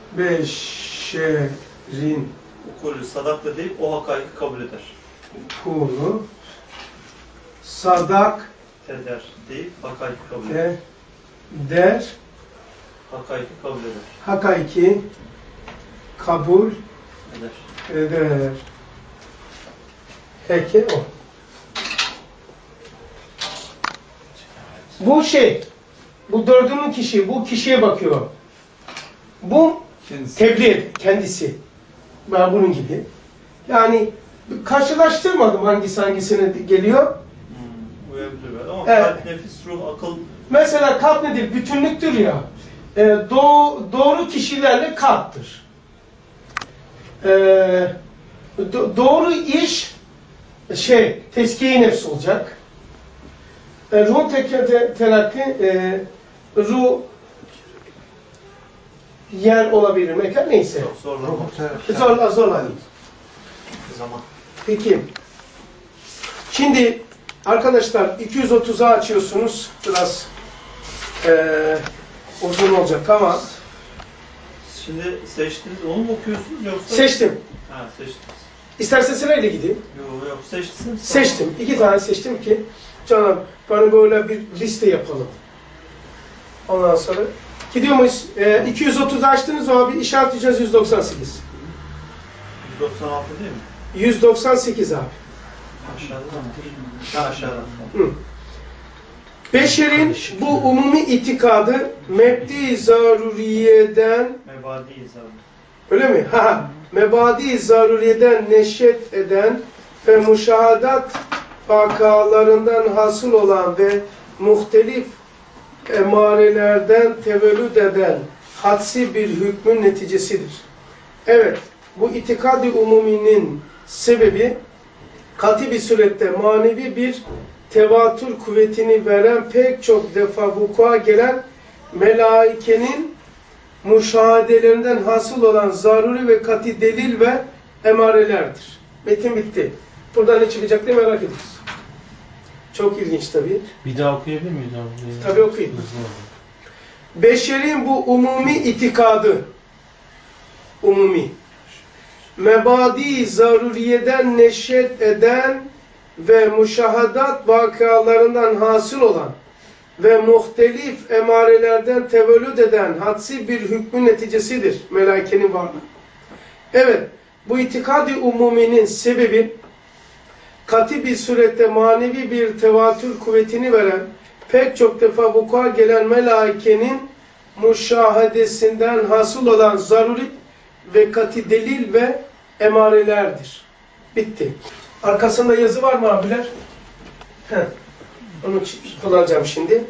beşerin Ukulü sadakte deyip o hakaiki kabul eder. kulu sadak Eder deyip hakaiki kabul eder. de der Hakaiki kabul eder. hakaiki kabul Eder. eder. Peki o. Bu şey, bu dördüncü kişi, bu kişiye bakıyor. Bu Kendisi. tebliğ, kendisi. Ben bunun gibi. Yani karşılaştırmadım hangisi hangisine geliyor. Hmm, uyabilir böyle. Ama Evet. kalp, nefis, ruh, akıl Mesela kalp nedir? Bütünlüktür ya. E, doğ, doğru kişilerle kalptir. E, do, doğru iş şey, tezkiye-i nefs olacak. E, ruh te, te, terakki, e, ruh yer olabilir, mekan neyse. çok zorlama. Zorla zorla. Zaman. Peki. Şimdi arkadaşlar iki yüz otuzu açıyorsunuz. Biraz e, uzun olacak ama Şimdi seçtiniz, onu mu okuyorsunuz yoksa? seçtim. Ha seçtiniz. İstersen sırayla gideyim. Yok yok seçtiniz. Seçtim. İki tane seçtim ki canım bana böyle bir liste yapalım. Ondan sonra gidiyor muyuz? E, iki yüz otuz açtınız abi, işaretleyeceğiz yüz doksan sekiz. yüz doksan altı değil mi? yüz doksan sekiz abi. Aşağıda mı? Ha, aşağıda. Hı. Beşerin bu umumi itikadı mebdi zaruriyeden Mebadi izahı. öyle mi? Ha, mebadi zaruriyeden neşet eden ve müşahadat vakalarından hasıl olan ve muhtelif emarelerden tevellüd eden hadsi bir hükmün neticesidir. Evet, bu itikad-ı umuminin sebebi kat'i bir surette manevi bir tevatür kuvvetini veren pek çok defa vuku'a gelen melaikenin müşahedelerinden hasıl olan zaruri ve kat'i delil ve emarelerdir. Metin bitti. Buradan ne çıkacak diye merak ediyoruz. Çok ilginç tabii. Bir daha okuyabilir miyiz abi? Tabii okuyayım. Beşerin bu umumi itikadı, umumi, mebadi zaruriyeden neşet eden ve müşahadat vakalarından hasıl olan ve muhtelif emarelerden tevellüd eden hadsi bir hükmün neticesidir melaikenin varlığı. Evet, bu itikad-ı umuminin sebebi kat'i bir surette manevi bir tevatür kuvvetini veren pek çok defa vuku'a gelen melaikenin müşahadesinden hasıl olan zaruri ve kat'i delil ve emarelerdir. Bitti. Arkasında yazı var mı abiler? Heh. Onu kullanacağım şimdi.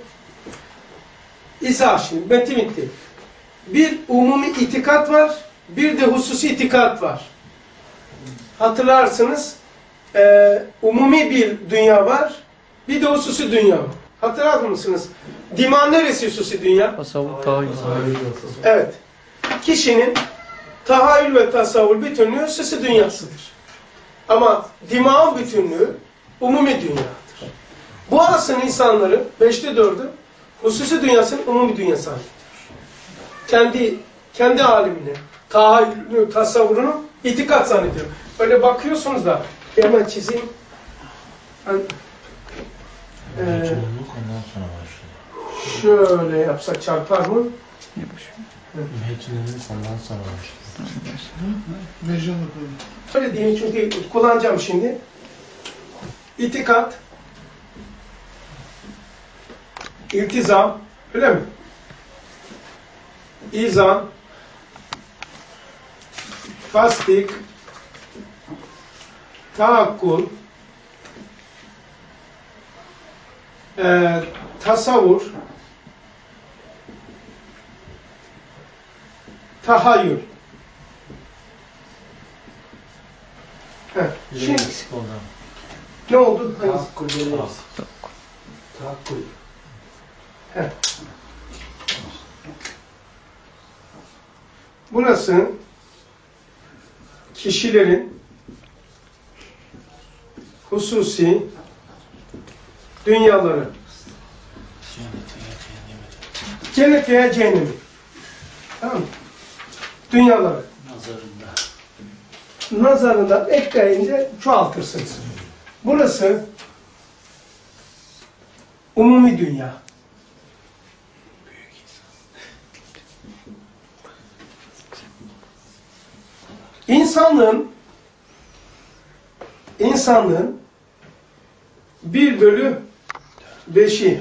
İsa şimdi. Metin bitti. Bir umumi itikat var. Bir de hususi itikat var. Hatırlarsınız. E, umumi bir dünya var. Bir de hususi dünya var. Hatırlar mısınız? Diman neresi hususi dünya? Tasavvuf tahayyül. Evet. Kişinin tahayyül ve tasavvur bütünlüğü hususi dünyasıdır. Ama dimağın bütünlüğü umumi dünyadır. Bu arasın insanların beşte dördü hususi dünyasının umumi dünyası zannediyor. Kendi, kendi alimini, tahayyülünü, tasavvurunu itikat zannediyor. Öyle bakıyorsunuz da hemen çizeyim. Ben, e, ondan sonra başlıyor. şöyle yapsak çarpar mı? Mecnun'un ondan sonra başlıyor. Mecnun'u Öyle diyeyim çünkü kullanacağım şimdi. İtikat, iltizam, öyle mi? İzan, tasdik, tahakkul, e, tasavvur, tahayyül. Heh, şimdi eksik oldu. ne oldu? Hangisi? Tahakkul. Tahakkul. Heh. Burası kişilerin hususi dünyaları. Cennet veya cehennemi. Tamam mı? Dünyaları. Nazarında. Nazarından ekleyince çoğaltırsınız. Burası umumi dünya. İnsanlığın insanlığın bir bölü beşi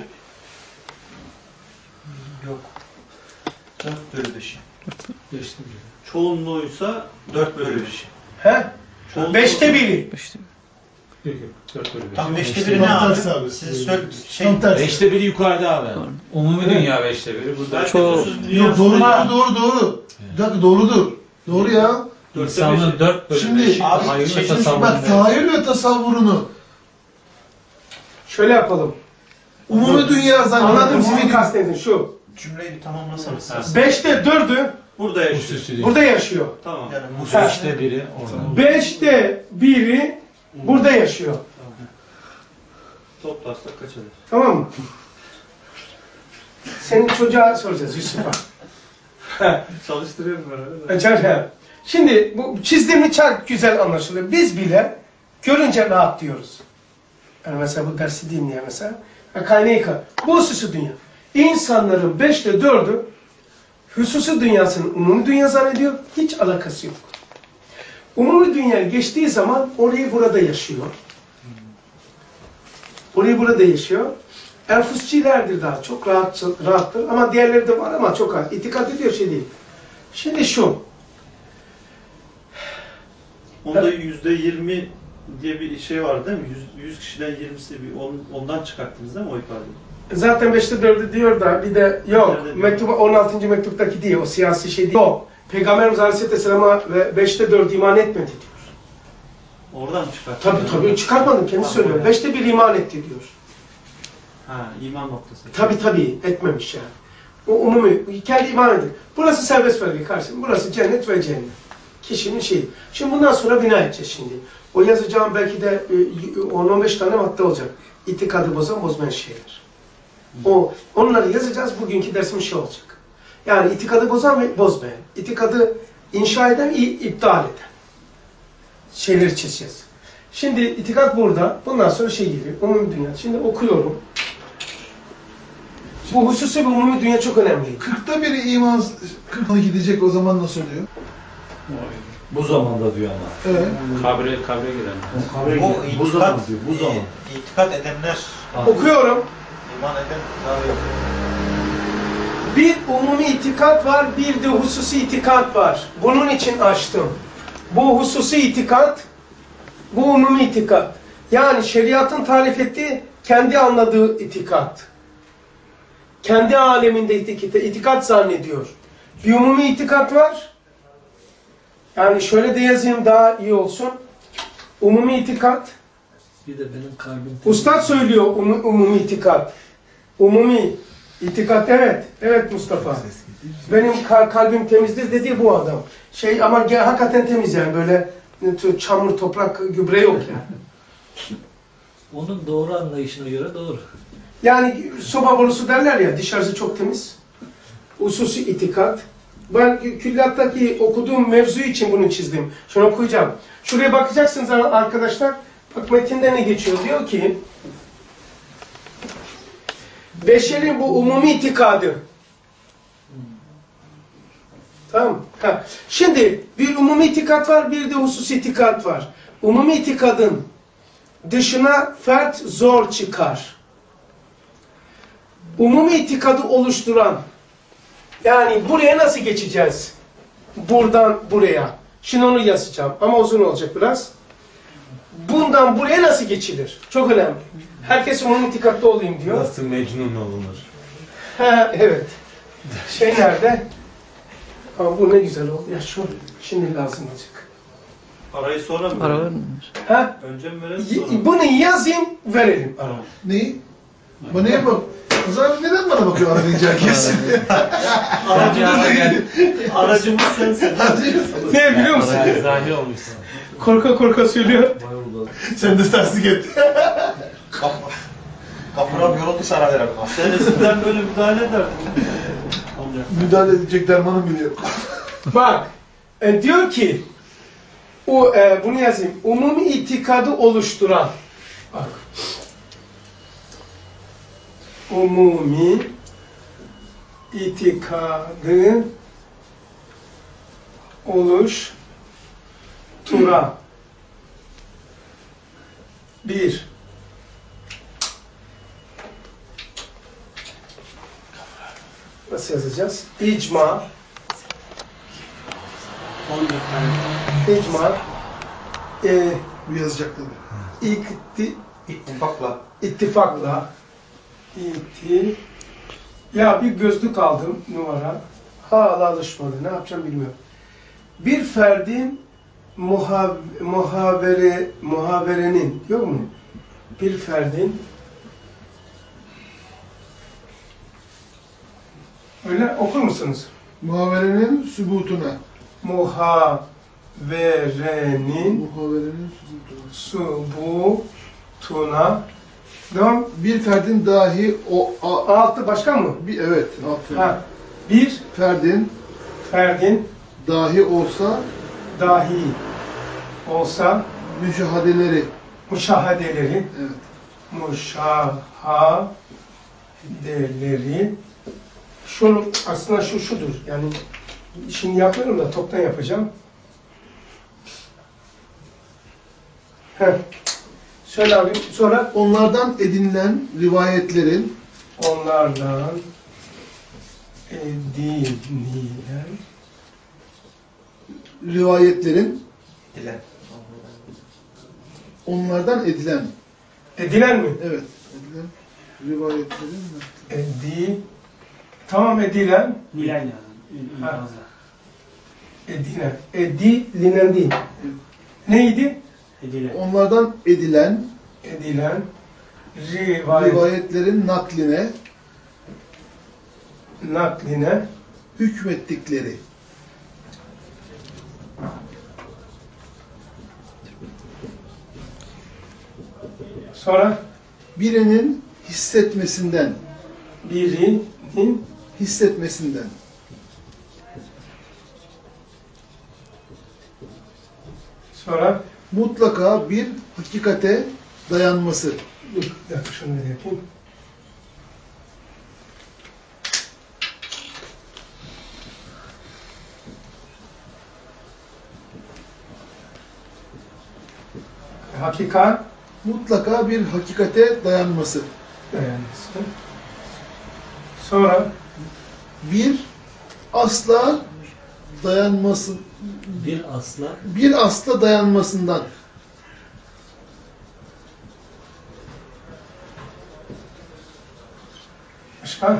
Yok. Dört bölü beşi. Beşte biri. Çoğunluğuysa dört bölü beşi. he? Çoğunluğu- Beşte biri. Yok yok. Dört bölü beş. Tam beşte biri ne abi? tersi abi. Siz söyle şey. Tam tersi. Beşte biri yukarıda abi. Umumi dünya beşte biri. Burada Çoğu. Yok, doğru doğru doğru doğru. Bir dakika doğrudur. Doğru ya. İnsanlığın dört bölü Şimdi- beşi Abi, tahayyül şey- ve şimdi tasavvurun Bak beşi. tahayyül ve tasavvurunu Şöyle yapalım. umumi dünya Anladım zannediyorum. sizi kastettin şu. Cümleyi bir tamamlasanız. Beşte dördü Burada yaşıyor. Hususi dünya. burada yaşıyor. Tamam. Yani bu Ha. Beşte biri orada. Beşte biri burada yaşıyor. Toplarsak kaç eder? Tamam mı? Senin çocuğa soracağız Yusuf'a. Çalıştırıyorum ben öyle de. Çalışalım. Şimdi bu çizdiğimi çok güzel anlaşılıyor. Biz bile görünce rahat diyoruz. Yani mesela bu dersi dinleyen mesela. Kaynayka. Bu hususi dünya. İnsanların beşte dördü hususi dünyasının umumi dünya zannediyor. Hiç alakası yok. Umumi dünya geçtiği zaman orayı burada yaşıyor. Orayı burada yaşıyor. Enfusçilerdir daha çok rahat, rahattır ama diğerleri de var ama çok az. İtikad ediyor şey değil. Şimdi şu. Onda yüzde yirmi diye bir şey var değil mi? yüz kişiden yirmisi bir ondan çıkarttınız değil mi o ifadeyi? Zaten beşte dördü diyor da bir de yok. Mektup on altıncı mektuptaki değil, o siyasi şey değil. Yok. Peygamberimiz Aleyhisselam'a ve beşte dört iman etmedi diyor. Oradan mı çıkarttın? Tabii tabii çıkartmadım, kendi söylüyor. Beşte bir iman etti diyor. Ha, iman noktası. Tabii tabii etmemiş yani. O umumi, kendi iman ediyor. Burası serbest bölge karşısında. Burası cennet ve cennet. Kişinin şeyi. Şimdi bundan sonra bina edeceğiz şimdi. O yazacağım belki de on on beş tane madde olacak. İtikadı bozan, bozmayan şeyler. O, onları yazacağız, bugünkü dersimiz şey olacak. Yani itikadı bozan ve bozmayan. İtikadı inşa eden, iptal eden. Şeyleri çizeceğiz. Şimdi itikat burada. Bundan sonra şey geliyor. Umumi dünya. Şimdi okuyorum. Bu hususi ve umumi dünya çok önemli. kırkta biri iman, kırkına gidecek o zaman nasıl oluyor? Bu zamanda diyor ama. Evet. Kabre, kabre giren. Bu, Bu itikat, zaman diyor, bu zaman. e, itikat edenler, Okuyorum. iman eden daha yok. Bir umumi itikat var, bir de hususi itikat var. Bunun için açtım. Bu hususi itikat, bu umumi itikat. Yani şeriatın tarif ettiği, kendi anladığı itikat. Kendi aleminde itikat, itikat zannediyor. Bir umumi itikat var. Yani şöyle de yazayım daha iyi olsun. Umumi itikat. Bir de benim kalbim... Ustad söylüyor um, umumi itikat. Umumi itikat, evet. Evet Mustafa. Benim kalbim temizdir dediği bu adam. Şey ama hakikaten temiz yani, böyle çamur, toprak, gübre yok yani. Onun doğru anlayışına göre doğru. Yani soba borusu derler ya, dışarısı çok temiz. Hususi itikat. Ben külliyattaki okuduğum mevzu için bunu çizdim. Şunu okuyacağım. Şuraya bakacaksınız arkadaşlar. Bak metinde ne geçiyor? Diyor ki beşerin bu umumi itikadı. Tamam. Ha. Şimdi bir umumi itikat var, bir de hususi itikat var. Umumi itikadın dışına fert zor çıkar. Umumi itikadı oluşturan, yani buraya nasıl geçeceğiz? Buradan buraya. Şimdi onu yazacağım ama uzun olacak biraz. Bundan buraya nasıl geçilir? Çok önemli. Herkes umumi itikatlı olayım diyor. Nasıl mecnun olunur? Ha, evet. Şey nerede? Ama bu ne güzel oldu. Ya şu şimdi lazım olacak. Parayı sonra mı? Para verelim? Ha? Önce mi verelim sonra mı? Bunu yazayım, verelim. Ara. Neyi? Bu neye bak? O zaman neden bana bakıyor arayınca herkes? Aracımız, aracımız sensin. Ne biliyor musun? Zahi olmuşsun. Korka korka söylüyor. Sen de terslik et. Kapıram yoruldu sana verelim. Sen eskiden böyle müdahale ederdin. Müdahale edecek dermanım bile yok. Bak, e, diyor ki, o e, bunu yazayım. Umumi itikadı oluşturan. Bak. Umumi itikadı oluşturan. Bir. Nasıl yazacağız? İcma. İcma. E, Bu yazacak tabii. ikti, İttifakla. ittifakla. İti. Ya bir gözlük aldım numara. Hala alışmadı. Ne yapacağım bilmiyorum. Bir ferdin muhav muhavere muhaverenin yok mu? Bir ferdin öyle okur musunuz? Muhaverenin sübutuna. Muhaverenin Muhaverenin sübutuna. subutuna. Devam. Bir ferdin dahi o a, Altı başka mı? bir evet altı. Ha. Bir Ferdin ferdin dahi olsa dahi olsa müşahadeleri. müşahadeleri Evet. müşahadeleri şunu aslında şu şudur yani şimdi yapıyorum da toptan yapacağım. Heh. Söyle abi. Sonra Onlardan edinilen rivayetlerin onlardan edinilen rivayetlerin Dilen. onlardan edilen edilen mi? evet edilen rivayetlerin Edi tamam edilen Nilen yani. Ha. edilen edilinen değil. Neydi? Edilen. onlardan edilen Edilen rivayet rivayetlerin nakline nakline hükmettikleri sonra birinin hissetmesinden birinin hissetmesinden sonra mutlaka bir hakikate dayanması. dur bir dakika şunu da yapayım. Hakika Mutlaka bir hakikate dayanması. dayanması. Sonra Bir asla dayanması Bir asla bir asla dayanmasından başka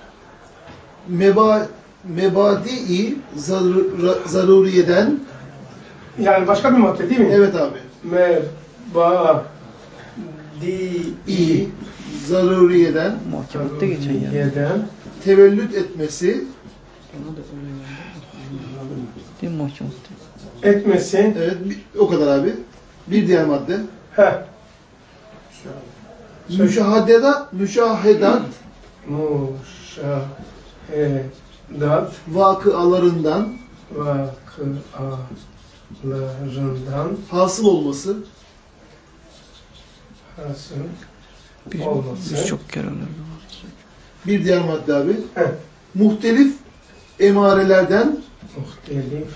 meba mebadi-i zarur- zaruriyeden yani başka bir madde değil mi? evet abi. Me ba di İ zaruriyeden Muhakemette geçen yani. Yeden tevellüt etmesi Bana da öyle geldi. Değil mi muhakemette? etmesi evet bir- o kadar abi. Bir diğer madde. heh Müşahadedat müşahedat muşahedat vakıalarından vakıalarından hasıl olması hasıl Bir, olması. birçok kere öyle. bir diğer madde abi. Heh. Muhtelif emarelerden Muhtelif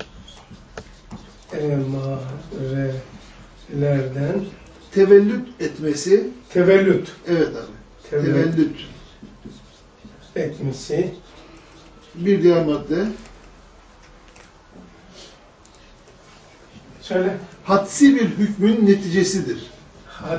emarelerden tevellüt etmesi tevellüt evet abi. tevellüt Tevellüt. etmesi Bir diğer madde. söyle Hadsi bir hükmün neticesidir. haddi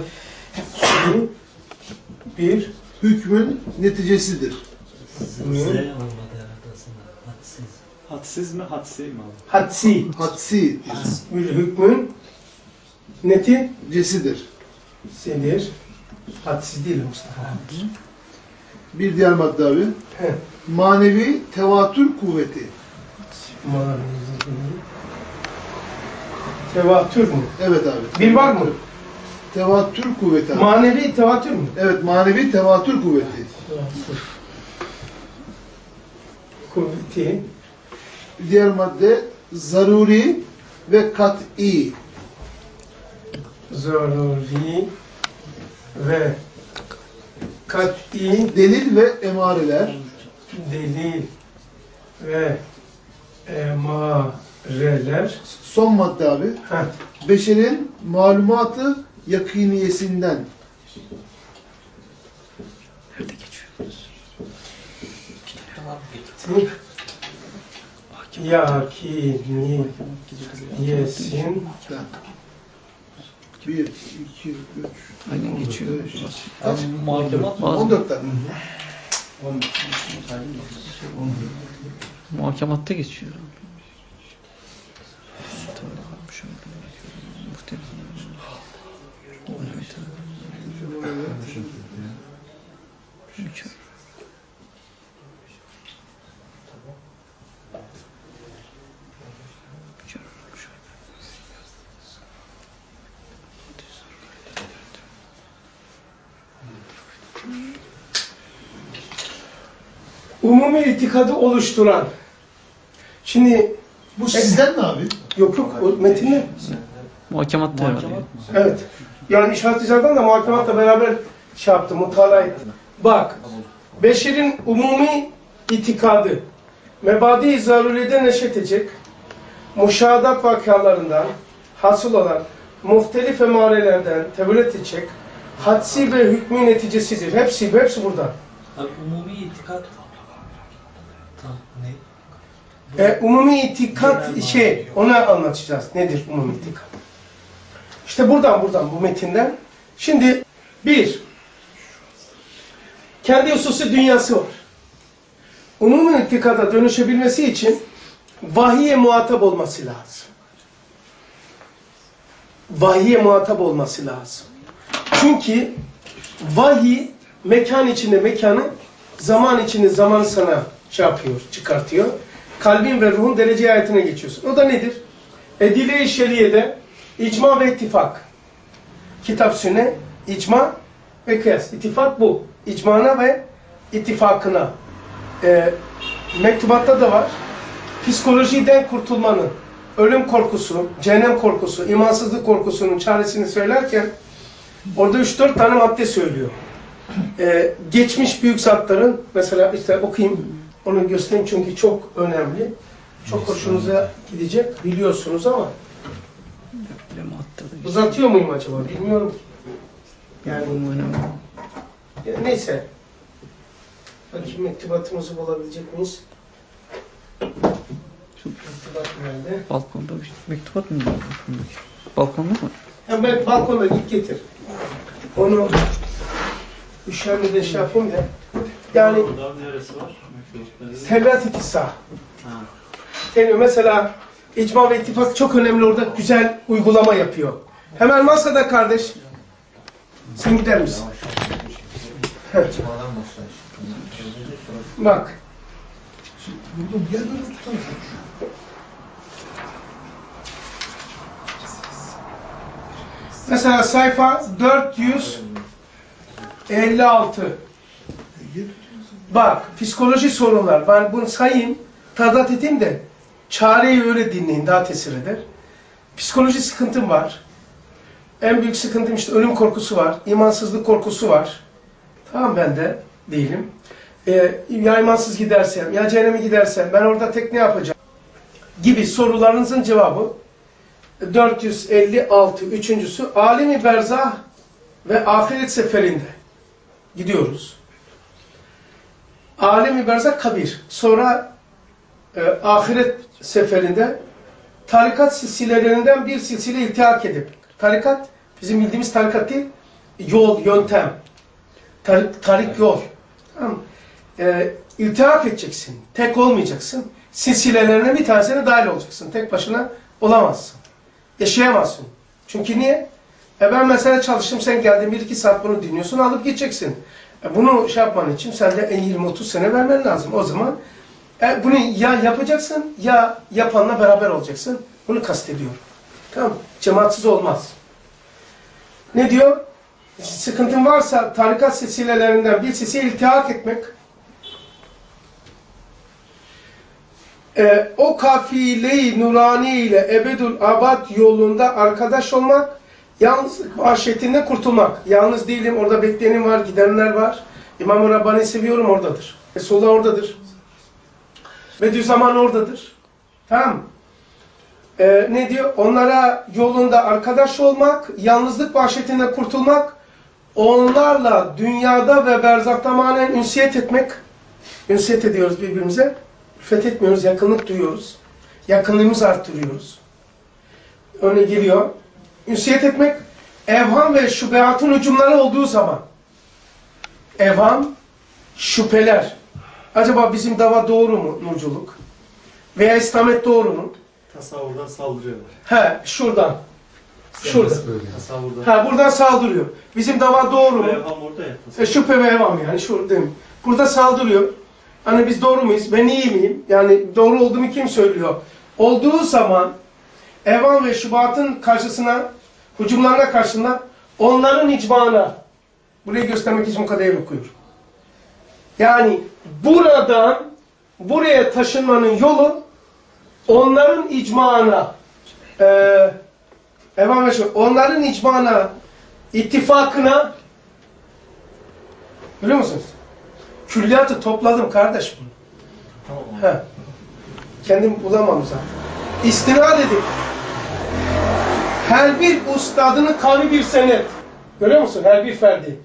bir Hükmün neticesidir. Z olmadı herhalde aslında. Hadsiz. Hadsiz mi, hadsi mi abi? hadsi Hadsi bir hükmün neti cesidir. sidir. Hadsiz değil Mustafa. Bir diğer madde abi. Heh. Manevi tevatür kuvveti. Manevi tevatür mü? Evet abi. Bir var mı? Tevatür kuvveti abi. Manevi tevatür mü? Evet manevi tevatür kuvveti. Tevatür. Kuvveti. Diğer madde zaruri ve kat'i. Zaruri ve kat'i Delil ve emareler delil ve emareler. son madde abi. Heh. Beşerin malumatı yakiniyesinden. Nerede geçiyoruz? Yakiniyesin Bir, iki, üç, Aynen geçiyor. kaç? Muhakemat mı? on dört tane. Muhakematta geçiyor. Şöyle bakıyorum. Muhtemelen. Evet. Mükemmel. umumi itikadı oluşturan. Şimdi Bu sizden mi abi? yok yok o metinde. Muhakematta herhalde. Evet. Yani İşaret İcad'dan da muhakematla beraber şey yaptı, mutala etti. Bak, beşerin umumi itikadı mebadi-i zaruride neşet edecek, muşahadat vakalarından hasıl olan muhtelif emarelerden tevellit edecek, hadsi ve hükmü neticesidir. Hepsi, hepsi burada. Abi umumi itikat tam ne? E, umumi itikat şey, onu anlatacağız. Nedir umumi itikat? İşte buradan buradan bu metinden. Şimdi bir, kendi hususi dünyası var. Umumi itikada dönüşebilmesi için vahiye muhatap olması lazım. Vahiye muhatap olması lazım. Çünkü vahiy mekan içinde mekanı, zaman içinde zamanı sana şey yapıyor, çıkartıyor. Kalbin ve ruhun derece ayetine geçiyorsun. O da nedir? Edile-i şeriyede icma ve ittifak. Kitap, sünnet, icma ve kıyas. İttifak bu. İcmana ve ittifakına. E, mektubatta da var. Psikolojiden kurtulmanın, ölüm korkusu, cehennem korkusu, imansızlık korkusunun çaresini söylerken orada üç dört tane madde söylüyor. Ee, geçmiş büyük zatların, mesela işte okuyayım, onu göstereyim çünkü çok önemli. Çok hoşunuza gidecek, biliyorsunuz ama uzatıyor muyum acaba? Bilmiyorum ki. Yani, yani neyse. Bakayım mektubatımızı bulabilecek miyiz? Mektubat nerede? Balkonda bir mektubat mı var? Balkonda mı? Hemen balkonda git getir. Onu üşenmeden şey yapayım da. Yani neresi var? Tevrat ikisa. Deniyor. Mesela icma ve ittifak çok önemli, orada güzel uygulama yapıyor. Hemen masada kardeş. Sen gider misin? Bak. Mesela sayfa dört yüz elli altı. Bak, psikoloji sorunlar. Ben bunu sayayım, tadat edeyim de çareyi öyle dinleyin, daha tesir eder. Psikoloji sıkıntım var. En büyük sıkıntım işte ölüm korkusu var, imansızlık korkusu var. Tamam, ben de değilim. Ee, ya imansız gidersem, ya cehenneme gidersem, ben orada tek ne yapacağım? Gibi sorularınızın cevabı dört yüz elli altı. Üçüncüsü, alemi berzah ve ahiret seferinde gidiyoruz. Alemi berzah kabir. Sonra e, ahiret seferinde tarikat silsilelerinden bir silsile iltihak edip, tarikat bizim bildiğimiz tarikat değil, yol, yöntem. Tarik, tarik yol. Tamam. E, iltihak edeceksin. Tek olmayacaksın. Silsilelerine bir tanesine dahil olacaksın. Tek başına olamazsın. Yaşayamazsın. Çünkü niye? E ben mesela çalıştım, sen geldin, bir iki saat bunu dinliyorsun, alıp gideceksin. E bunu şey yapman için sen de en yirmi otuz sene vermen lazım. O zaman e bunu ya yapacaksın ya yapanla beraber olacaksın. Bunu kastediyorum. Tamam mı? Cemaatsiz olmaz. Ne diyor? Sıkıntın varsa tarikat silsilelerinden bir silsile iltihak etmek, Ee, o kafile-i nurani ile ebedül abad yolunda arkadaş olmak, yalnızlık vahşetinde kurtulmak. Yalnız değilim, orada bekleyenim var, gidenler var. İmam-ı Rabbani'yi seviyorum, oradadır. Resulullah oradadır. Bediüzzaman oradadır. Tamam. Ee, ne diyor? Onlara yolunda arkadaş olmak, yalnızlık vahşetinden kurtulmak, onlarla dünyada ve berzakta manen ünsiyet etmek. Ünsiyet ediyoruz birbirimize. Fethetmiyoruz, yakınlık duyuyoruz. Yakınlığımızı arttırıyoruz. Öne geliyor. Ünsiyet etmek, evham ve şübehatın hücumları olduğu zaman. Evham, şüpheler. Acaba bizim dava doğru mu, nurculuk? Veya İslamet doğru mu? Tasavvurdan saldırıyorlar. He, şuradan. Şurada. Tasavvurdan. Ha, buradan saldırıyor. Bizim dava doğru mu? Evham orada ya. E, şüphe ve evham yani. Şurada değil mi? Burada saldırıyor. Hani biz doğru muyuz? Ben iyi miyim? Yani doğru olduğumu kim söylüyor? Olduğu zaman evham ve şubatın karşısına, hücumlarına karşısında onların icmana, burayı göstermek için mukadder okuyor. Yani buradan buraya taşınmanın yolu onların icmana, e, evham ve şubat, onların icmana, ittifakına, biliyor musunuz? Külliyatı topladım kardeş bunu. Tamam. Kendim bulamam zaten. İstinad edip Her bir ustadının kavli bir senet. Görüyor musun? Her bir ferdi.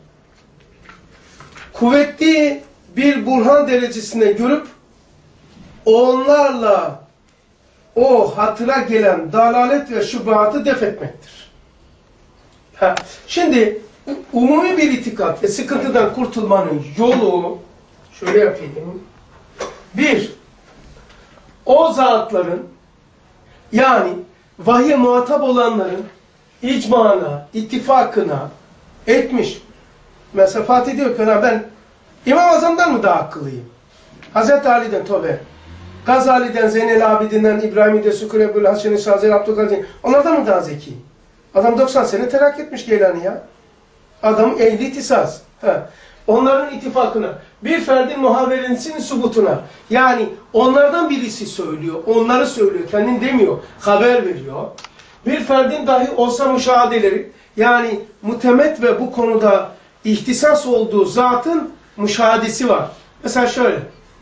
Kuvvetli bir burhan derecesine görüp onlarla o hatıra gelen dalalet ve şubuhatı def etmektir. Ha, şimdi umumi bir itikat ve sıkıntıdan kurtulmanın yolu şöyle yapayım. Bir, o zatların yani vahye muhatap olanların icmana, ittifakına etmiş. Mesela Fatih diyor ki ben İmam Azam'dan mı daha akıllıyım? Hazreti Ali'den tövbe. Gazali'den, Zeynel Abidin'den, İbrahim'i de Sükür Ebu'l Hasen'i Şazeli Abdülkadir. Onlardan mı daha zeki? Adam doksan sene terakki etmiş Geylani ya. Adam ehli itisaz. Ha. Onların ittifakına, bir ferdin muhaveresinin subutuna, yani onlardan birisi söylüyor, onları söylüyor, kendin demiyor, haber veriyor. Bir ferdin dahi olsa müşahedeleri, yani mutemet ve bu konuda ihtisas olduğu zatın müşahedesi var. Mesela şöyle,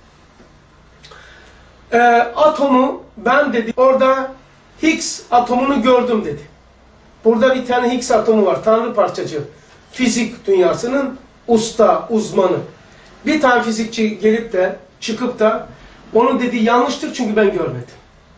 e, atomu ben dedi, orada Higgs atomunu gördüm dedi. Burada bir tane Higgs atomu var, Tanrı parçacığı. Fizik dünyasının usta, uzmanı. Bir tane fizikçi gelip de, çıkıp da, onun dediği yanlıştır çünkü ben görmedim.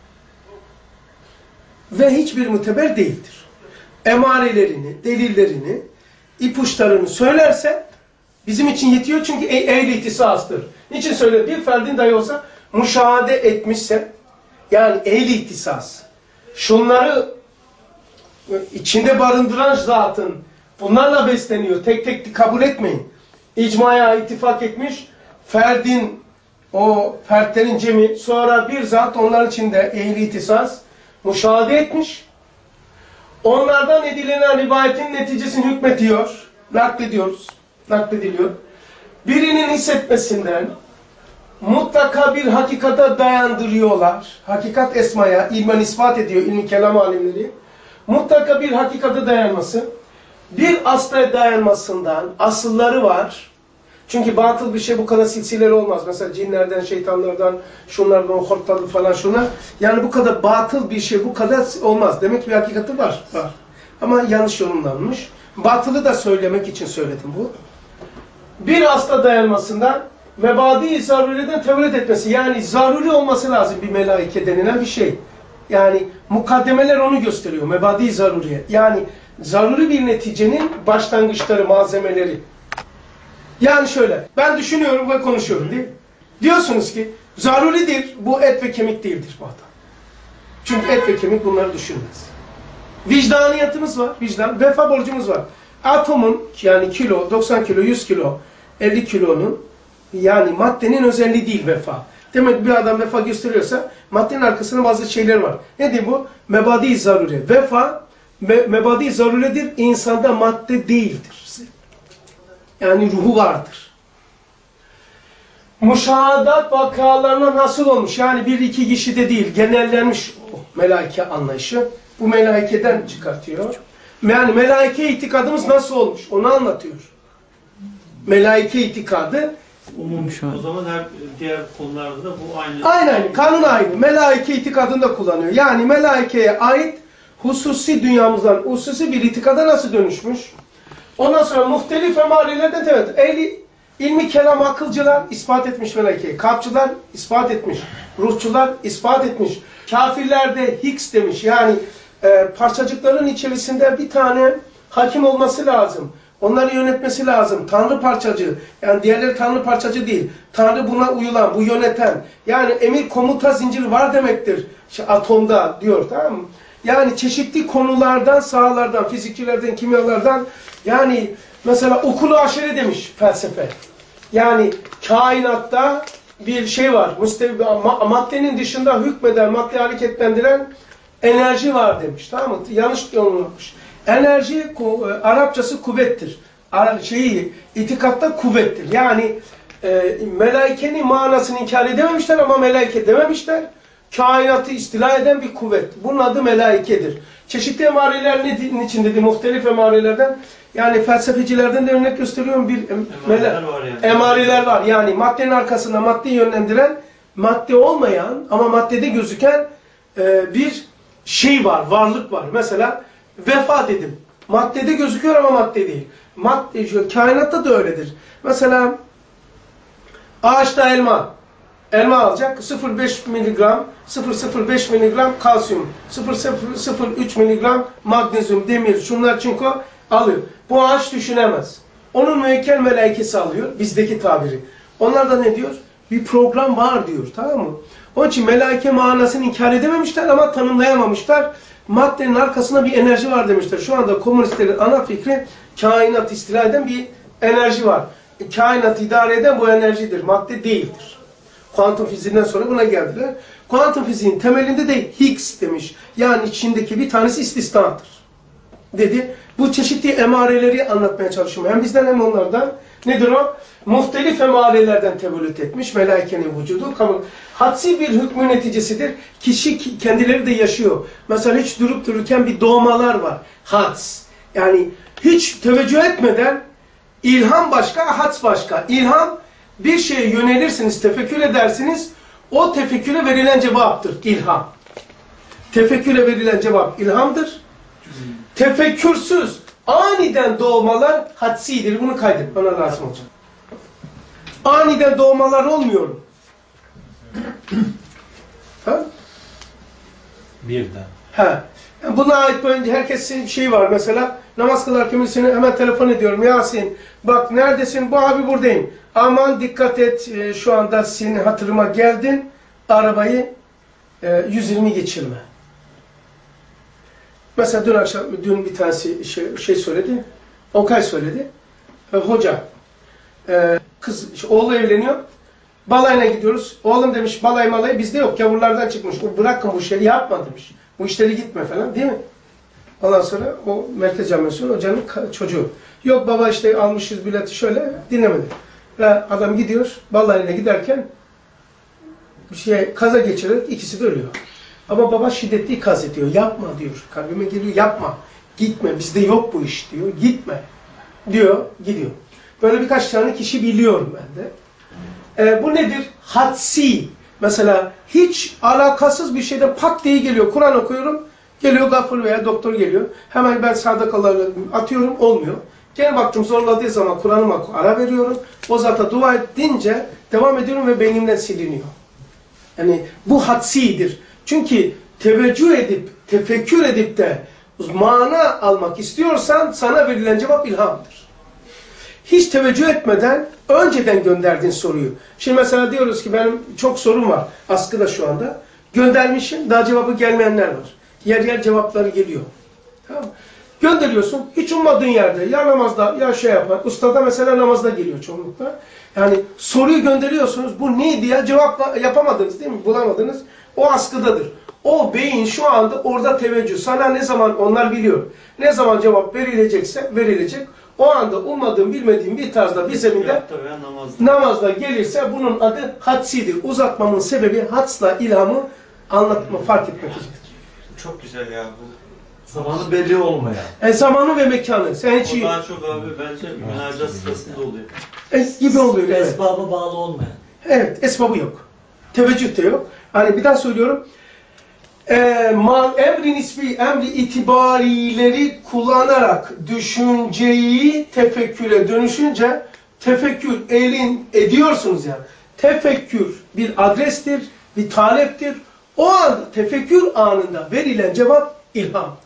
Ve hiçbir müteber değildir. Emarelerini, delillerini, ipuçlarını söylerse, bizim için yetiyor çünkü ehl-i ihtisastır. Niçin söylüyor? Bir ferdin dahi olsa, müşahede etmişse, yani ehl-i ihtisas, şunları içinde barındıran zatın, bunlarla besleniyor. Tek tek kabul etmeyin. İcmaya ittifak etmiş. Ferdin, o fertlerin cemi, sonra bir zat onların içinde ehl-i ihtisas müşahede etmiş. Onlardan edilen rivayetin neticesini hükmediyor. Naklediyoruz. Naklediliyor. Birinin hissetmesinden mutlaka bir hakikata dayandırıyorlar. Hakikat esmaya, ilmen ispat ediyor ilmi kelam alimleri. Mutlaka bir hakikate dayanması. Bir asla dayanmasından asılları var. Çünkü batıl bir şey bu kadar silsileli olmaz. Mesela cinlerden, şeytanlardan, şunlardan, hortladı falan şunlar. Yani bu kadar batıl bir şey bu kadar olmaz. Demek ki bir hakikati var. var. Ama yanlış yorumlanmış. Batılı da söylemek için söyledim bu. Bir asla dayanmasından mebadi-i zaruriden tevret etmesi. Yani zaruri olması lazım bir melaike denilen bir şey. Yani mukaddemeler onu gösteriyor. Mebadi-i zaruriye. Yani zaruri bir neticenin başlangıçları, malzemeleri. Yani şöyle, ben düşünüyorum ve konuşuyorum değil mi? Diyorsunuz ki, zaruridir, bu et ve kemik değildir bu adam. Çünkü et ve kemik bunları düşünmez. Vicdaniyatımız var, vicdan, vefa borcumuz var. Atomun, yani kilo, doksan kilo, yüz kilo, elli kilonun, yani maddenin özelliği değil vefa. Demek ki bir adam vefa gösteriyorsa, maddenin arkasında bazı şeyler var. Nedir bu? Mebadi-i zaruri. Vefa, me mebadi-i zaruredir, insanda madde değildir. Yani ruhu vardır. Müşahadat vakalarına nasıl olmuş? Yani bir iki kişide değil, genellenmiş o melaike anlayışı. Bu melaikeden çıkartıyor. Yani melaike itikadımız nasıl olmuş? Onu anlatıyor. Melaike itikadı o zaman her diğer konularda da bu aynı. Aynı aynı. Kanun aynı. Melaike itikadında kullanıyor. Yani melaikeye ait hususi dünyamızdan, hususi bir itikada nasıl dönüşmüş? Ondan sonra muhtelif emarelerden evet. Ehli ilmi kelam akılcılar ispat etmiş melaikeyi. Kalpçılar ispat etmiş. Ruhçular ispat etmiş. Kafirler de Higgs demiş. Yani e, parçacıkların içerisinde bir tane hakim olması lazım. Onları yönetmesi lazım. Tanrı parçacı. Yani diğerleri Tanrı parçacı değil. Tanrı buna uyulan, bu yöneten. Yani emir komuta zinciri var demektir. İşte atomda diyor, tamam mı? Yani çeşitli konulardan, sahalardan, fizikçilerden, kimyalardan, yani mesela okulu aşere demiş felsefe. Yani kainatta bir şey var. Müstevi, maddenin dışında hükmeden, maddeyi hareketlendiren enerji var demiş. Tamam mı? Yanlış yorumlanmış. Enerji Arapçası kuvvettir. Şeyi, itikatta kuvvettir. Yani e, melaikenin manasını inkar edememişler ama melaike dememişler. Kainatı istila eden bir kuvvet. Bunun adı melaikedir. Çeşitli emareler ne için dedi? Muhtelif emarelerden. Yani felsefecilerden de örnek gösteriyorum. Bir emareler var yani. Emareler var. Yani maddenin arkasında maddeyi yönlendiren, madde olmayan ama maddede gözüken e, bir şey var, varlık var. Mesela Vefa dedim. Maddede gözüküyor ama madde değil. Madde, şu, kainatta da öyledir. Mesela ağaçta elma. Elma alacak. sıfır virgül beş miligram, sıfır virgül sıfır beş miligram kalsiyum, sıfır virgül sıfır üç miligram magnezyum, demir, şunlar çinko alıyor. Bu ağaç düşünemez. Onun müekkel melaikesi alıyor. Bizdeki tabiri. Onlar da ne diyor? Bir program var diyor. Tamam mı? Onun için melaike manasını inkar edememişler ama tanımlayamamışlar. Maddenin arkasında bir enerji var demişler. Şu anda komünistlerin ana fikri kainat istila eden bir enerji var. E, kainatı idare eden bu enerjidir. Madde değildir. Kuantum fiziğinden sonra buna geldiler. Kuantum fiziğin temelinde de Higgs demiş. Yani içindeki bir tanesi istisnadır. Dedi. Bu çeşitli emareleri anlatmaya çalışıyorum. Hem bizden hem onlardan. Nedir o? Muhtelif emarelerden tevellüt etmiş melaikenin vücudu. Hadsi bir hükmün neticesidir. Kişi kendileri de yaşıyor. Mesela hiç durup dururken bir doğmalar var. Hads. Yani hiç teveccüh etmeden ilham başka, hads başka. İlham bir şeye yönelirsiniz, tefekkür edersiniz. O tefekküre verilen cevaptır. İlham. Tefekküre verilen cevap ilhamdır. Tefekkürsüz aniden doğmalar hadsidir. Bunu kaydet. Bana lazım olacak. Aniden doğmalar olmuyor. Ha? Birden. Ha. Yani buna ait böyle herkesin bir şey var mesela. Namaz kılarken seni hemen telefon ediyorum. Yasin bak neredesin? Bu abi buradayım. Aman dikkat et e, şu anda senin hatırıma geldin. Arabayı e, yüz yirmi geçirme. Mesela dün akşam dün bir tanesi şey, şey söyledi. Okay söyledi. E, hoca e, kız oğlu evleniyor. Balayına gidiyoruz. Oğlum demiş balay malay bizde yok. Gavurlardan çıkmış. Bırakın bu işleri yapma demiş. Bu işleri gitme falan değil mi? Ondan sonra o Merkez Camii'nin hocanın çocuğu. Yok baba işte almışız bileti şöyle dinlemedi. Ve adam gidiyor balayına giderken bir şey kaza geçirerek ikisi de ölüyor. Ama baba şiddetli ikaz ediyor. Yapma diyor. Kalbime geliyor yapma. Gitme bizde yok bu iş diyor. Gitme diyor. Gidiyor. Böyle birkaç tane kişi biliyorum ben de. Ee, bu nedir? Hadsi. Mesela hiç alakasız bir şeyden pat diye geliyor. Kur'an okuyorum. Geliyor gafur veya doktor geliyor. Hemen ben sadakaları atıyorum. Olmuyor. Gene baktım zorladığı zaman Kur'an'ıma ara veriyorum. O zata dua edince devam ediyorum ve beynimden siliniyor. Yani bu hadsidir. Çünkü teveccüh edip, tefekkür edip de mana almak istiyorsan sana verilen cevap ilhamdır. Hiç teveccüh etmeden önceden gönderdiğin soruyu. Şimdi mesela diyoruz ki benim çok sorum var askıda şu anda. Göndermişim daha cevabı gelmeyenler var. Yer yer cevapları geliyor. Tamam mı? Gönderiyorsun hiç ummadığın yerde ya namazda ya şey yapar. Ustada mesela namazda geliyor çoğunlukla. Yani soruyu gönderiyorsunuz bu neydi ya cevap yapamadınız değil mi? Bulamadınız. O askıdadır. O beyin şu anda orada teveccüh. Sana ne zaman onlar biliyor. Ne zaman cevap verilecekse verilecek. O anda ummadığım, bilmediğim bir tarzda bir zeminde namazda. namazda gelirse bunun adı hadsidir. Uzatmamın sebebi hadsla ilhamı anlatma, fark etmek için. Çok güzel ya bu. Zamanı belli olmayan. E, zamanı ve mekanı. Sen hiç... O daha çok abi bence münacat sırasında oluyor. Es gibi oluyor. Evet. Esbaba bağlı olmayan. Evet, esbabı yok. Teveccüh de yok. Hani bir daha söylüyorum. E, mal emri nisbi, emri itibarileri kullanarak düşünceyi tefekküre dönüşünce tefekkür elin ediyorsunuz ya. Tefekkür bir adrestir, bir taleptir. O anda tefekkür anında verilen cevap ilhamdır.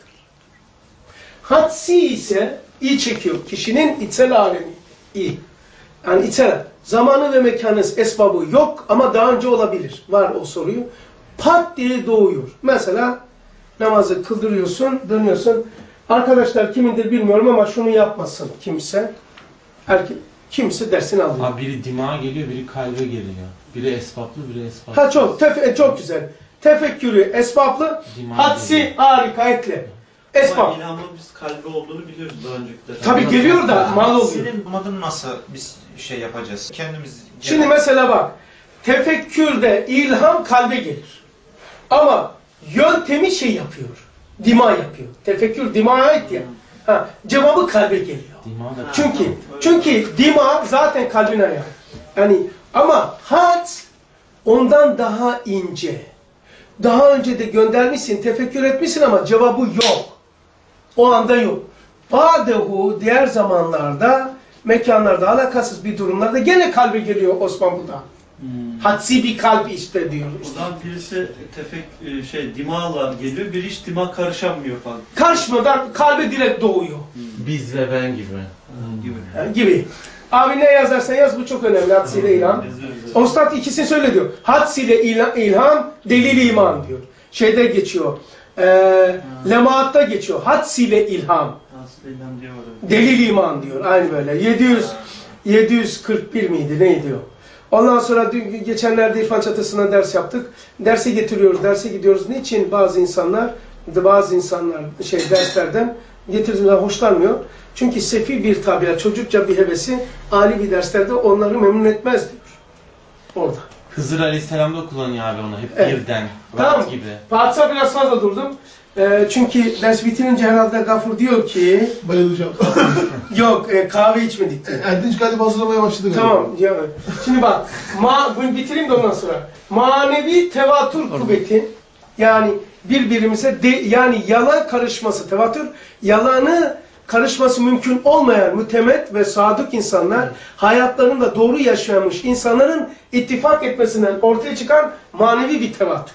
Hadsi ise iyi çekiyor. Kişinin içsel alemi iyi. Yani içsel zamanı ve mekanı esbabı yok ama daha önce olabilir. Var o soruyu. Pat diye doğuyor. Mesela namazı kıldırıyorsun, dönüyorsun. Arkadaşlar kimindir bilmiyorum ama şunu yapmasın kimse. Erkek, kimse dersini alıyor. Ha, biri dimağa geliyor, biri kalbe geliyor. Biri esbaplı, biri esbaplı. Ha çok, tefe, çok güzel. Tefekkürü esbaplı, Dimağa hadsi geliyor. harika ekle. Esbab. Ama ilhamın biz kalbi olduğunu biliyoruz daha önceki. Tabii geliyor da mal oluyor. Senin bulmadığını nasıl biz şey yapacağız? Kendimiz... Şimdi mesela bak, tefekkürde ilham kalbe gelir. Ama yöntemi şey yapıyor, dima yapıyor. Tefekkür dimaya ait ya. Ha, cevabı kalbe geliyor. Dimağa da Çünkü çünkü dima zaten kalbin ayağı. Yani ama had ondan daha ince. Daha önce de göndermişsin, tefekkür etmişsin ama cevabı yok. O anda yok. Badehu diğer zamanlarda, mekanlarda, alakasız bir durumlarda gene kalbe geliyor Osman burada. Hmm. Hadsi bir kalp işte diyor. O zaman birisi tefek şey dimağla geliyor, bir hiç dimağ karışamıyor falan. Karışmadan kalbe direkt doğuyor. Hmm. Biz ve ben gibi. Hmm. Gibi. Yani gibi. Abi ne yazarsan yaz, bu çok önemli. Hadsi ile ilham. Ustad ikisini söyle diyor. Hadsi ile ilham, delil iman diyor. Şeyde geçiyor. E, Lemaatta geçiyor. Hadsi ile ilham. Delil iman diyor. Aynı böyle. yedi yüz, yedi yüz kırk bir miydi? Neydi o? Ondan sonra dün, geçenlerde İrfan Çatısı'na ders yaptık. Derse getiriyoruz, derse gidiyoruz. Niçin bazı insanlar, bazı insanlar şey derslerden getirdiğimden hoşlanmıyor? Çünkü sefil bir tabiat, çocukça bir hevesi, âli bir derslerde onları memnun etmez diyor. Orada. Hızır Aleyhisselam'da kullanıyor abi onu hep evet. birden. Tamam. Gibi. Padişah biraz fazla durdum. E, çünkü ders bitirince herhalde Gafur diyor ki... Bayılacağım. Yok, e, kahve içmedik diyor. Erdinç galiba hazırlamaya başladı galiba. Tamam. Yani. Şimdi bak, ma, bunu bitireyim de ondan sonra. Manevi tevatür kuvveti, yani birbirimize, de, yani yalan karışması, tevatür, yalanı karışması mümkün olmayan mütemet ve sadık insanlar, hayatlarında doğru yaşamış insanların ittifak etmesinden ortaya çıkan manevi bir tevatür.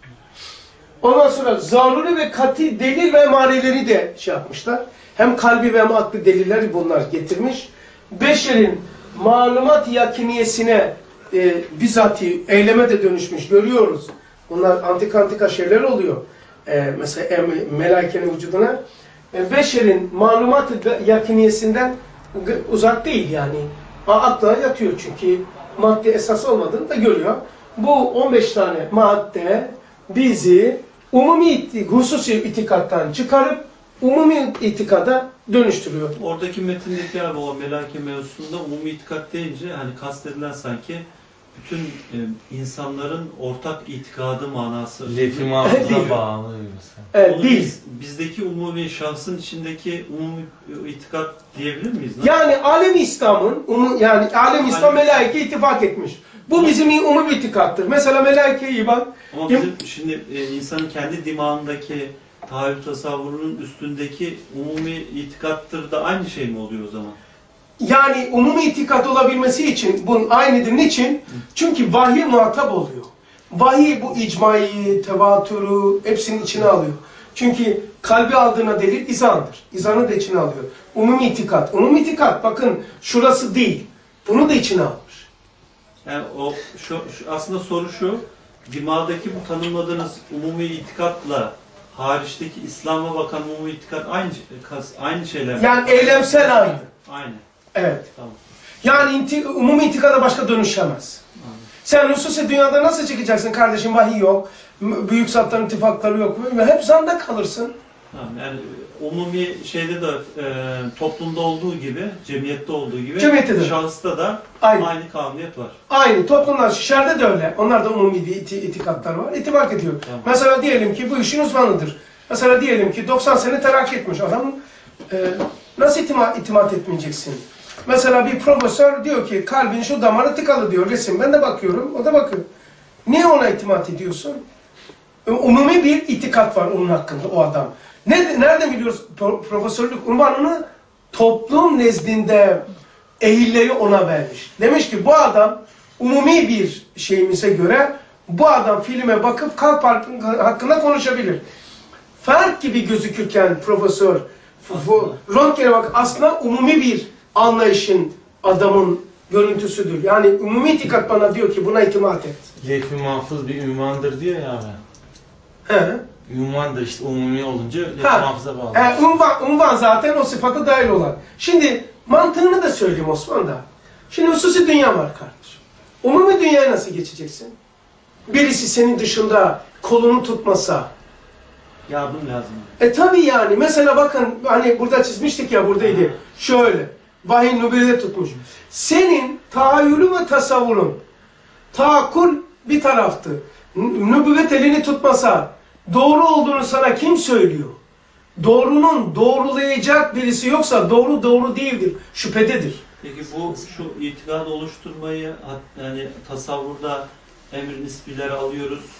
Ondan sonra zaruri ve kati delil ve maneleri de şey yapmışlar. Hem kalbi ve hem akli delilleri bunlar getirmiş. Beşerin malumat yakiniyesine e, bizatihi eyleme de dönüşmüş. Görüyoruz. Bunlar antika antika şeyler oluyor. E, mesela e, melaikenin vücuduna. E, beşerin malumat yakiniyesinden uzak değil yani. Akla yatıyor çünkü madde esas olmadığını da görüyor. Bu on beş tane madde bizi umumi hususi itikattan çıkarıp umumi itikada dönüştürüyor. Oradaki metindeki abi o melake mevzusunda umumi itikat deyince hani kastedilen sanki bütün e, insanların ortak itikadı manası. Lef-i mahfuza bağlı. Evet, değil. Biz, bizdeki umumi, şahsın içindeki umumi itikat diyebilir miyiz? Yani alem-i İslam'ın, yani alem-i İslam melaike ittifak etmiş. Bu bizim umumi itikattır. Mesela melaike-i bak. Ama bizim şimdi e, insanın kendi dimağındaki tahayyül tasavvurunun üstündeki umumi itikattır da aynı şey mi oluyor o zaman? Yani umumi itikat olabilmesi için bunun aynıdır. Niçin? Çünkü vahiy muhatap oluyor. Vahiy bu icmayı, tevatürü hepsinin içine alıyor. Çünkü kalbi aldığına delil izandır. İzanı da içine alıyor. Umumi itikat. Umumi itikat bakın şurası değil. Bunu da içine almış. Yani o şu, şu aslında soru şu. Dimağdaki bu tanımladığınız umumi itikatla hariçteki İslam'a bakan umumi itikat aynı aynı şeyler. Yani eylemsel aynı. Aynı. Evet. Tamam. Yani inti, umumi itikada başka dönüşemez. Aynen. Sen hususi dünyada nasıl çıkacaksın kardeşim? Vahiy yok. Büyük zatların ittifakları yok. Hep zanda kalırsın. Tamam, yani umumi şeyde de e, toplumda olduğu gibi, cemiyette olduğu gibi cemiyette şahısta da aynı, aynı kanuniyet var. Aynı. Toplumlar, şişerde de öyle. Onlarda umumi iti, itikatlar var. İtibak ediyor. Tamam. Mesela diyelim ki bu işin uzmanıdır. Mesela diyelim ki doksan sene terakki etmiş adam. E, nasıl itimat, itimat etmeyeceksin? Mesela bir profesör diyor ki kalbin şu damarı tıkalı diyor resim. Ben de bakıyorum, o da bakıyor. Niye ona itimat ediyorsun? Umumi bir itikat var onun hakkında o adam. Ne, nereden biliyoruz profesörlük unvanını? Toplum nezdinde ehilleri ona vermiş. Demiş ki bu adam umumi bir şeyimize göre bu adam filme bakıp kalp hakkında konuşabilir. Fark gibi gözükürken profesör Röntgen'e bak aslında umumi bir anlayışın adamın görüntüsüdür. Yani umumi itikat bana diyor ki buna itimat et. Lef-i mahfuz bir ünvandır diyor ya abi. He. Ünvandır işte umumi olunca lef-i mahfuza bağlı. He, unvan, unvan zaten o sıfata dahil olan. Şimdi mantığını da söyleyeyim Osman da. Şimdi hususi dünya var kardeşim. Umumi dünyaya nasıl geçeceksin? Birisi senin dışında kolunu tutmasa. Yardım lazım. E tabi yani. Mesela bakın hani burada çizmiştik ya buradaydı. Ha. Şöyle. Vahiy nübüvvet tutmuş. Senin tahayyülün ve tasavvurun. Taakkul bir taraftı. Nübüvvet elini tutmasa doğru olduğunu sana kim söylüyor? Doğrunun doğrulayacak birisi yoksa doğru doğru değildir. Şüphededir. Peki bu şu itikadı oluşturmayı yani tasavvurda emir nisbileri alıyoruz.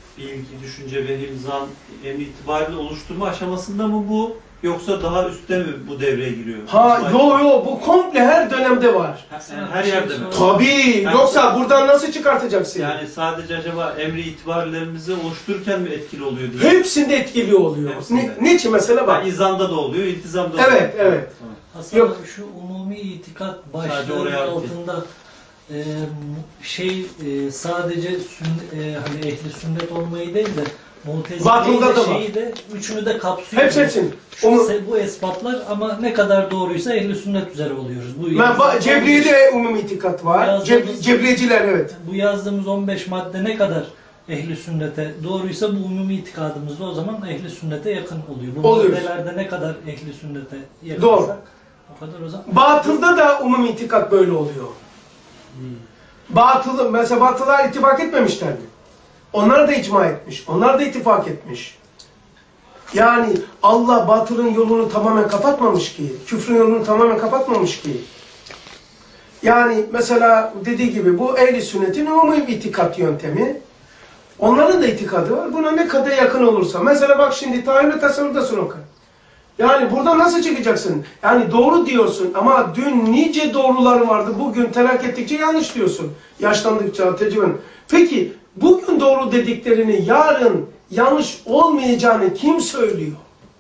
bilgi, düşünce ve himzan emri itibariyle oluşturma aşamasında mı bu? Yoksa daha üstte mi bu devreye giriyor? Ha yo yo bu komple her dönemde var. Yani her yerde mi? Tabii. Yani, yoksa buradan nasıl çıkartacaksın? Yani sadece acaba emri itibarlarımızı oluştururken mi etkili oluyor diye? Hepsinde etkili oluyor. Hepsinde. Ne, niçin mesela bak. Yani izanda da oluyor, iltizamda da evet, oluyor. Evet, evet. Hasan Yok. abi şu umumi itikat Sadece başlığının oraya altında e, şey e, sadece sünn, e, hani ehli sünnet olmayı değil de Mutezile'yi de şeyi de üçünü de kapsıyor. Hepsi hepsini. Şu, Onu... bu esbatlar ama ne kadar doğruysa ehli sünnet üzere oluyoruz. Bu ba- Cebriye'de umumi itikat var. Ceb- Cebriyeciler evet. Bu yazdığımız on beş madde ne kadar ehli sünnete doğruysa bu umumi itikadımızda o zaman ehli sünnete yakın oluyor. Bu Oluyoruz. maddelerde ne kadar ehli sünnete yakınsak Doğru. o kadar o zaman. Batılda da umumi itikat böyle oluyor. Hmm. Batılı, mesela Batılılar ittifak etmemişler mi? Onlar da icma etmiş. Onlar da ittifak etmiş. Yani Allah batılın yolunu tamamen kapatmamış ki. Küfrün yolunu tamamen kapatmamış ki. Yani mesela dediği gibi bu ehl-i sünnetin umumi bir itikat yöntemi. Onların da itikadı var. Buna ne kadar yakın olursa. Mesela bak şimdi tahayyül ve tasavvurda sunuk. Yani burada nasıl çıkacaksın? Yani doğru diyorsun ama dün nice doğruların vardı. Bugün terak ettikçe yanlış diyorsun. Yaşlandıkça, tecrüben. Peki bugün doğru dediklerini yarın yanlış olmayacağını kim söylüyor?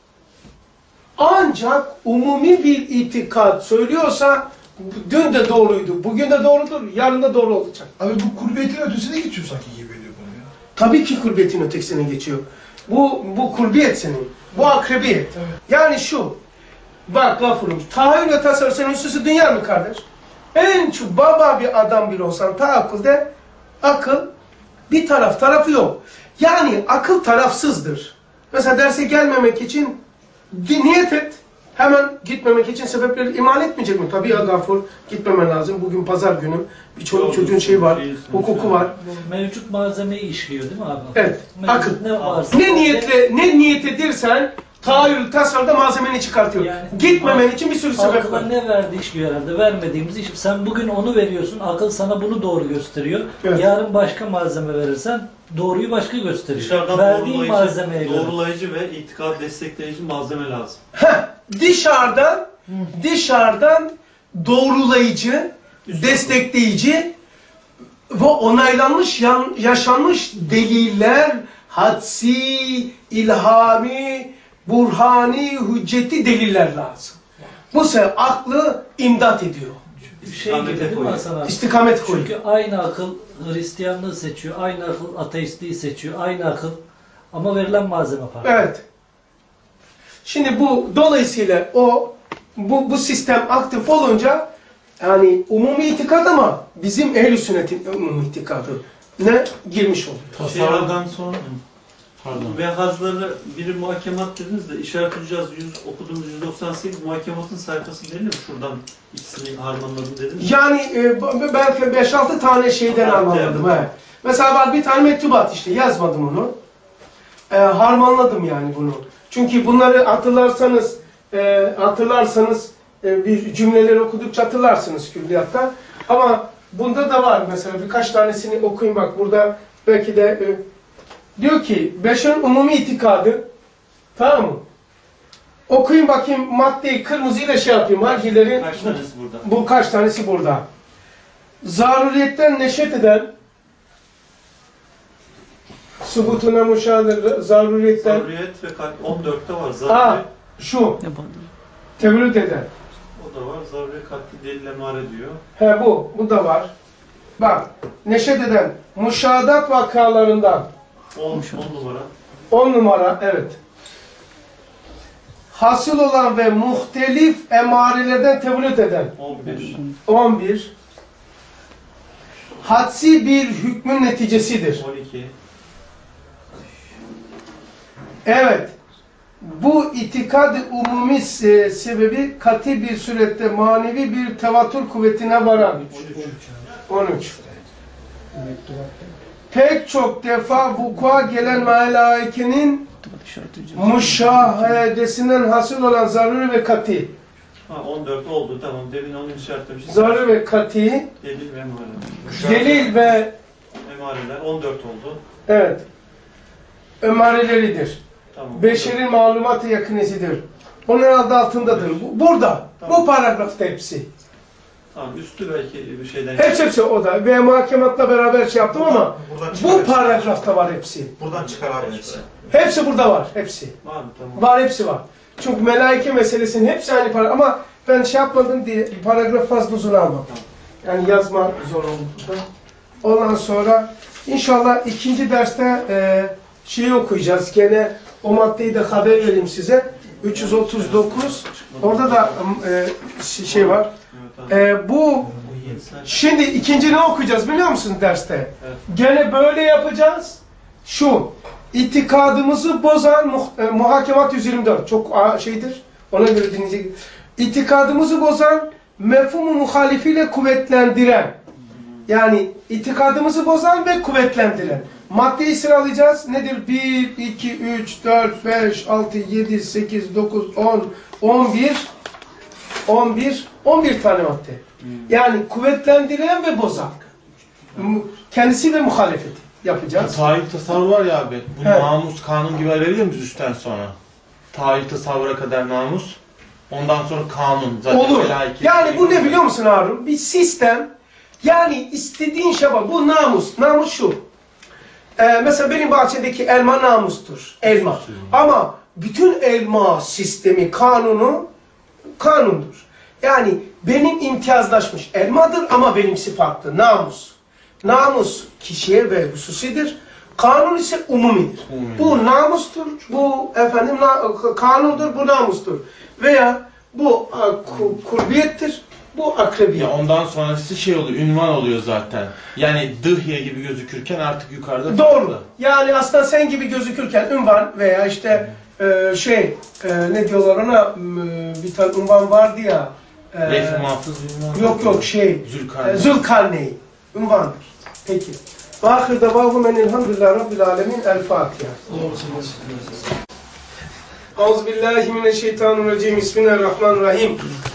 Ancak umumi bir itikat söylüyorsa dün de doğruydu, bugün de doğrudur, yarın da doğru olacak. Abi bu kurbiyetin ötesine geçiyor sanki gibi geliyor bana ya. Tabii ki kurbiyetin ötesine geçiyor. Bu bu kurbiyet senin. Bu akribiyet. Evet. Yani şu. Bak gafurum. Tahayyül ve tasavvur senin üstüsü dünya mı kardeş? En çok baba bir adam bir olsan tahakkülde akıl bir taraf tarafı yok. Yani akıl tarafsızdır. Mesela derse gelmemek için niyet et. Hemen gitmemek için sebepleri imal etmeyecek mi? Tabii ya gafur gitmemen lazım. Bugün pazar günü. Bir çoluk çocuğun şeyi var. Hukuku var. Mevcut malzemeyi işliyor değil mi abi? Evet. Mevcut Akıl. Ne, varsa ne niyetle ne niyet edirsen tahayyül tasavvurda malzemeni çıkartıyor. Yani, Gitmemen için bir sürü sebep var. Ne verdi işliyor herhalde. Vermediğimiz iş. Sen bugün onu veriyorsun. Akıl sana bunu doğru gösteriyor. Evet. Yarın başka malzeme verirsen doğruyu başka gösteriyor. Dışarıdan verdiğin malzemeye göre. Doğrulayıcı ve itikad destekleyici malzeme lazım. Heh, dışarıdan Hı. dışarıdan doğrulayıcı, destekleyici ve onaylanmış, yan, yaşanmış deliller, hadsi, ilhami, burhani, hücceti deliller lazım. Bu sefer aklı imdat ediyor. Şey gibi değil mi Hasan abi? İstikamet koyuyor. Çünkü aynı akıl Hristiyanlığı seçiyor, aynı akıl ateistliği seçiyor, aynı akıl ama verilen malzeme farklı. Evet. Şimdi bu dolayısıyla o bu bu sistem aktif olunca yani umumi itikat ama bizim ehl-i sünnetin umumi itikadı ne girmiş oluyor. Tasavvurdan sonra Pardon. Vehazları biri muhakemat dediniz de işaret hüccaz yüz okuduğumuz yüz doksan sekiz muhakematın sayfası belli mi? Şuradan ikisini harmanladım dediniz. Yani e, belki beş altı tane şeyden harmanladım. Evet. Mesela bak bir tane mektubat işte yazmadım onu. E, harmanladım yani bunu. Çünkü bunları hatırlarsanız e, hatırlarsanız e, bir cümleleri okudukça hatırlarsınız külliyatta. Ama bunda da var mesela birkaç tanesini okuyayım bak burada belki de e, diyor ki beşerin umumi itikadı tamam mı? Okuyayım bakayım maddeyi kırmızıyla şey yapayım. Hangileri? Kaç tanesi burada? Bu kaç tanesi burada? Zaruriyetten neşet eden subutuna muşadır zaruriyetten. Zaruriyet ve on dörtte var. Zaruriyet. Ha, şu. Tevlid eden. O da var. Zaruriyet katli delil emare diyor. He bu. Bu da var. Bak. Neşet eden muşahadat vakalarından. on numara. on numara. Evet. Hasıl olan ve muhtelif emarelerden tevlid eden. on bir. on bir. Hadsi bir hükmün neticesidir. on iki. Evet. Bu itikad umumi sebebi kati bir surette manevi bir tevatür kuvvetine varan. on üç. Pek çok defa vukua gelen melaikenin müşahedesinden hasıl olan zaruri ve kati. Ha, on dört oldu tamam. Demin onu işaretlemişiz. Zaruri ve kati. Delil ve emareler. Delil ve emareler on dört oldu. Evet. ömareleridir. Tamam. Beşerin malumatı yakınesidir. Onların adı altındadır. Bu, burada. Tamam. Bu paragrafta hepsi. Tamam, üstü belki bir şeyden... Hepsi hepsi o da. Ve muhakematla beraber şey yaptım Buradan- ama buradan çıkar bu hepsi. paragrafta var hepsi. Buradan çıkar abi hepsi. Hepsi burada var. Hepsi. Var mı? Tamam. Var, hepsi var. Çünkü melaike meselesinin hepsi aynı paragraf. Ama ben şey yapmadım diye paragraf fazla uzun almadım. Yani yazma zor oldu burada. Ondan sonra inşallah ikinci derste e, şeyi okuyacağız. Gene o maddeyi de haber vereyim size. üç yüz otuz dokuz. Orada da e, şey var. E, bu şimdi ikinci ne okuyacağız biliyor musun derste? Gene böyle yapacağız. Şu itikadımızı bozan muh, e, muhakemat yüz yirmi dört çok a, şeydir. Ona göre dinleyecek. İtikadımızı bozan mefhumu muhalifiyle kuvvetlendiren. Yani itikadımızı bozan ve kuvvetlendiren. Maddeyi sıralayacağız. Nedir? bir, iki, üç, dört, beş, altı, yedi, sekiz, dokuz, on, on bir, on bir, on bir tane madde. Yani kuvvetlendiren ve bozan. Kendisi ve muhalefeti yapacağız. Tayyip tasavvur var ya abi. Bu Evet. namus kanun gibi verebilir miyiz üstten sonra? Tayyip tasavvura kadar namus. Ondan sonra kanun. Zaten Olur. melaike- Yani bu ne biliyor musun Harun? Bir sistem. Yani istediğin şey var. Bu namus. Namus şu. Ee, mesela benim bahçedeki elma namustur. Elma. Ama bütün elma sistemi, kanunu kanundur. Yani benim imtiyazlaşmış elmadır ama benimsi farklı. Namus. Namus kişiye ve hususidir. Kanun ise umumidir. Umumi. Bu namustur, bu efendim na kanundur, bu namustur. Veya bu a, ku, kurbiyettir, bu akrabiyet. Ya ondan sonrası şey oluyor, ünvan oluyor zaten. Yani dıhye gibi gözükürken artık yukarıda Doğru. farklı. Yani aslında sen gibi gözükürken ünvan veya işte e, şey e, ne diyorlar ona m, bir tane ünvan vardı ya. E, Leyf-i Mahfuz ünvan. yok yok şey. Zülkarneyn. E, Zülkarneyn. Ünvandır. Peki. Ve ahir devahu men elhamdülillah rabbil alemin. El Fatiha. Euzubillahimineşşeytanirracim. Bismillahirrahmanirrahim.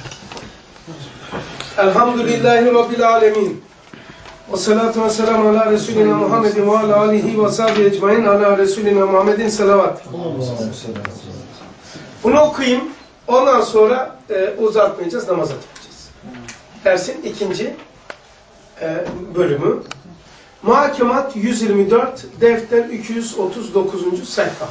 Elhamdülillahi rabbil alemin. Ve salatu ve selamu ala Resulina Muhammedin ve ala alihi ve sahbihi ecmain ala Resulina Muhammedin salavat. Bunu okuyayım. Ondan sonra e, uzatmayacağız, namaza tutacağız. Dersin ikinci e, bölümü. Muhakemat yüz yirmi dört, defter iki yüz otuz dokuzuncu sayfa.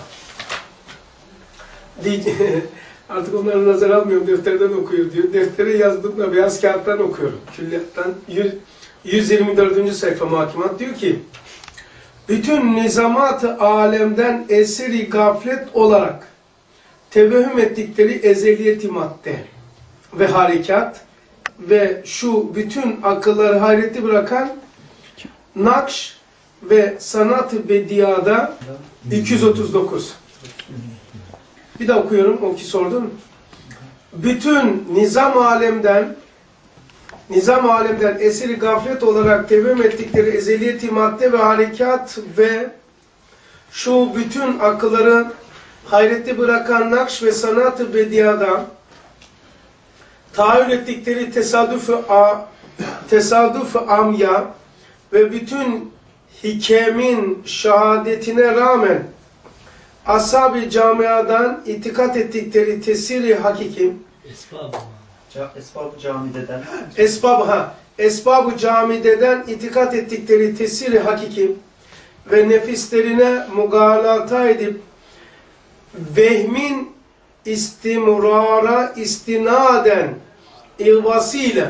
Artık onları nazar almıyorum, defterden okuyor diyor. Deftere yazdığımda beyaz kağıttan okuyorum. Külliyattan yüz yirmi dördüncü sayfa muhakemat diyor ki, bütün nizamat-ı alemden eseri gaflet olarak tevehüm ettikleri ezeliyeti madde ve harekat ve şu bütün akılları hayreti bırakan nakş ve sanat-ı bediyada iki yüz otuz dokuz. Bir daha okuyorum, o ki sordun. Bütün nizam alemden nizam alemden eseri gaflet olarak tevehüm ettikleri ezeliyeti madde ve harekat ve şu bütün akılları hayreti bırakan nakş ve sanat-ı bediyada tahayyül ettikleri tesadüf-ü tesadüf-ü amya ve bütün hikemin şehadetine rağmen ashab-ı camiadan itikat ettikleri tesiri hakiki Esbab-ı camideden esbab ha esbab-ı camideden itikat ettikleri tesiri hakiki ve nefislerine mugalata edip vehmin istimrara istinaden ilvasıyla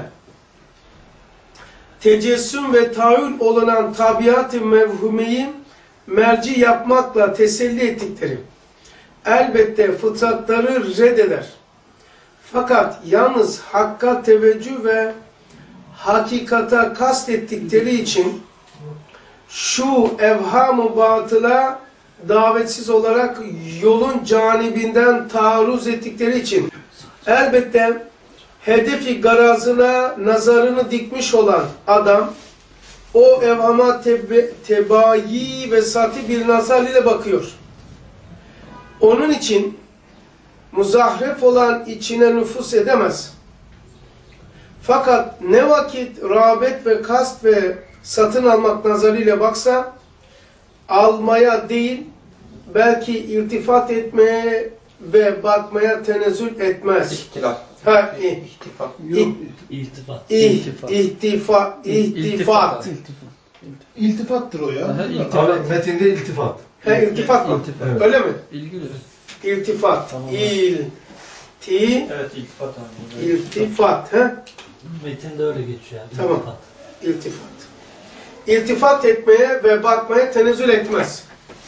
tecessüm ve tahayyül olunan tabiat-ı mevhumeyi merci yapmakla teselli ettikleri elbette fıtratları reddeder. Fakat yalnız hakka teveccüh ve hakikata kastettikleri için şu evham-ı batıla davetsiz olarak yolun canibinden taarruz ettikleri için elbette hedefi garazına nazarını dikmiş olan adam o evhama tebe, tebayi ve sati bir nazar ile bakıyor. Onun için muzahref olan içine nüfus edemez. Fakat ne vakit rağbet ve kast ve satın almak nazarıyla baksa almaya değil belki iltifat etmeye ve bakmaya tenezzül etmez. İhtilaf. Ha, i, İhtifat. i, İltifat. ih, ihtifa, ihtifat. İltifattır o ya. Aha, Abi metinde iltifat. Ha, iltifat mı? İltifat. Öyle mi? İlgili. İltifat. Tamam. İl, ti, Evet, iltifat abi. iltifat. Ha? Metinde öyle geçiyor yani. Tamam. İltifat. İltifat. İltifat etmeye ve bakmaya tenezzül etmez.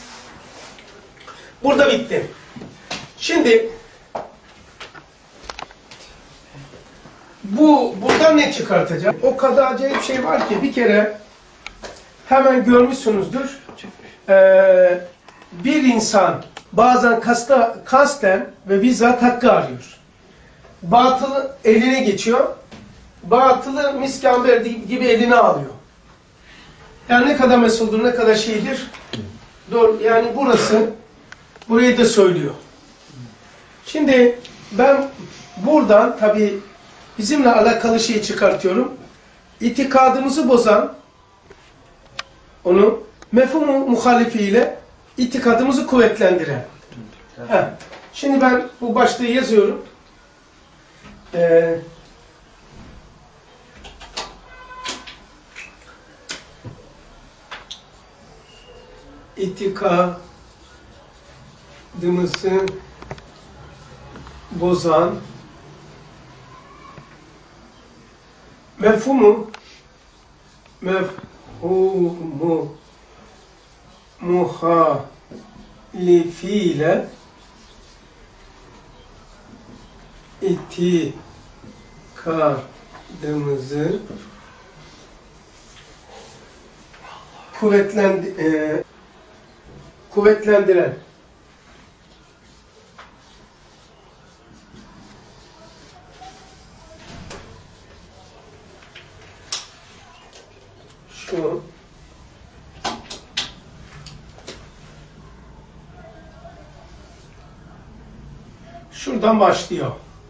Burada bitti. Şimdi bu buradan ne çıkartacağım? O kadar acayip şey var ki bir kere hemen görmüşsünüzdür. Ee, bir insan bazen kasta, kasten ve bizzat hakkı arıyor. Batılı eline geçiyor. Batılı miskamber gibi eline alıyor. Yani ne kadar mesuldur, ne kadar şeydir. Doğru. Yani burası, burayı da söylüyor. Şimdi ben buradan tabii bizimle alakalı şeyi çıkartıyorum. İtikadımızı bozan, onu mefhum-u muhalifiyle itikadımızı kuvvetlendiren. Heh. Şimdi ben bu başlığı yazıyorum. Ee, itikadımızı bozan mefhumu mefhumu muhalifiyle itikadımızı kuvvetlendi, e, kuvvetlendiren şu şuradan başlıyor.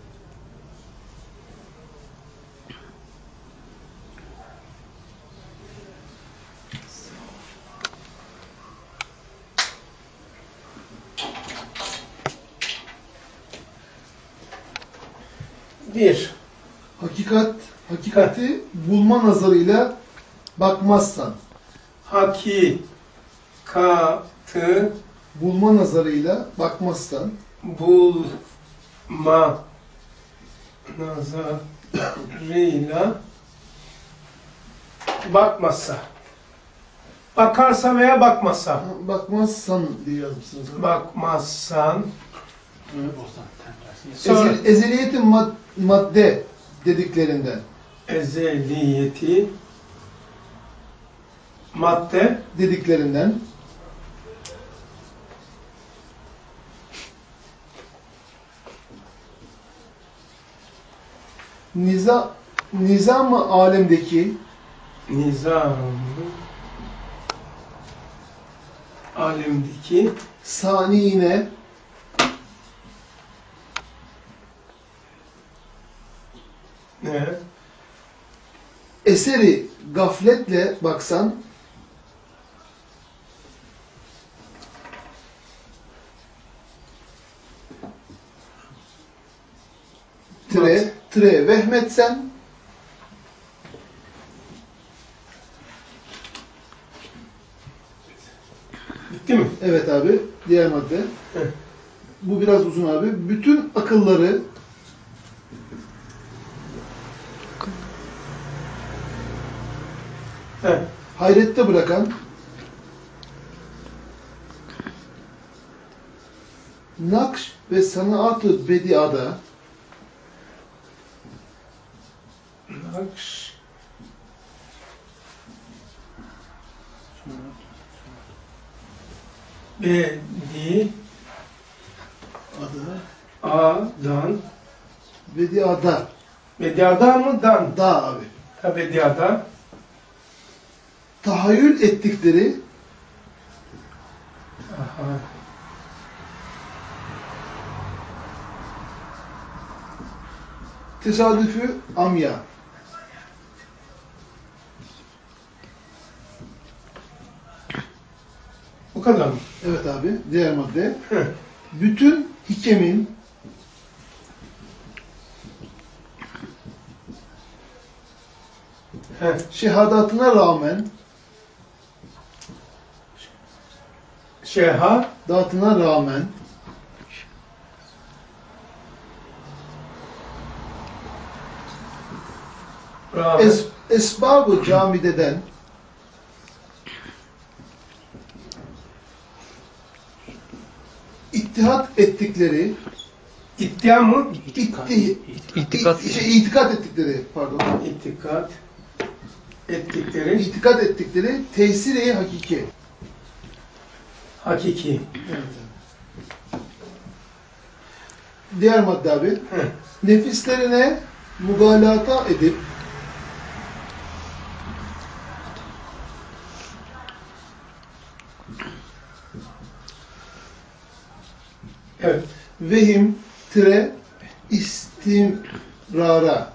Bir. Hakikat, hakikati bulma nazarıyla bakmazsan. Hakikatı Bulma nazarıyla bakmazsan. bulma nazarıyla bakmazsa. Bakarsa veya bakmazsa. Bakmazsan diye yazmışsınız. Bakmazsan. Ezel, ezeliyeti mad, madde dediklerinden. Ezeliyeti madde dediklerinden. Niza, nizam-ı alemdeki nizam alemdeki saniine ne? Eseri gafletle baksan tire, tire vehmetsen bitti mi? Evet abi. Diğer madde. Heh. Bu biraz uzun abi. Bütün akılları Heh. hayrette bırakan nakş ve sanat-ı bediada Nakş bedi adı adan bediada bediada mı dan? da abi. Ha, bediada Tahayyül ettikleri aha. tesadüfü amya. kadar mı? Evet abi. Diğer madde. Hı. Bütün hikemin He. şehadatına rağmen Şeha datına rağmen rağmen es, esbab-ı camideden ittihat ettikleri iddia mı? itti, İtikat. it- şey, itikat ettikleri pardon İtikat ettikleri itikat ettikleri tesiri hakiki. hakiki. Evet. Diğer madde abi. Hı. Nefislerine mugalata edip Evet. vehim tire istimrara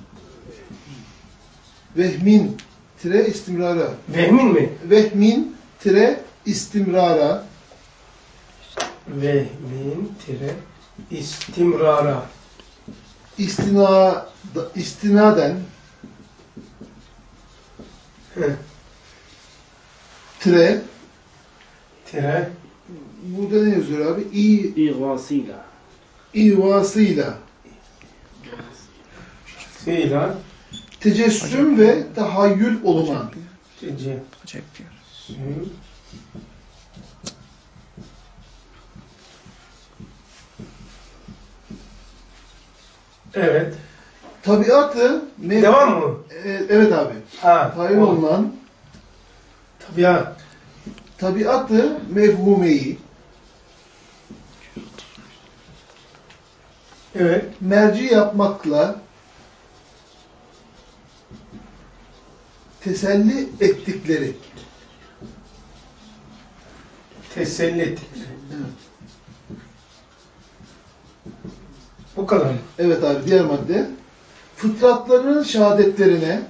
vehmin tire istimrara Vehmin mi? vehmin tire istimrara Vehmin tire istimrara istina istinaden Hı. tire tire burada ne yazıyor abi? İ İğvasıyla. ivasıyla fiila tecessüm ve tahayyül olunan tecessüm evet. tabiatı mev- Devam mı? E, evet abi. Ha. Tahayyül o. olunan Tabiat. tabiatı mevhumeyi Evet. merci yapmakla teselli ettikleri. Teselli ettikleri. Evet. Bu kadar mı? Evet abi, diğer madde. Fıtratlarının şehadetlerine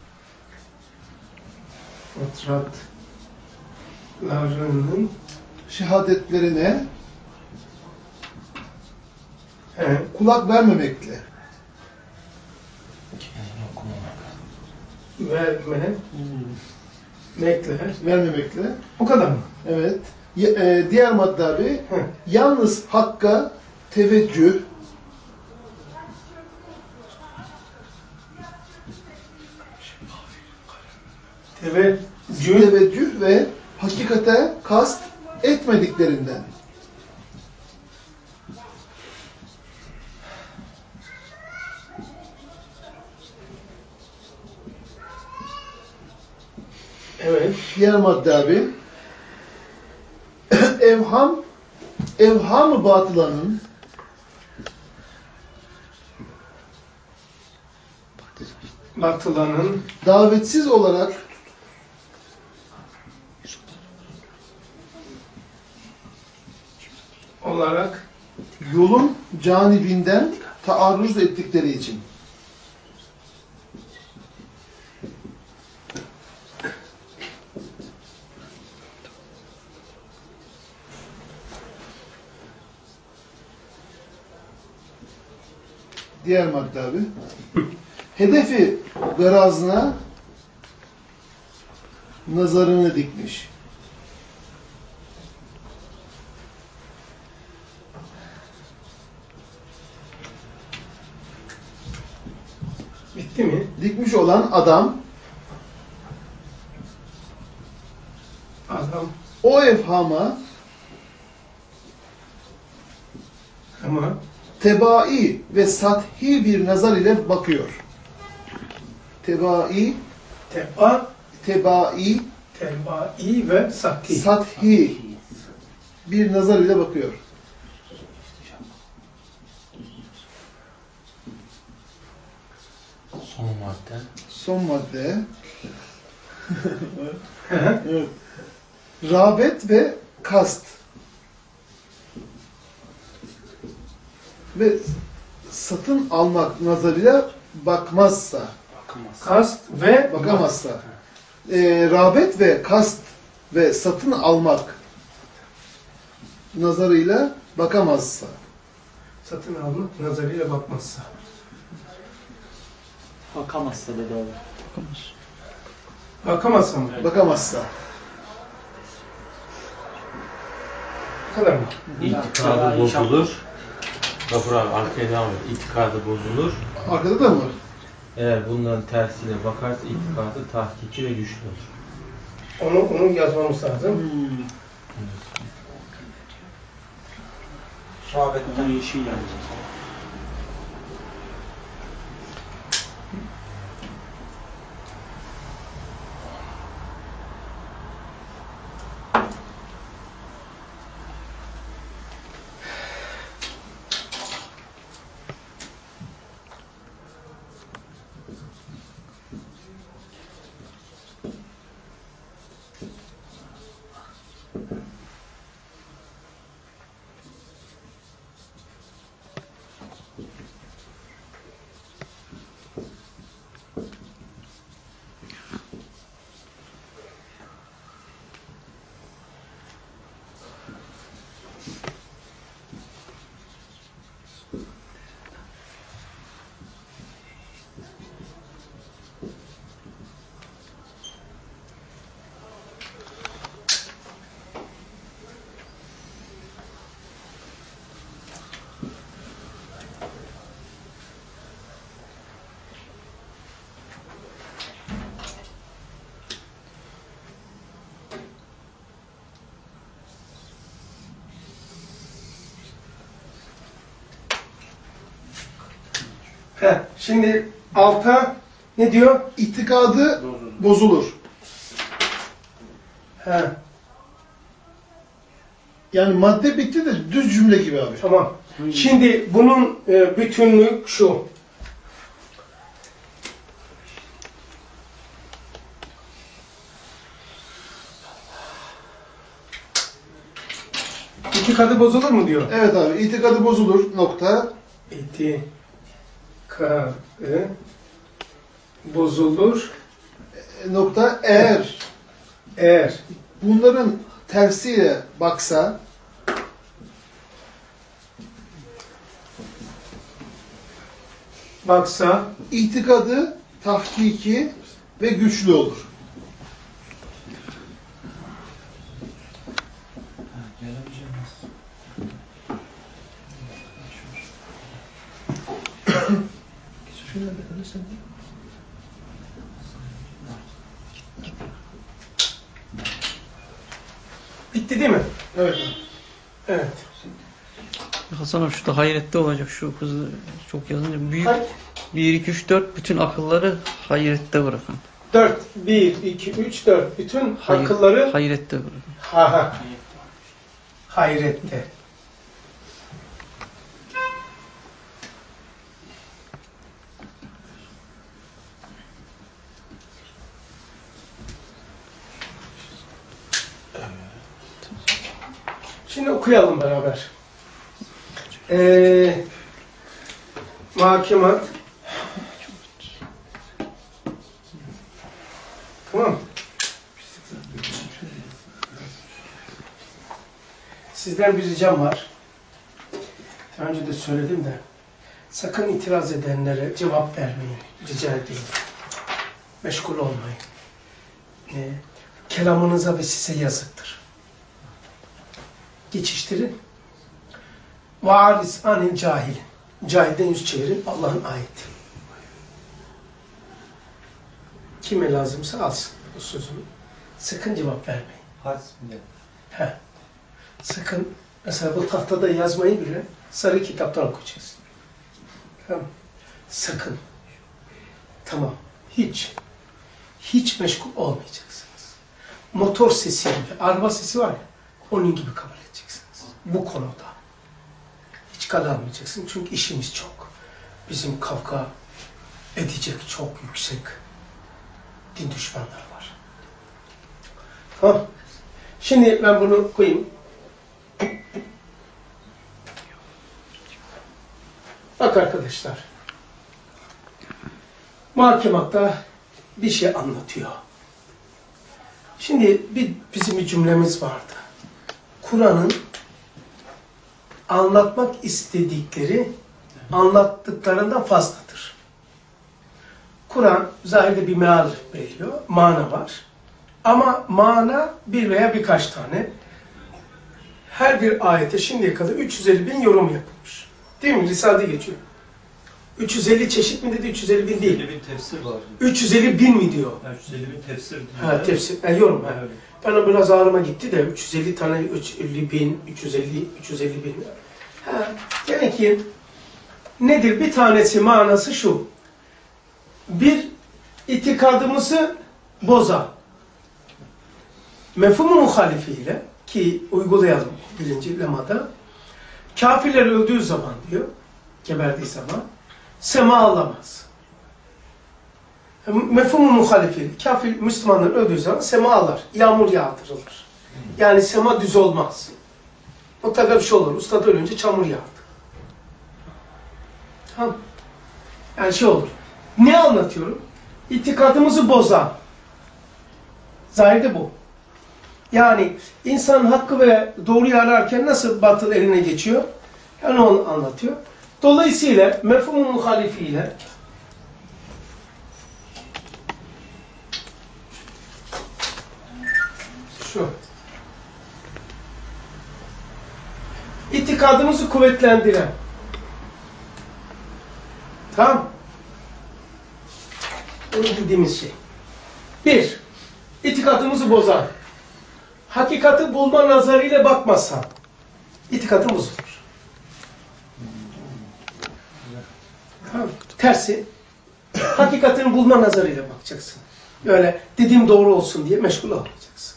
Fıtratlarının şehadetlerine he, kulak vermemekle. verme mekle. Vermemekle. Bu kadar mı? Evet. Y- e, diğer madde abi. Hı. Yalnız hakka teveccüh Teveccüh teveccüh ve hakikate kast etmediklerinden. evet. Diğer madde abi. Evham evham-ı batılanın Batılanın davetsiz olarak olarak yolun canibinden taarruz ettikleri için. Diğer madde abi. Hedefi garazına nazarını dikmiş. bitti mi? Dikmiş olan adam Adam o evhama ama tebai ve sathi bir nazar ile bakıyor. Tebai, teba tebai, tebai ve sati. sathi bir nazar ile bakıyor. Son madde. Son madde. Evet. Rağbet ve kast. Ve satın almak nazarıyla bakmazsa, Kast ve bakamazsa, e, rağbet ve kast ve satın almak nazarıyla bakamazsa. Satın almak nazarıyla bakmazsa. Bakamazsa dedi abi. Bakamazsa mı? Bakamazsa. Bu kadar mı? İtikadı bozulur. Gafur abi arkaya devam et. İtikadı bozulur. Arkada da mı var? Eğer bunların tersiyle bakarsa itikadı tahkiki ve güçlü olur. Onu, onu yazmamız lazım. Hmm. Rağbetten yeşil yani. Heh, şimdi alta ne diyor? İtikadı bozulur. He, Yani madde bitti de düz cümle gibi abi. tamam. Şimdi bunun e, bütünlüğü şu. İtikadı bozulur mu diyor? Evet abi, itikadı bozulur nokta. İtikadı bozulur E, nokta eğer eğer bunların tersiyle baksa baksa itikadı tahkiki ve güçlü olur. bitti değil mi? Evet. Evet. Hasan abi şurada hayrette olacak şu hızlı çok yazınca. Büyük Kaç? bir, iki, üç, dört bütün akılları hayrette bırakın. dört. bir, iki, üç, dört. Bütün Hayır, akılları hayrette bırakın. ha ha. Hayrette. Şimdi okuyalım beraber. Ee, mahkemat. Tamam. Sizden bir ricam var. Daha önce de söyledim de. Sakın itiraz edenlere cevap vermeyin. Rica edeyim. Meşgul olmayın. Ee, kelamınıza ve size yazıktır. Geçiştirin. Varis anil cahil. Cahilden yüz çevirin. Allah'ın ayeti. Kime lazımsa alsın bu sözünü. Sakın cevap vermeyin. Hasbine. Heh. Sakın, mesela bu tahtada yazmayı bile sarı kitaptan okuyacağız. Tamam. Sakın. Tamam. Hiç. Hiç meşgul olmayacaksınız. Motor sesi gibi, araba sesi var ya, onun gibi kabul edeceksiniz. Bu konuda. Hiç kale almayacaksın çünkü işimiz çok. Bizim kavga edecek çok yüksek din düşmanları var. Tamam. Şimdi ben bunu koyayım. Bak arkadaşlar. Mahkematta bir şey anlatıyor. Şimdi bir, bizim bir cümlemiz vardı. Kur'an'ın anlatmak istedikleri anlattıklarından fazladır. Kur'an zahirde bir meal veriyor, mana var. Ama mana bir veya birkaç tane. Her bir ayete şimdiye kadar üç yüz elli bin yorum yapılmış. Değil mi? Risale'de geçiyor. üç yüz elli çeşit mi dedi? üç yüz elli bin değil. üç yüz elli bin tefsir var. üç yüz elli bin mi diyor? üç yüz elli bin tefsir diyor. Ha, tefsir. E, yorum. Ha. Evet. Bana biraz ağrıma gitti de üç yüz elli tane, üç yüz elli bin, üç yüz elli, üç yüz elli bin. Ha, demek ki nedir? Bir tanesi manası şu. Bir, itikadımızı bozan. Mefhum-u muhalifiyle ki uygulayalım birinci lemada. Kafirler öldüğü zaman diyor, geberdiği zaman sema alamaz. Mefhum-u muhalifiyle kafir Müslümanlar öldüğü zaman sema alır, yağmur yağdırılır. Yani sema düz olmaz. Mutlaka bir şey olur. Ustad ölünce çamur yağdı. Tamam. Yani şey olur. Ne anlatıyorum? İtikadımızı bozan. Zahirde bu. Yani insan hakkı ve doğruyu ararken nasıl batıl eline geçiyor? Yani onu anlatıyor. Dolayısıyla mefhum-u muhalifiyle şu itikadımızı kuvvetlendiren, tamam, onu bildiğimiz şey. Bir, itikadımızı bozan, hakikati bulma nazarıyla bakmazsan itikadın bozulur. Tamam. Tersi, hakikatini bulma nazarıyla bakacaksın. Böyle dediğim doğru olsun diye meşgul olmayacaksın.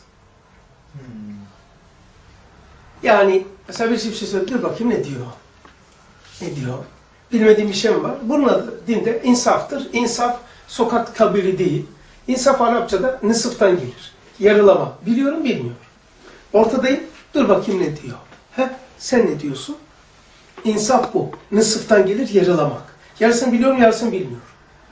Yani mesela bir şey söyledi, dur bakayım ne diyor? Ne diyor? Bilmediğim bir şey mi var? Bunun adı dinde insaftır. İnsaf sokak kabiri değil. İnsaf Arapçada nısıftan gelir. Yarılama. Biliyorum, bilmiyorum. Ortadayım, dur bakayım ne diyor. He? Sen ne diyorsun? İnsaf bu. Nısıftan gelir, yarılamak. Yarısını biliyorum, yarısını bilmiyorum.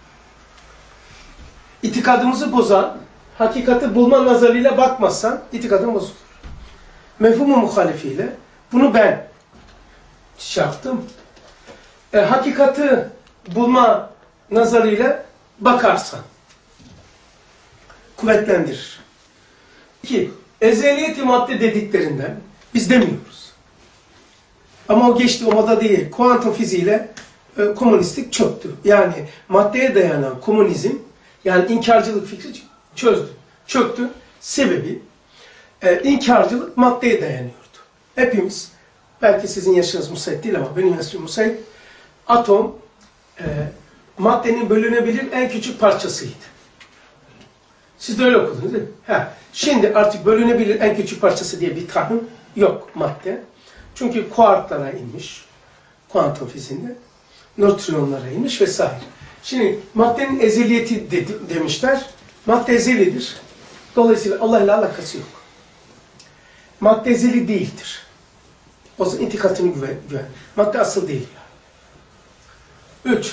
İtikadımızı bozan, hakikati bulma nazarıyla bakmazsan itikadın bozulur. Mefhum-u muhalifiyle bunu ben şey yaptım. E, hakikati bulma nazarıyla bakarsan kuvvetlendirir. İki, ezeliyeti madde dediklerinden biz demiyoruz. Ama o geçti, o moda değil. Kuantum fiziğiyle e, komünistlik çöktü. Yani maddeye dayanan komünizm, yani inkarcılık fikri çözdü, çöktü. Sebebi e, inkarcılık maddeye dayanıyordu. Hepimiz, belki sizin yaşınız müsait değil ama benim yaşım müsait, atom e, maddenin bölünebilir en küçük parçasıydı. Siz de öyle okudunuz değil mi? Ha. Şimdi artık bölünebilir en küçük parçası diye bir tanım yok madde. Çünkü kuarklara inmiş, kuantum fiziğinde, nötronlara inmiş vesaire. Şimdi maddenin ezeliyeti de, demişler. Madde ezelidir. Dolayısıyla Allah ile alakası yok. Madde ezeli değildir. O zaman itikatını güven, güven. Madde asıl değil yani. Üç.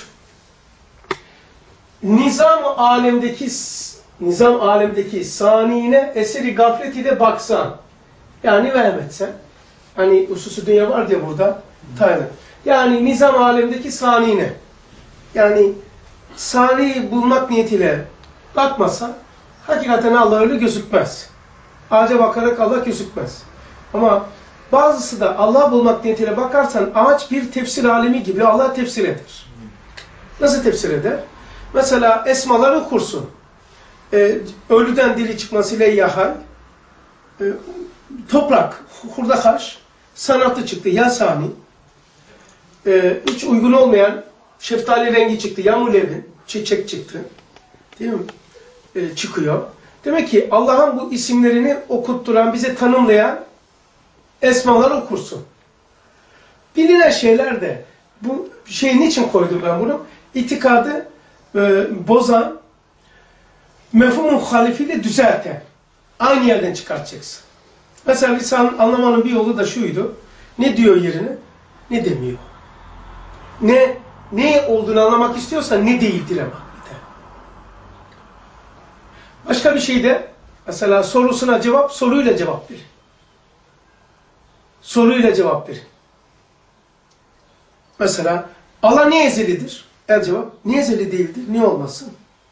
Nizam alemdeki nizam alemdeki saniyine eseri gaflet ile baksan, yani vehim etsen, hani hususu dünya var diye burada, Tayland. Yani nizam alemdeki saniyine, yani saniyi bulmak niyetiyle bakmasan, hakikaten Allah öyle gözükmez. Ağaca bakarak Allah gözükmez. Ama bazısı da Allah bulmak niyetiyle bakarsan, ağaç bir tefsir alemi gibi Allah tefsir eder. Nasıl tefsir eder? Mesela esmaları okursun. Ee, ölüden dili çıkmasıyla yahal, e, toprak, hurda kaş, sanatı çıktı, yasani, e, hiç uygun olmayan şeftali rengi çıktı, yağmurlevin, çiçek çıktı, değil mi? E, çıkıyor. Demek ki Allah'ın bu isimlerini okutturan, bize tanımlayan esmaları okursun. Bilinen şeyler de, bu şeyin için koydum ben bunu, itikadı e, bozan, mefhum-u muhalifiyle düzelten, aynı yerden çıkartacaksın. Mesela lisanın anlamanın bir yolu da şuydu, ne diyor yerine, ne demiyor. Ne, ne olduğunu anlamak istiyorsan ne değildir ama. Başka bir şey de, mesela sorusuna cevap, soruyla cevap verin. Soruyla cevap verin. Mesela Allah niye ezelidir? El cevap. Niye ezeli değildir? Niye olmasın?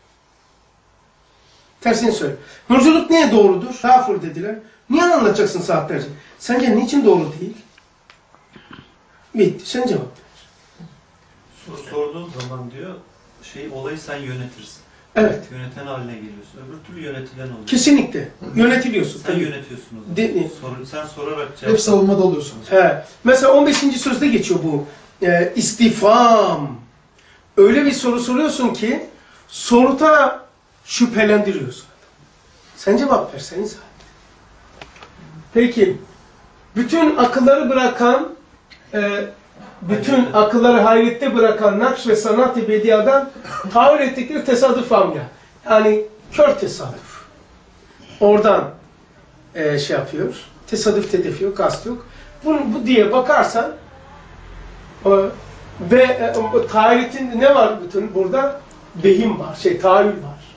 Tersini söyle. Nurculuk niye doğrudur? Kafir dediler. Niye anlatacaksın saatlerce? Sence niçin doğru değil? Bitti. Sen cevap ver. Soru sorduğun zaman diyor, şey olayı sen yönetirsin. Evet. Yöneten haline geliyorsun. Öbür türlü yönetilen oluyor. Kesinlikle. Yönetiliyorsun. Sen tabii. yönetiyorsun o zaman. De, Soru, sen sorarak cevap. Hep savunmada oluyorsunuz. He. Mesela on beşinci sözde geçiyor bu. E, istifam. Öyle bir soru soruyorsun ki soruda şüphelendiriyorsun. Sen cevap verseniz zaten. Peki. Bütün akılları bırakan e, bütün Hayrette. akılları hayrette bırakan nakş ve sanat-ı bediadan tahir ettikleri tesadüf amya. Yani kör tesadüf. Oradan e, şey yapıyor. Tesadüf tedefi yok, kast yok. Bunu, bu diye bakarsan e, ve e, tahiretin ne var bütün burada? Vehim var, şey tahayyül var.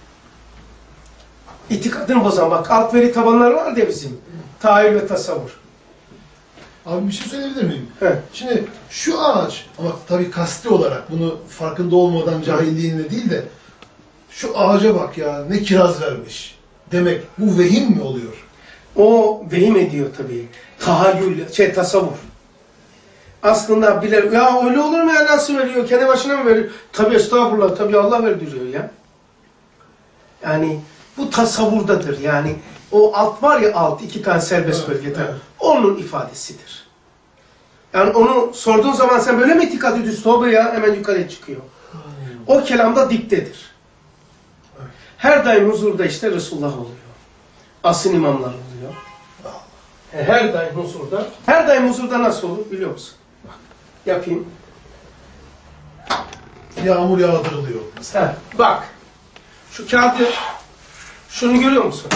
İtikadını bozan bak alt veri tabanları var ya bizim. Tahayyül ve tasavvur. Abi bir şey söyleyebilir miyim? Evet. Şimdi şu ağaç, ama tabii kasti olarak bunu farkında olmadan cahilliğinle değil de şu ağaca bak ya ne kiraz vermiş demek bu vehim mi oluyor? O vehim ediyor tabii. Tahayyül, şey tasavvur. Aslında bilir, ya öyle olur mu ya nasıl veriyor? Kendi başına mı veriyor? Tabii estağfurullah, tabii Allah verdiriyor ya. Yani bu tasavvurdadır yani. O alt var ya alt, iki tane serbest Evet, bölgede. evet. Onun ifadesidir. Yani onu sorduğun zaman sen böyle mi itikad ediyorsun? Tövbe ya hemen yukarıya çıkıyor. Hmm. O kelamda diptedir. Evet. Her daim huzurda işte Resulullah oluyor. Asıl imamlar oluyor. Her daim huzurda. Her daim huzurda nasıl olur biliyor musun? Bak, yapayım. Yağmur yağdırılıyor mesela. Ha, bak. Şu kağıdı, şunu görüyor musun?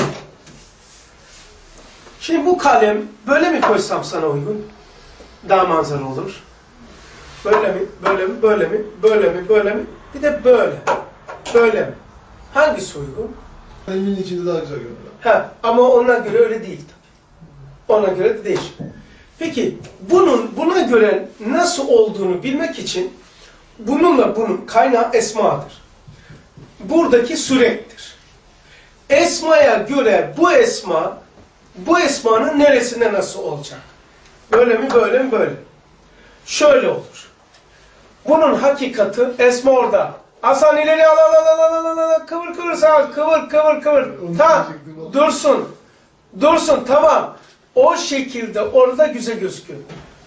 Şimdi bu kalem böyle mi koysam sana uygun? Daha manzara olur. Böyle mi, böyle mi, böyle mi, böyle mi, böyle mi? Bir de böyle. Böyle mi? Hangisi uygun? Kalemin içinde daha güzel görünüyor. Ha, ama ona göre öyle değil tabii. Ona göre de değişir. Peki bunun buna göre nasıl olduğunu bilmek için bununla bunun kaynağı esmadır. Buradaki surettir. Esmaya göre bu esma bu esmanın neresinde nasıl olacak? Böyle mi, böyle mi, böyle mi? Şöyle olur. Bunun hakikati esma orada. Hasan ileri al al al al al al al kıvır kıvır sağ kıvır kıvır kıvır. Tamam. Dursun. Dursun tamam. O şekilde orada güzel gözüküyor.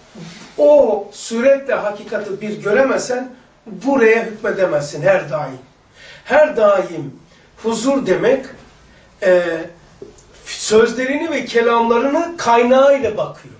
O suretle hakikati bir göremezsen buraya hükmedemezsin her daim. Her daim huzur demek e, sözlerini ve kelamlarını kaynağıyla bakıyor.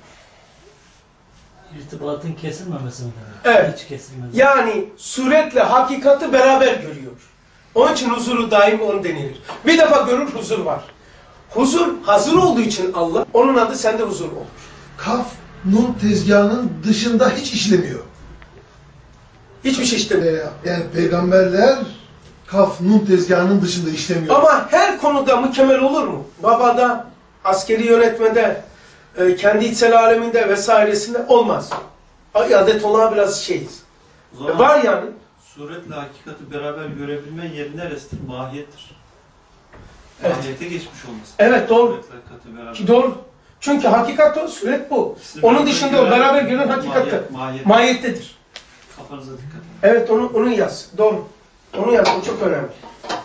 İrtibatın kesilmemesi mi demek? Evet. Hiç kesilmez. Yani suretle hakikati beraber görüyor. Onun için huzuru daim onu denilir. Bir defa görür huzur var. Huzur hazır olduğu için Allah, onun adı sende huzur olur. Kaf, nun tezgahının dışında hiç işlemiyor. Hiçbir şey işlemiyor. Ee, yani peygamberler kaf, nun tezgahının dışında işlemiyor. Ama her konuda mükemmel olur mu? Babada, askeri yönetmede, e, kendi içsel aleminde vesairesinde olmaz. Adetullah biraz şeyiz. O zaman Var yani. suretle hakikati beraber görebilmen yeri neresidir? Mahiyettir. Evet. Mahiyete geçmiş olması. Evet doğru. Suretle hakikati beraber. Ki doğru. Çünkü hakikat o, suret bu. İkisini Onun beraber dışında o gören beraber görünen hakikatte. mahiyet- mahiyet. Mahiyettedir. Kafanıza dikkat edin. Evet onu, onu yaz. Doğru. Onu yaz. O çok önemli.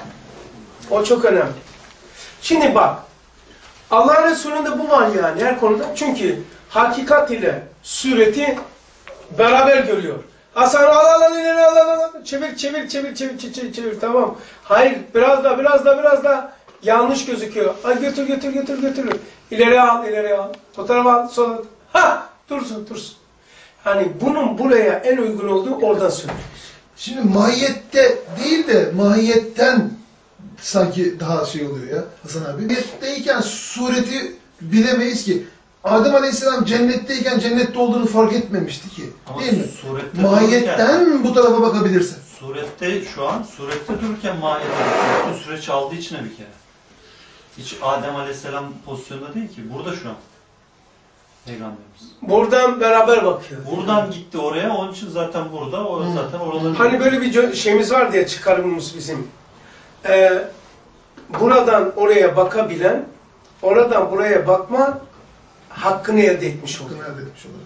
O çok önemli. Şimdi bak. Allah Resulü'nde bu var yani her konuda. Çünkü hakikat ile sureti beraber görüyor. Hasan al al al ileri al al al. Çevir çevir çevir çevir çevir çevir, çevir. Tamam. Hayır biraz da biraz da biraz da yanlış gözüküyor. Ay götür götür götür götür. İleri al ileri al. Fotoğraf al sola. Ha dursun dursun. Hani bunun buraya en uygun olduğu oradan söylüyoruz. Şimdi mahiyette değil de mahiyetten sanki daha şey oluyor ya Hasan abi. Mahiyetteyken sureti bilemeyiz ki. Adem Aleyhisselam cennetteyken cennette olduğunu fark etmemişti ki. Ama değil mi? surette Mahiyetten dururken- bu tarafa bakabilirsin. Surette şu an, surette dururken mahiyete geçiyor. Bütün süreç aldığı için bir kere. Hiç Adem Aleyhisselam pozisyonda değil ki. Burada şu an. Peygamberimiz. Buradan beraber bakıyor. Buradan gitti oraya, onun için zaten burada, o zaten oraları... Hani böyle bir şeyimiz var diye çıkarımımız bizim. Ee, buradan oraya bakabilen, oradan buraya bakma hakkını elde etmiş oluyor. Hakkını elde etmiş oluyor.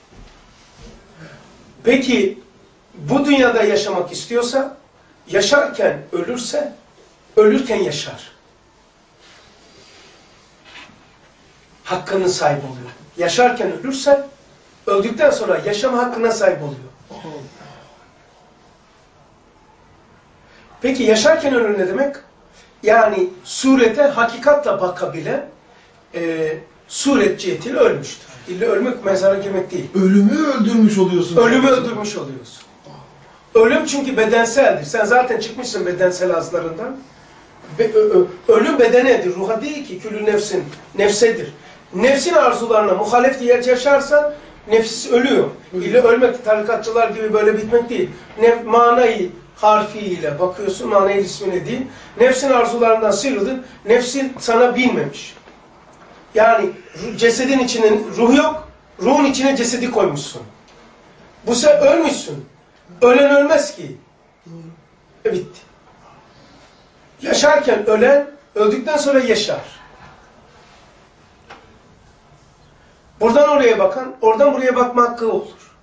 Peki bu dünyada yaşamak istiyorsa, yaşarken ölürse, ölürken yaşar. Hakkının sahibi oluyor. Yaşarken ölürse, öldükten sonra yaşama hakkına sahip oluyor. Peki yaşarken ölür ne demek? Yani surete hakikatla bakabilen e, suret cihetiyle ölmüştür. İlla ölmek mezara girmek değil. Ölümü öldürmüş oluyorsun. Ölümü öldürmüş oluyorsun. Ölüm çünkü bedenseldir. Sen zaten çıkmışsın bedensel azlarından. Be, ö, ö, ölüm bedenedir, ruha değil ki. Külü nefsin, nefsedir. Nefsin arzularına muhalef diye yaşarsan nefis ölüyor. İlle ölmek tarikatçılar gibi böyle bitmek değil. Nef, manayı harfiyle bakıyorsun, manayı ismine değil. Nefsin arzularından sıyrıldın, nefsin sana binmemiş. Yani cesedin içine ruh yok, ruhun içine cesedi koymuşsun. Bu sen ölmüşsün. Ölen ölmez ki. E bitti. Yaşarken ölen, öldükten sonra yaşar. Buradan oraya bakan, oradan buraya bakma hakkı olur.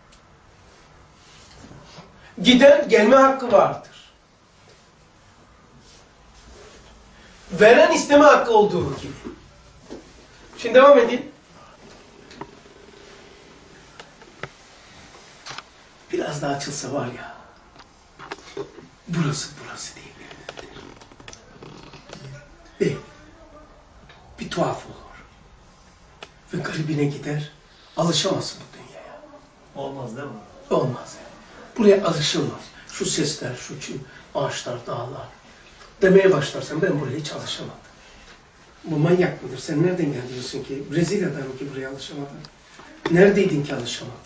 Giden, gelme hakkı vardır. Veren isteme hakkı olduğu gibi. Şimdi devam edeyim. Biraz daha açılsa var ya, burası burası diyebilirler. Ve bir tuhaf olur. Ve garibine gider, alışamazsın bu dünyaya. Olmaz değil mi? Olmaz. Buraya alışılmaz. Şu sesler, şu ağaçlar, dağlar. Demeye başlarsan ben buraya hiç alışamadım. Bu manyak mıdır? Sen nereden geliyorsun ki? Brezilya'dan mı ki buraya alışamadın? Neredeydin ki alışamadın?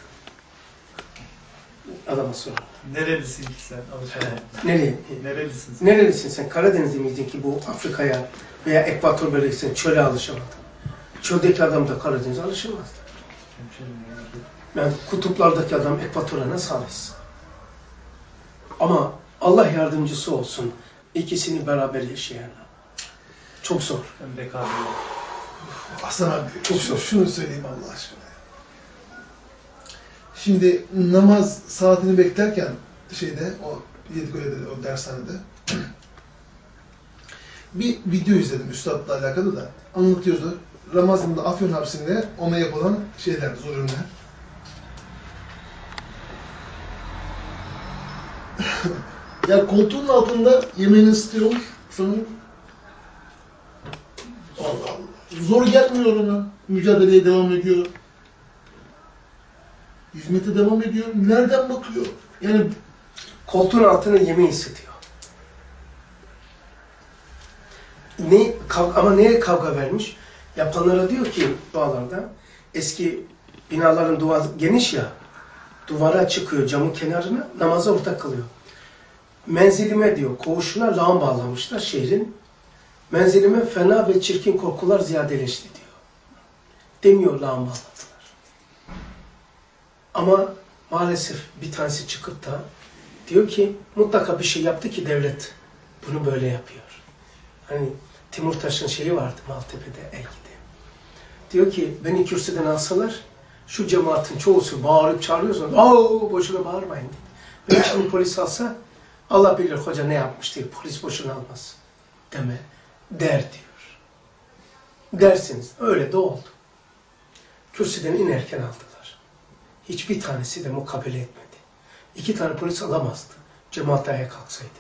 Adama sor. Nerelisin ki sen? Alışamadın. Nereye? Nerelisin sen? Nerelisin sen? Karadeniz'de miydin ki bu Afrika'ya veya Ekvator bölgesine çöle alışamadın? Çöldeki adam da Karadeniz'e alışamazdı. Yani kutuplardaki adam Ekvator'a nasıl alışsın? Ama Allah yardımcısı olsun. İkisini beraber yaşayan. Çok zor. Hasan abi çok zor. Şunu söyleyeyim Allah aşkına. Şimdi namaz saatini beklerken şeyde o Yedikule'de o dershanede bir video izledim üstadla alakalı da anlatıyordu. Ramazan'da Afyon hapsinde ona yapılan şeyler, zulümler. Ya koltuğun altında yemeğini ısıtıyormuş sanırım. Allah Allah. Zor gelmiyor ona. Mücadeleye devam ediyor. Hizmete devam ediyor. Nereden bakıyor? Yani koltuğun altına yemeği ısıtıyor. Ne, ama neye kavga vermiş? Yapanlara diyor ki dualarda, eski binaların duvarı geniş ya, duvara çıkıyor camın kenarına, namaza ortak kılıyor. Menzilime diyor, koğuşuna lağım bağlamışlar şehrin. Menzilime fena ve çirkin korkular ziyadeleşti diyor. Demiyor lağım bağladılar. Ama maalesef bir tanesi çıkıp da diyor ki mutlaka bir şey yaptı ki devlet bunu böyle yapıyor. Hani Timurtaş'ın şeyi vardı Maltepe'de Elgi'de. Diyor ki beni kürsüden alsalar şu cemaatin çoğusu bağırıp çağırıyorsunuz. Aa boşuna bağırmayın dedi. Beni şimdi polis alsa Allah bilir hoca ne yapmış diye polis boşuna almaz. Deme. Der diyor. Dersiniz. Öyle de oldu. Kürsüden inerken aldılar. Hiçbir tanesi de mukabele etmedi. İki tane polis alamazdı. Cemaat ayağa kalksaydı.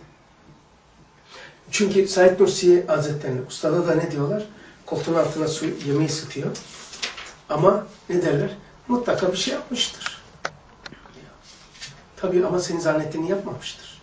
Çünkü Said Nursi Hazretleri, ustada da ne diyorlar? Koltuğun altına su, yemeği ısıtıyor. Ama ne derler? Mutlaka bir şey yapmıştır. Tabii ama senin zannettiğini yapmamıştır.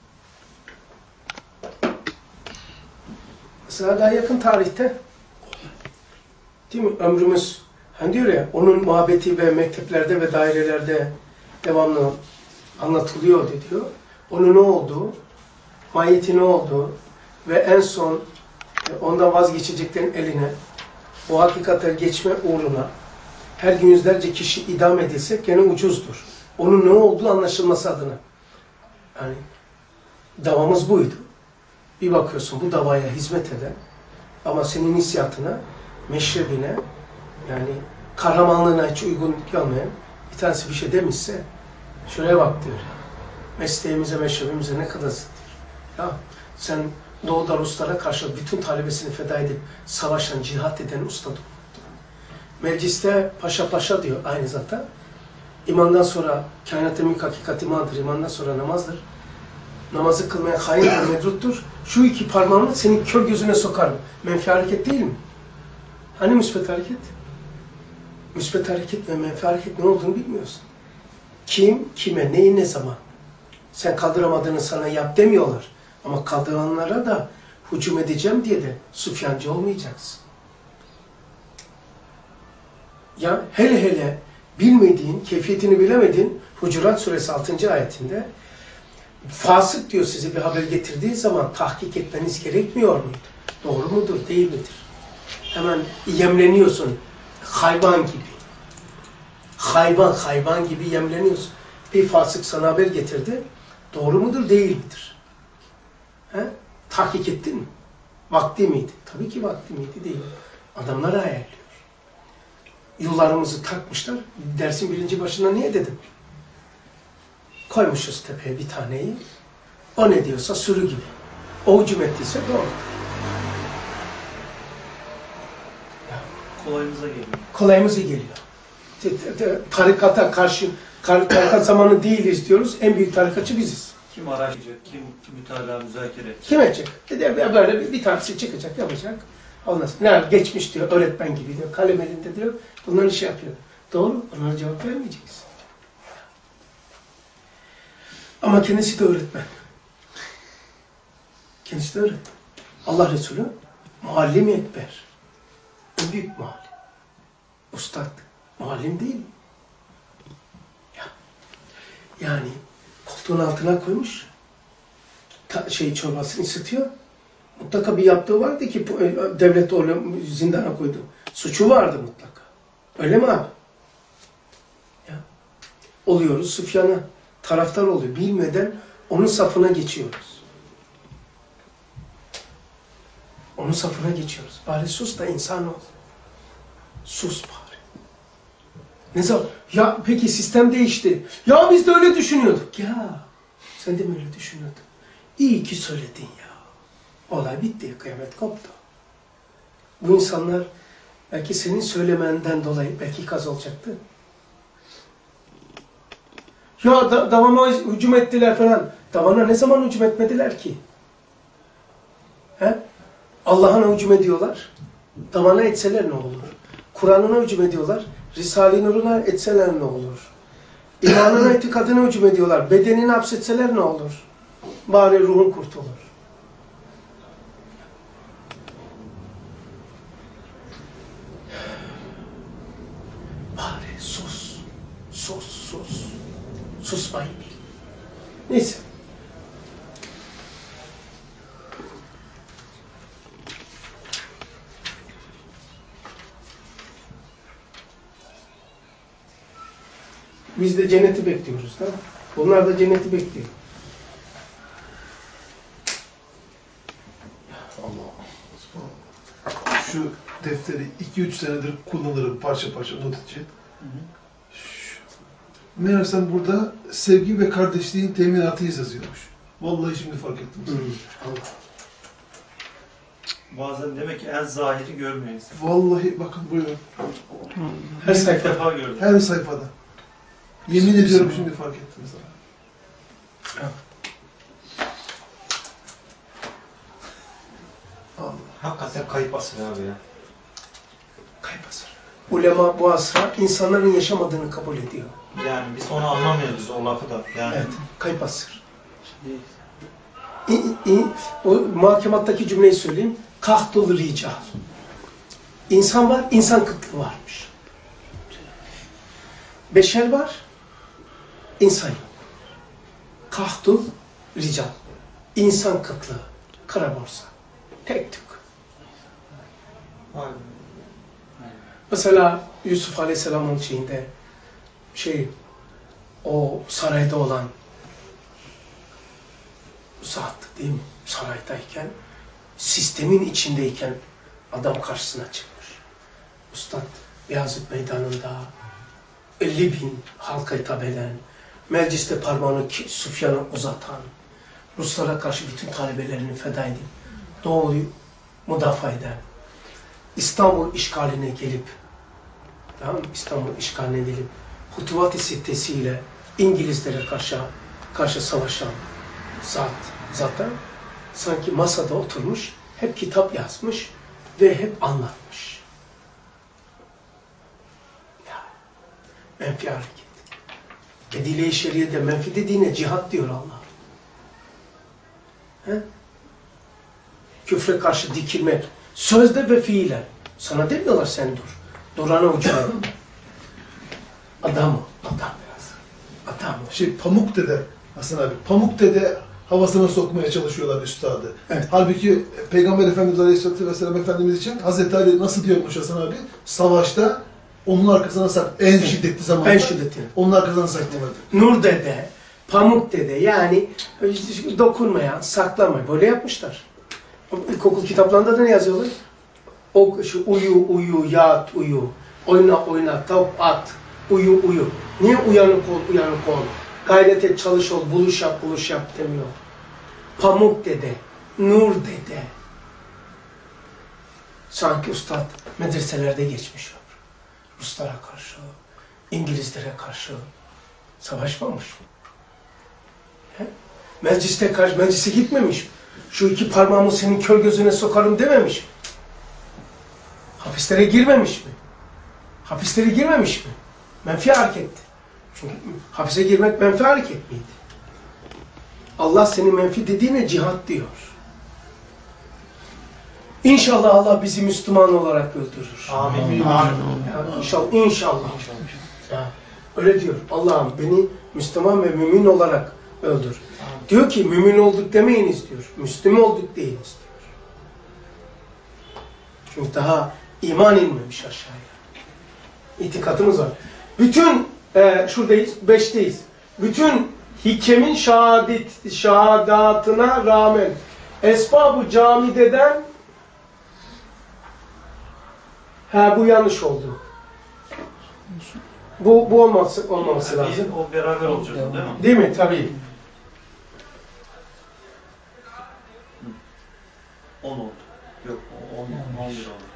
Mesela daha yakın tarihte değil mi? Ömrümüz hani diyor ya, onun muhabbeti ve mekteplerde ve dairelerde devamlı anlatılıyor diyor. Onun ne olduğu, mahiyeti ne olduğu ve en son ondan vazgeçeceklerin eline bu hakikatleri geçme uğruna her gün yüzlerce kişi idam edilse gene ucuzdur. Onun ne olduğu anlaşılması adına. Yani davamız buydu. Bir bakıyorsun bu davaya hizmet eden ama senin hissiyatına, meşrebine, yani kahramanlığına hiç uygun gelmeyen bir tanesi bir şey demişse şuraya bak diyor. Mesleğimize, meşrebimize ne kadar zıt diyor. Ya sen Doğu'da Ruslara karşı bütün talebesini feda edip savaşan, cihat eden usta. Mecliste paşa paşa diyor aynı zaten. İmandan sonra kainat-ı mülk hakikat imandır. İmandan sonra namazdır. Namazı kılmayan hain ve medruttur. Şu iki parmağını senin kör gözüne sokarım. Menfi hareket değil mi? Hani müsbet hareket? Müsbet hareket ve menfi hareket ne olduğunu bilmiyorsun. Kim, kime, neyi, ne zaman? Sen kaldıramadığını sana yap demiyorlar. Ama kaldıranlara da hücum edeceğim diye de Süfyancı olmayacaksın. Ya hele hele bilmediğin, keyfiyetini bilemediğin Hucurat Suresi altıncı ayetinde fasık diyor size bir haber getirdiği zaman tahkik etmeniz gerekmiyor muydu? Doğru mudur, değil midir? Hemen yemleniyorsun. Hayvan gibi. Hayvan, hayvan gibi yemleniyorsun. Bir fasık sana haber getirdi. Doğru mudur, değil midir? He? Tahkik ettin mi? Vakti miydi? Tabii ki vakti miydi, değil. Adamlar ayarlıyor. Yıllarımızı takmışlar. Dersin birinci başında niye dedim? Koymuşuz tepeye bir taneyi. O ne diyorsa sürü gibi. O hücum ettiyse doğru. Kolayımıza geliyor. Kolayımıza geliyor. Tarikata karşı, tarikat zamanı değiliz diyoruz. En büyük tarikatçı biziz. Kim araştıracak, kim mütalaa, müzakere edecek? Kim edecek? Böyle bir, bir tanesi çıkacak, yapacak. Ondan sonra ne geçmiş diyor, öğretmen gibi diyor, kalem elinde diyor. Bunları şey yapıyor. Doğru, onlara cevap vermeyeceğiz. Ama kendisi de öğretmen. Kendisi de öğretmen. Allah Resulü muallim-i ekber. En büyük muallim. Ustad. Muallim değil mi? Ya. Yani koltuğun altına koymuş. Ta, şey çorbasını ısıtıyor. Mutlaka bir yaptığı vardı ki devlet onu zindana koydu. Suçu vardı mutlaka. Öyle mi abi? Ya. Oluyoruz Süfyan'a taraftar oluyor. Bilmeden onun safına geçiyoruz. Onun safına geçiyoruz. Bari sus da insan ol. Sus bari. Ne zaman? Ya peki sistem değişti. Ya biz de öyle düşünüyorduk. Ya sen de mi öyle düşünüyordun? İyi ki söyledin ya. Olay bitti. Kıyamet koptu. Bu insanlar belki senin söylemenden dolayı belki kaz olacaktı. Ya da, davama hücum ettiler falan. Davana ne zaman hücum etmediler ki? He? Allah'ına hücum ediyorlar. Davana etseler ne olur? Kur'an'ına hücum ediyorlar. Risale-i Nur'una etseler ne olur? İmanına, itikadına hücum ediyorlar. Bedenini hapsetseler ne olur? Bari ruhun kurtulur. Bari sus. Sus, sus. Susmayın. Neyse. Biz de cenneti bekliyoruz da. Onlar da cenneti bekliyor. Allah. Şu defteri iki üç senedir kullanırım parça parça not edeceğim. Meğersem burada sevgi ve kardeşliğin teminatıyız yazıyormuş. Vallahi şimdi fark ettim. Hı. Allah. Bazen demek ki en zahiri görmüyor insan. Vallahi bakın buyurun. Her sayfa. defa gördüm. Her sayfada. Yemin ediyorum şimdi fark ettim sana. Allah. Hakikaten kayıp asır abi ya. Kayıp asır. Ulema bu asra insanların yaşamadığını kabul ediyor. Yani biz onu anlamıyoruz o lafı da. Yani. Evet. Kayıp asır. İ, i, o muhakemattaki cümleyi söyleyeyim. Kahtul rical. İnsan var, insan kıtlığı varmış. Beşer var, insan yok. Kahtul rical. İnsan kıtlığı. Kara borsa. Tek tük. Mesela Yusuf Aleyhisselam'ın şeyinde şey o sarayda olan saatlik değil mi? Saraydayken sistemin içindeyken adam karşısına çıkmış. Üstad Beyazıt Meydanı'nda elli bin halka hitap eden, mecliste parmağını Süfyan'a uzatan, Ruslara karşı bütün talebelerini feda edip Doğu'yu müdafaa eden, İstanbul işgaline gelip, tamam mı? İstanbul işgaline gelip Hutuvat-ı Sittesi'yle İngilizlere karşı karşı savaşan zat, zaten sanki masada oturmuş, hep kitap yazmış ve hep anlatmış. Ya, menfi hareket. Edile-i şeriyede menfi dediğine cihat diyor Allah. He? Küfre karşı dikilmek, sözde ve fiilen. Sana demiyorlar sen dur. Durana ucu ver. Adam o, adam biraz. Adam o. Şey Pamuk Dede, Hasan abi, Pamuk Dede havasına sokmaya çalışıyorlar üstadı. Evet. Halbuki Peygamber Efendimiz Aleyhisselatü Vesselam Efendimiz için Hazreti Ali nasıl diyormuş Hasan abi? Savaşta onun arkasına sak, en şiddetli zamanda En şiddetli. onun arkasına saklamadı. Nur Dede, Pamuk Dede, yani dokunmayan, saklamayan, böyle yapmışlar. İlkokul kitaplarında da ne yazıyorlar? O şu uyu uyu yat uyu, oyna oyna top at, uyu uyu. Niye uyanık ol uyanık ol? Gayret et, çalış ol, buluş yap buluş yap demiyor. Pamuk Dede, Nur Dede. Sanki üstad medreselerde geçmiş olur. Ruslara karşı, İngilizlere karşı savaşmamış mı? He? Mecliste karşı, meclise gitmemiş mi? Şu iki parmağımı senin kör gözüne sokarım dememiş mi? Hapislere girmemiş mi? Hapislere girmemiş mi? Menfi hareketti. Çünkü hapise girmek menfi hareket miydi? Allah senin menfi dediğine cihat diyor. İnşallah Allah bizi Müslüman olarak öldürür. Amin. Amin. Ya, inşallah. İnşallah. Ya, öyle diyor. Allah'ım beni Müslüman ve mümin olarak öldür. Amin. Diyor ki mümin olduk demeyiniz diyor. Müslüman olduk deyiniz diyor. Çünkü daha iman inmemiş aşağıya. İtikadımız var. Bütün e, şuradayız, beşteyiz. Bütün hikemin şahadet, şahadatına rağmen esbab-ı camideden ha bu yanlış oldu. Bu bu olması olmaması Yani lazım. o beraber olacak değil mi? Değil mi? Tabii. on oldu. Yok on, on bir oldu.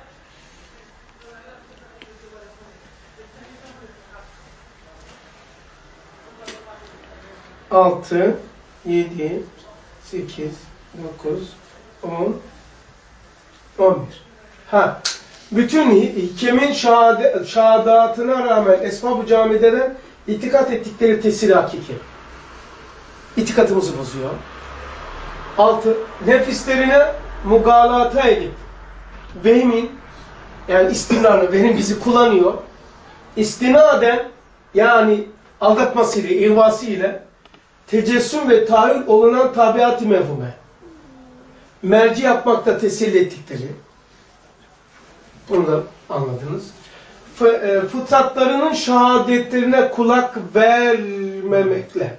altı, yedi, sekiz, dokuz, on, on bir. Ha. Bütün hikemin şahade, şahadatına rağmen esbab-ı camideden itikat ettikleri tesir hakiki. İtikadımızı bozuyor. Altı, nefislerine mugalata edip vehmin, yani istinarını, vehim bizi kullanıyor. İstinaden, yani aldatmasıyla, ihvasıyla tecessüm ve tahayyül olunan tabiat-ı mevhume. Merci yapmakta teselli ettikleri. Bunu da anladınız. Fıtratlarının şehadetlerine kulak vermemekle.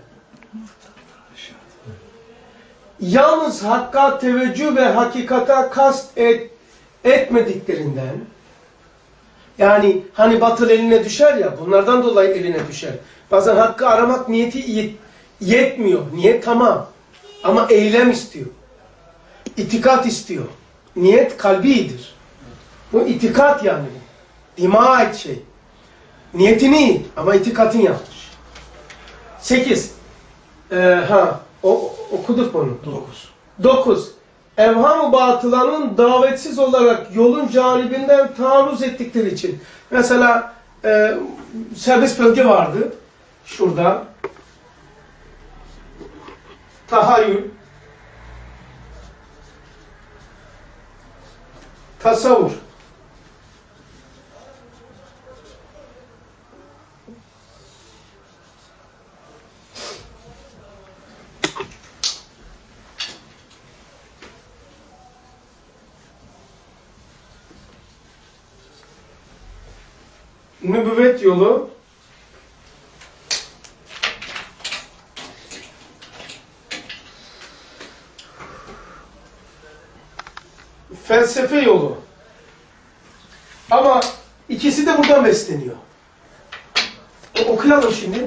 Yalnız hakka teveccüh ve hakikata kast et, etmediklerinden, yani hani batıl eline düşer ya, bunlardan dolayı eline düşer. Bazen hakkı aramak niyeti yetmiyor. Niyet tamam. Ama eylem istiyor. İtikat istiyor. Niyet kalbidir. Bu itikat yani. Dima ait şey. Niyetin iyi ama itikatın yanlış. Sekiz. Ee, ha, o, okuduk bunu. Dokuz. Dokuz. Evham-ı batılanın davetsiz olarak yolun canibinden taarruz ettikleri için. Mesela e, serbest bölge vardı. Şurada. Tahayyül. Tasavvur. nübüvvet yolu, felsefe yolu. Ama ikisi de buradan besleniyor. Okuyalım şimdi.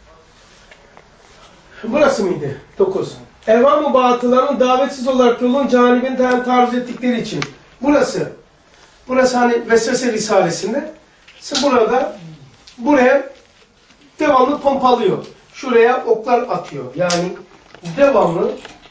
Burası mıydı? dokuz. Evham-ı batıların davetsiz olarak yolun canibini taarruz ettikleri için. Burası. Burası hani Vesvese Risalesi'nde. Şimdi burada buraya devamlı pompalıyor. Şuraya oklar atıyor. Yani devamlı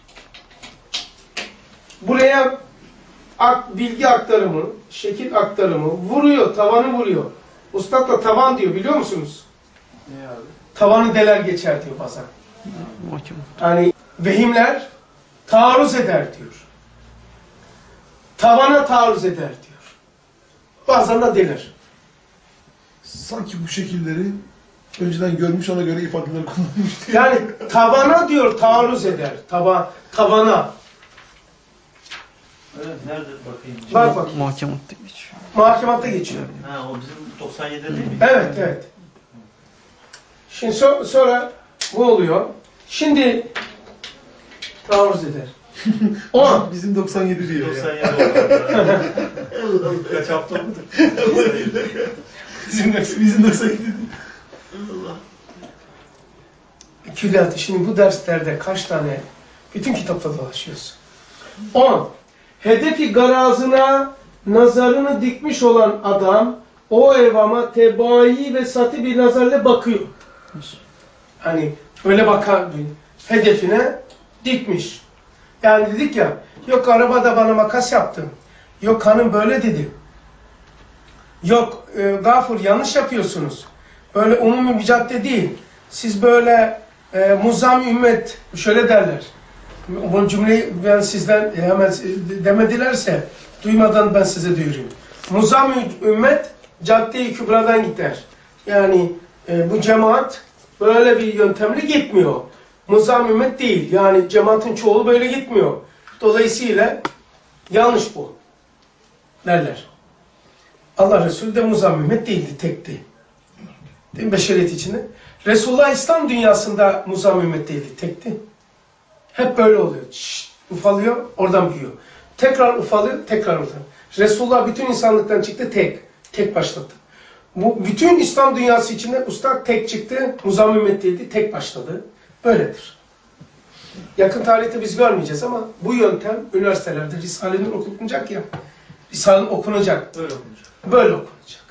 buraya ak, bilgi aktarımı, şekil aktarımı vuruyor, tavanı vuruyor. Ustad da tavan diyor, biliyor musunuz? Ne abi? Tavanı deler geçer diyor bazen. Mahkum. Yani vehimler taarruz eder diyor. Tavana taarruz eder diyor. Bazen de delir. Sanki bu şekilleri önceden görmüş, ona göre ifadeleri kullanmıştı. Yani tavana diyor taarruz eder. Tava, tavana. Evet, nerede bakayım? Bak bakayım. Mahkematta geçiyor. Mahkematta geçiyor. Ha, o bizim doksan yedide değil mi? Evet, evet. Şimdi so sonra bu oluyor. Şimdi taarruz eder. O Bizim doksan yedi diyor doksan ya. yedi oldu. Kaç hafta oldu? Bizim, bizim doksan yedi diyor. Külliyatı. Şimdi bu derslerde kaç tane bütün kitapta dolaşıyoruz. on. Hedefi garazına nazarını dikmiş olan adam o evama tebai ve sati bir nazarla bakıyor. Hani öyle bakar, hedefine dikmiş. Yani dedik ya, yok arabada bana makas yaptın, yok hanım böyle dedi, yok e, Gafur yanlış yapıyorsunuz, böyle umumi bir cadde değil, siz böyle e, muzzam ümmet, şöyle derler, bu cümleyi ben sizden hemen demedilerse, duymadan ben size duyurayım. Muzzam ümmet cadde-i kübradan gider. Yani e, bu cemaat böyle bir yöntemle gitmiyor. Muzzam ümmet değil. Yani cemaatin çoğu böyle gitmiyor. Dolayısıyla yanlış bu derler. Allah Resulü de muzzam ümmet değildi, tekti. Değil mi? Beşeriyet içinde. Resulullah İslam dünyasında muzzam ümmet değildi, tekti. Hep böyle oluyor. Şşt, ufalıyor, oradan büyüyor. Tekrar ufalıyor, tekrar oradan. Resulullah bütün insanlıktan çıktı, tek. Tek başladı. Bu bütün İslam dünyası içinde ustad tek çıktı, muzzam ümmet değildi, tek başladı. Böyledir. Yakın tarihte biz görmeyeceğiz ama bu yöntem üniversitelerde Risale-i Nur okunacak ya. Risale-i Nur okunacak. Böyle okunacak. Böyle okunacak.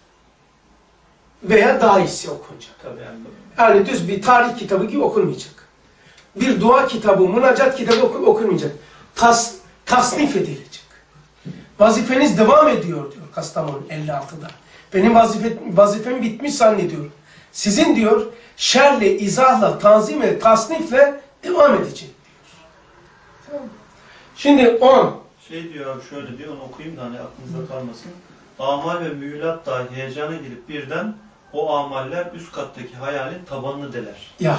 Veya daha iyisi okunacak. Tabii yani. Yani düz bir tarih kitabı gibi okunmayacak. Bir dua kitabı, münacat kitabı oku, okunmayacak. Tas, tasnif edilecek. Vazifeniz devam ediyor diyor Kastamonu elli altıda. Benim vazife, vazifem bitmiş zannediyorum. Sizin diyor şerle, izahla, tanzimle, tasnifle devam edecek diyor. Tamam. Şimdi on. Şey diyor abi, şöyle diyor, onu okuyayım da hani aklınızda kalmasın. Amal ve mühlat dahi heyecana girip birden o amaller üst kattaki hayalin tabanını deler. Ya.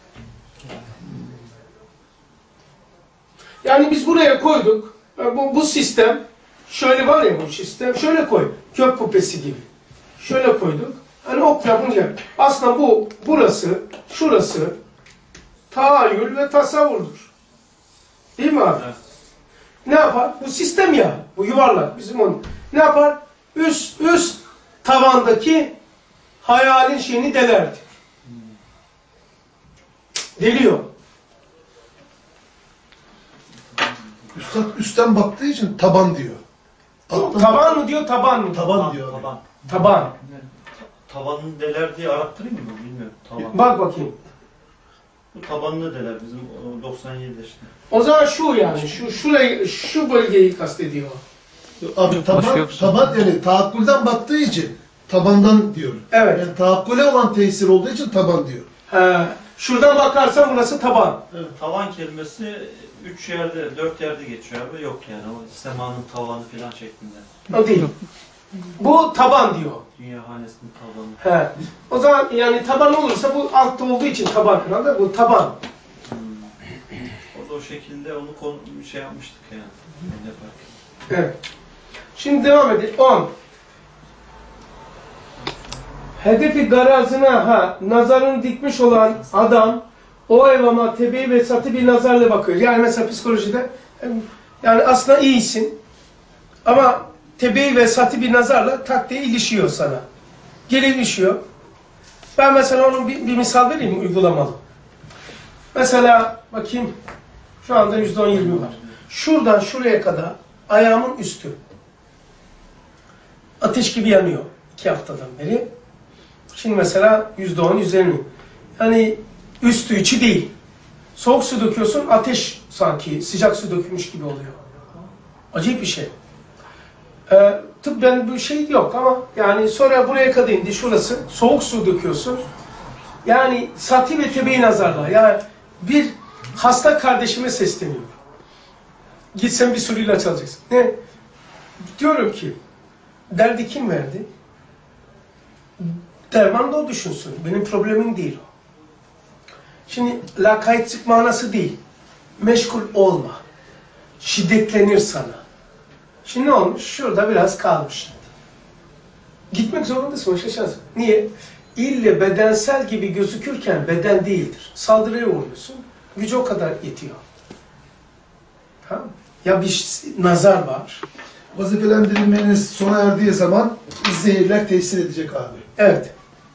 Yani biz buraya koyduk. Bu, bu sistem şöyle var ya, bu sistem şöyle koy. Kök kubbesi gibi. Şöyle koyduk. Hani ok yapınca aslında bu burası, şurası tahayyül ve tasavvurdur. Değil mi abi? Evet. Ne yapar? Bu sistem ya. Bu yuvarlak. Bizim onun. Ne yapar? Üst üst tavandaki hayalin şeyini delerdi. Deliyor. Üstad üstten baktığı için taban diyor. Alttan Taban mı diyor, taban mı? taban diyor. Taban. Taban. Tabanını deler diye arattırayım mı? Bilmiyorum. Taban. Bak bakayım. Bu tabanını deler bizim doksan yedide işte. O zaman şu yani, şu şurayı, şu bölgeyi kastediyor. Abi Yok, başka taban, yoksa. taban yani tahakkülden baktığı için tabandan diyor. Evet. Yani tahakküle olan tesir olduğu için taban diyor. He, şuradan bakarsan burası taban. Tavan kelimesi üç yerde, dört yerde geçiyor abi. Yok yani o semanın tavanı falan şeklinde. O değil. Bu taban diyor. Dünya hanesinin tavanı. He. O zaman yani taban olursa bu altta olduğu için taban herhalde. Bu taban. Hmm. O da o şekilde onu konu, şey yapmıştık yani. Yani yaparken. Evet. Şimdi devam edelim. on. hedefi garazına ha, nazarını dikmiş olan adam o evama tebeyi ve satı bir nazarla bakıyor. Yani mesela psikolojide yani aslında iyisin ama tebeyi ve satı bir nazarla tak diye ilişiyor sana. Geri ilişiyor. Ben mesela onun bir, bir misal vereyim uygulamalı. Mesela bakayım şu anda yüzde on yirmi var. Şuradan şuraya kadar ayağımın üstü ateş gibi yanıyor iki haftadan beri. Şimdi mesela yüzde on, yüzde yirmi. Yani üstü içi değil. Soğuk su döküyorsun, ateş sanki sıcak su dökülmüş gibi oluyor. Acayip bir şey. Ee, tıbben bir şey yok ama yani sonra buraya kadar indi şurası. Soğuk su döküyorsun. Yani sati ve tebeyi nazarla. Yani bir hasta kardeşime sesleniyorum. Gitsen bir sürü ilaç alacaksın. Ne? Diyorum ki derdi kim verdi? Derman da o düşünsün. Benim problemim değil o. Şimdi lakaytlık manası değil. Meşgul olma. Şiddetlenir sana. Şimdi ne olmuş? Şurada biraz kalmış. Gitmek zorundasın. Başka şans. Niye? İlle bedensel gibi gözükürken beden değildir. Saldırıya uğruyorsun. Gücü o kadar yetiyor. Tamam. Ya bir nazar var. Vazifelendirilmeniz sona erdiği zaman zehirler tesir edecek abi. Evet.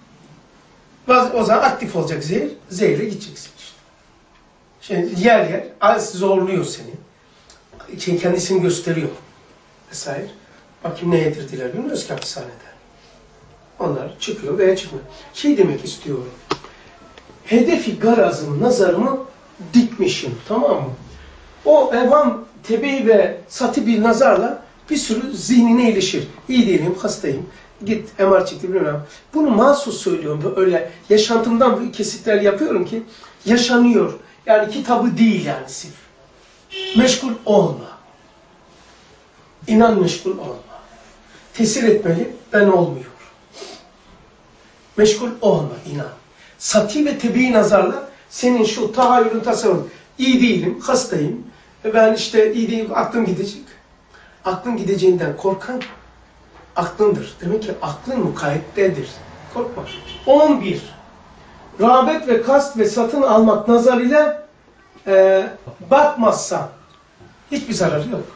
O zaman aktif olacak zehir. Zehirle gideceksin işte. Şimdi yer yer az zorluyor seni. Kendisini gösteriyor. Vesaire. Bakayım ne yedirdiler bilmiyoruz ki hapishanede. Onlar çıkıyor veya çıkmıyor. Şey demek istiyorum. Hedefi garazımı, nazarımı dikmişim. Tamam mı? O evham, tebeyi ve satı bir nazarla bir sürü zihnine ilişir. İyi değilim, hastayım. Git M R çekti bilmiyorum. Bunu mahsus söylüyorum. Öyle yaşantımdan kesitler yapıyorum ki yaşanıyor. Yani kitabı değil yani sırf. Meşgul olma. İnan meşgul olma. Tesir etmeli, ben olmuyor. Meşgul olma, inan. Sati ve tebii nazarla senin şu tahayyülün tasavvurun. İyi değilim, hastayım. Ben işte iyi değilim, aklım gidecek. Aklın gideceğinden korkan aklındır. Demek ki aklın mukayyettedir. Korkma. on bir. Rağbet ve kast ve satın almak nazarıyla e, bakmazsan hiçbir zararı yok.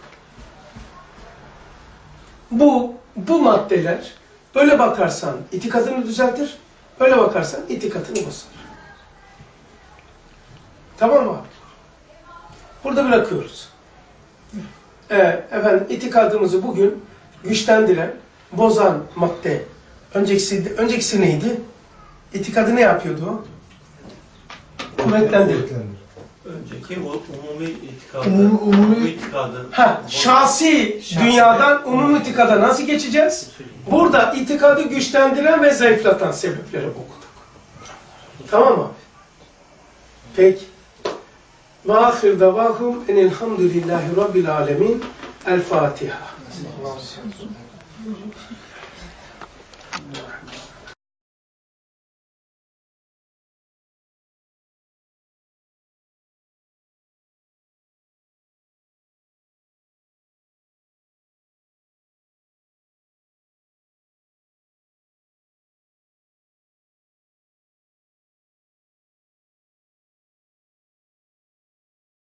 Bu, bu maddeler böyle bakarsan itikadını düzeltir, böyle bakarsan itikadını bozar. Tamam mı abi? Burada bırakıyoruz. Ee, efendim itikadımızı bugün güçlendiren, bozan madde. Öncekisi, öncekisi neydi? İtikadı ne yapıyordu o? Kuvvetlendirir. Önceki o umumi itikadı. Umumi, umumi... umumi itikadı. Ha, şahsi, şahsi dünyadan umumi itikada nasıl geçeceğiz? Burada itikadı güçlendiren ve zayıflatan sebepleri okuduk. Tamam mı? Peki. Ve ahir davahum enelhamdülillahi rabbil alemin. El Fatiha.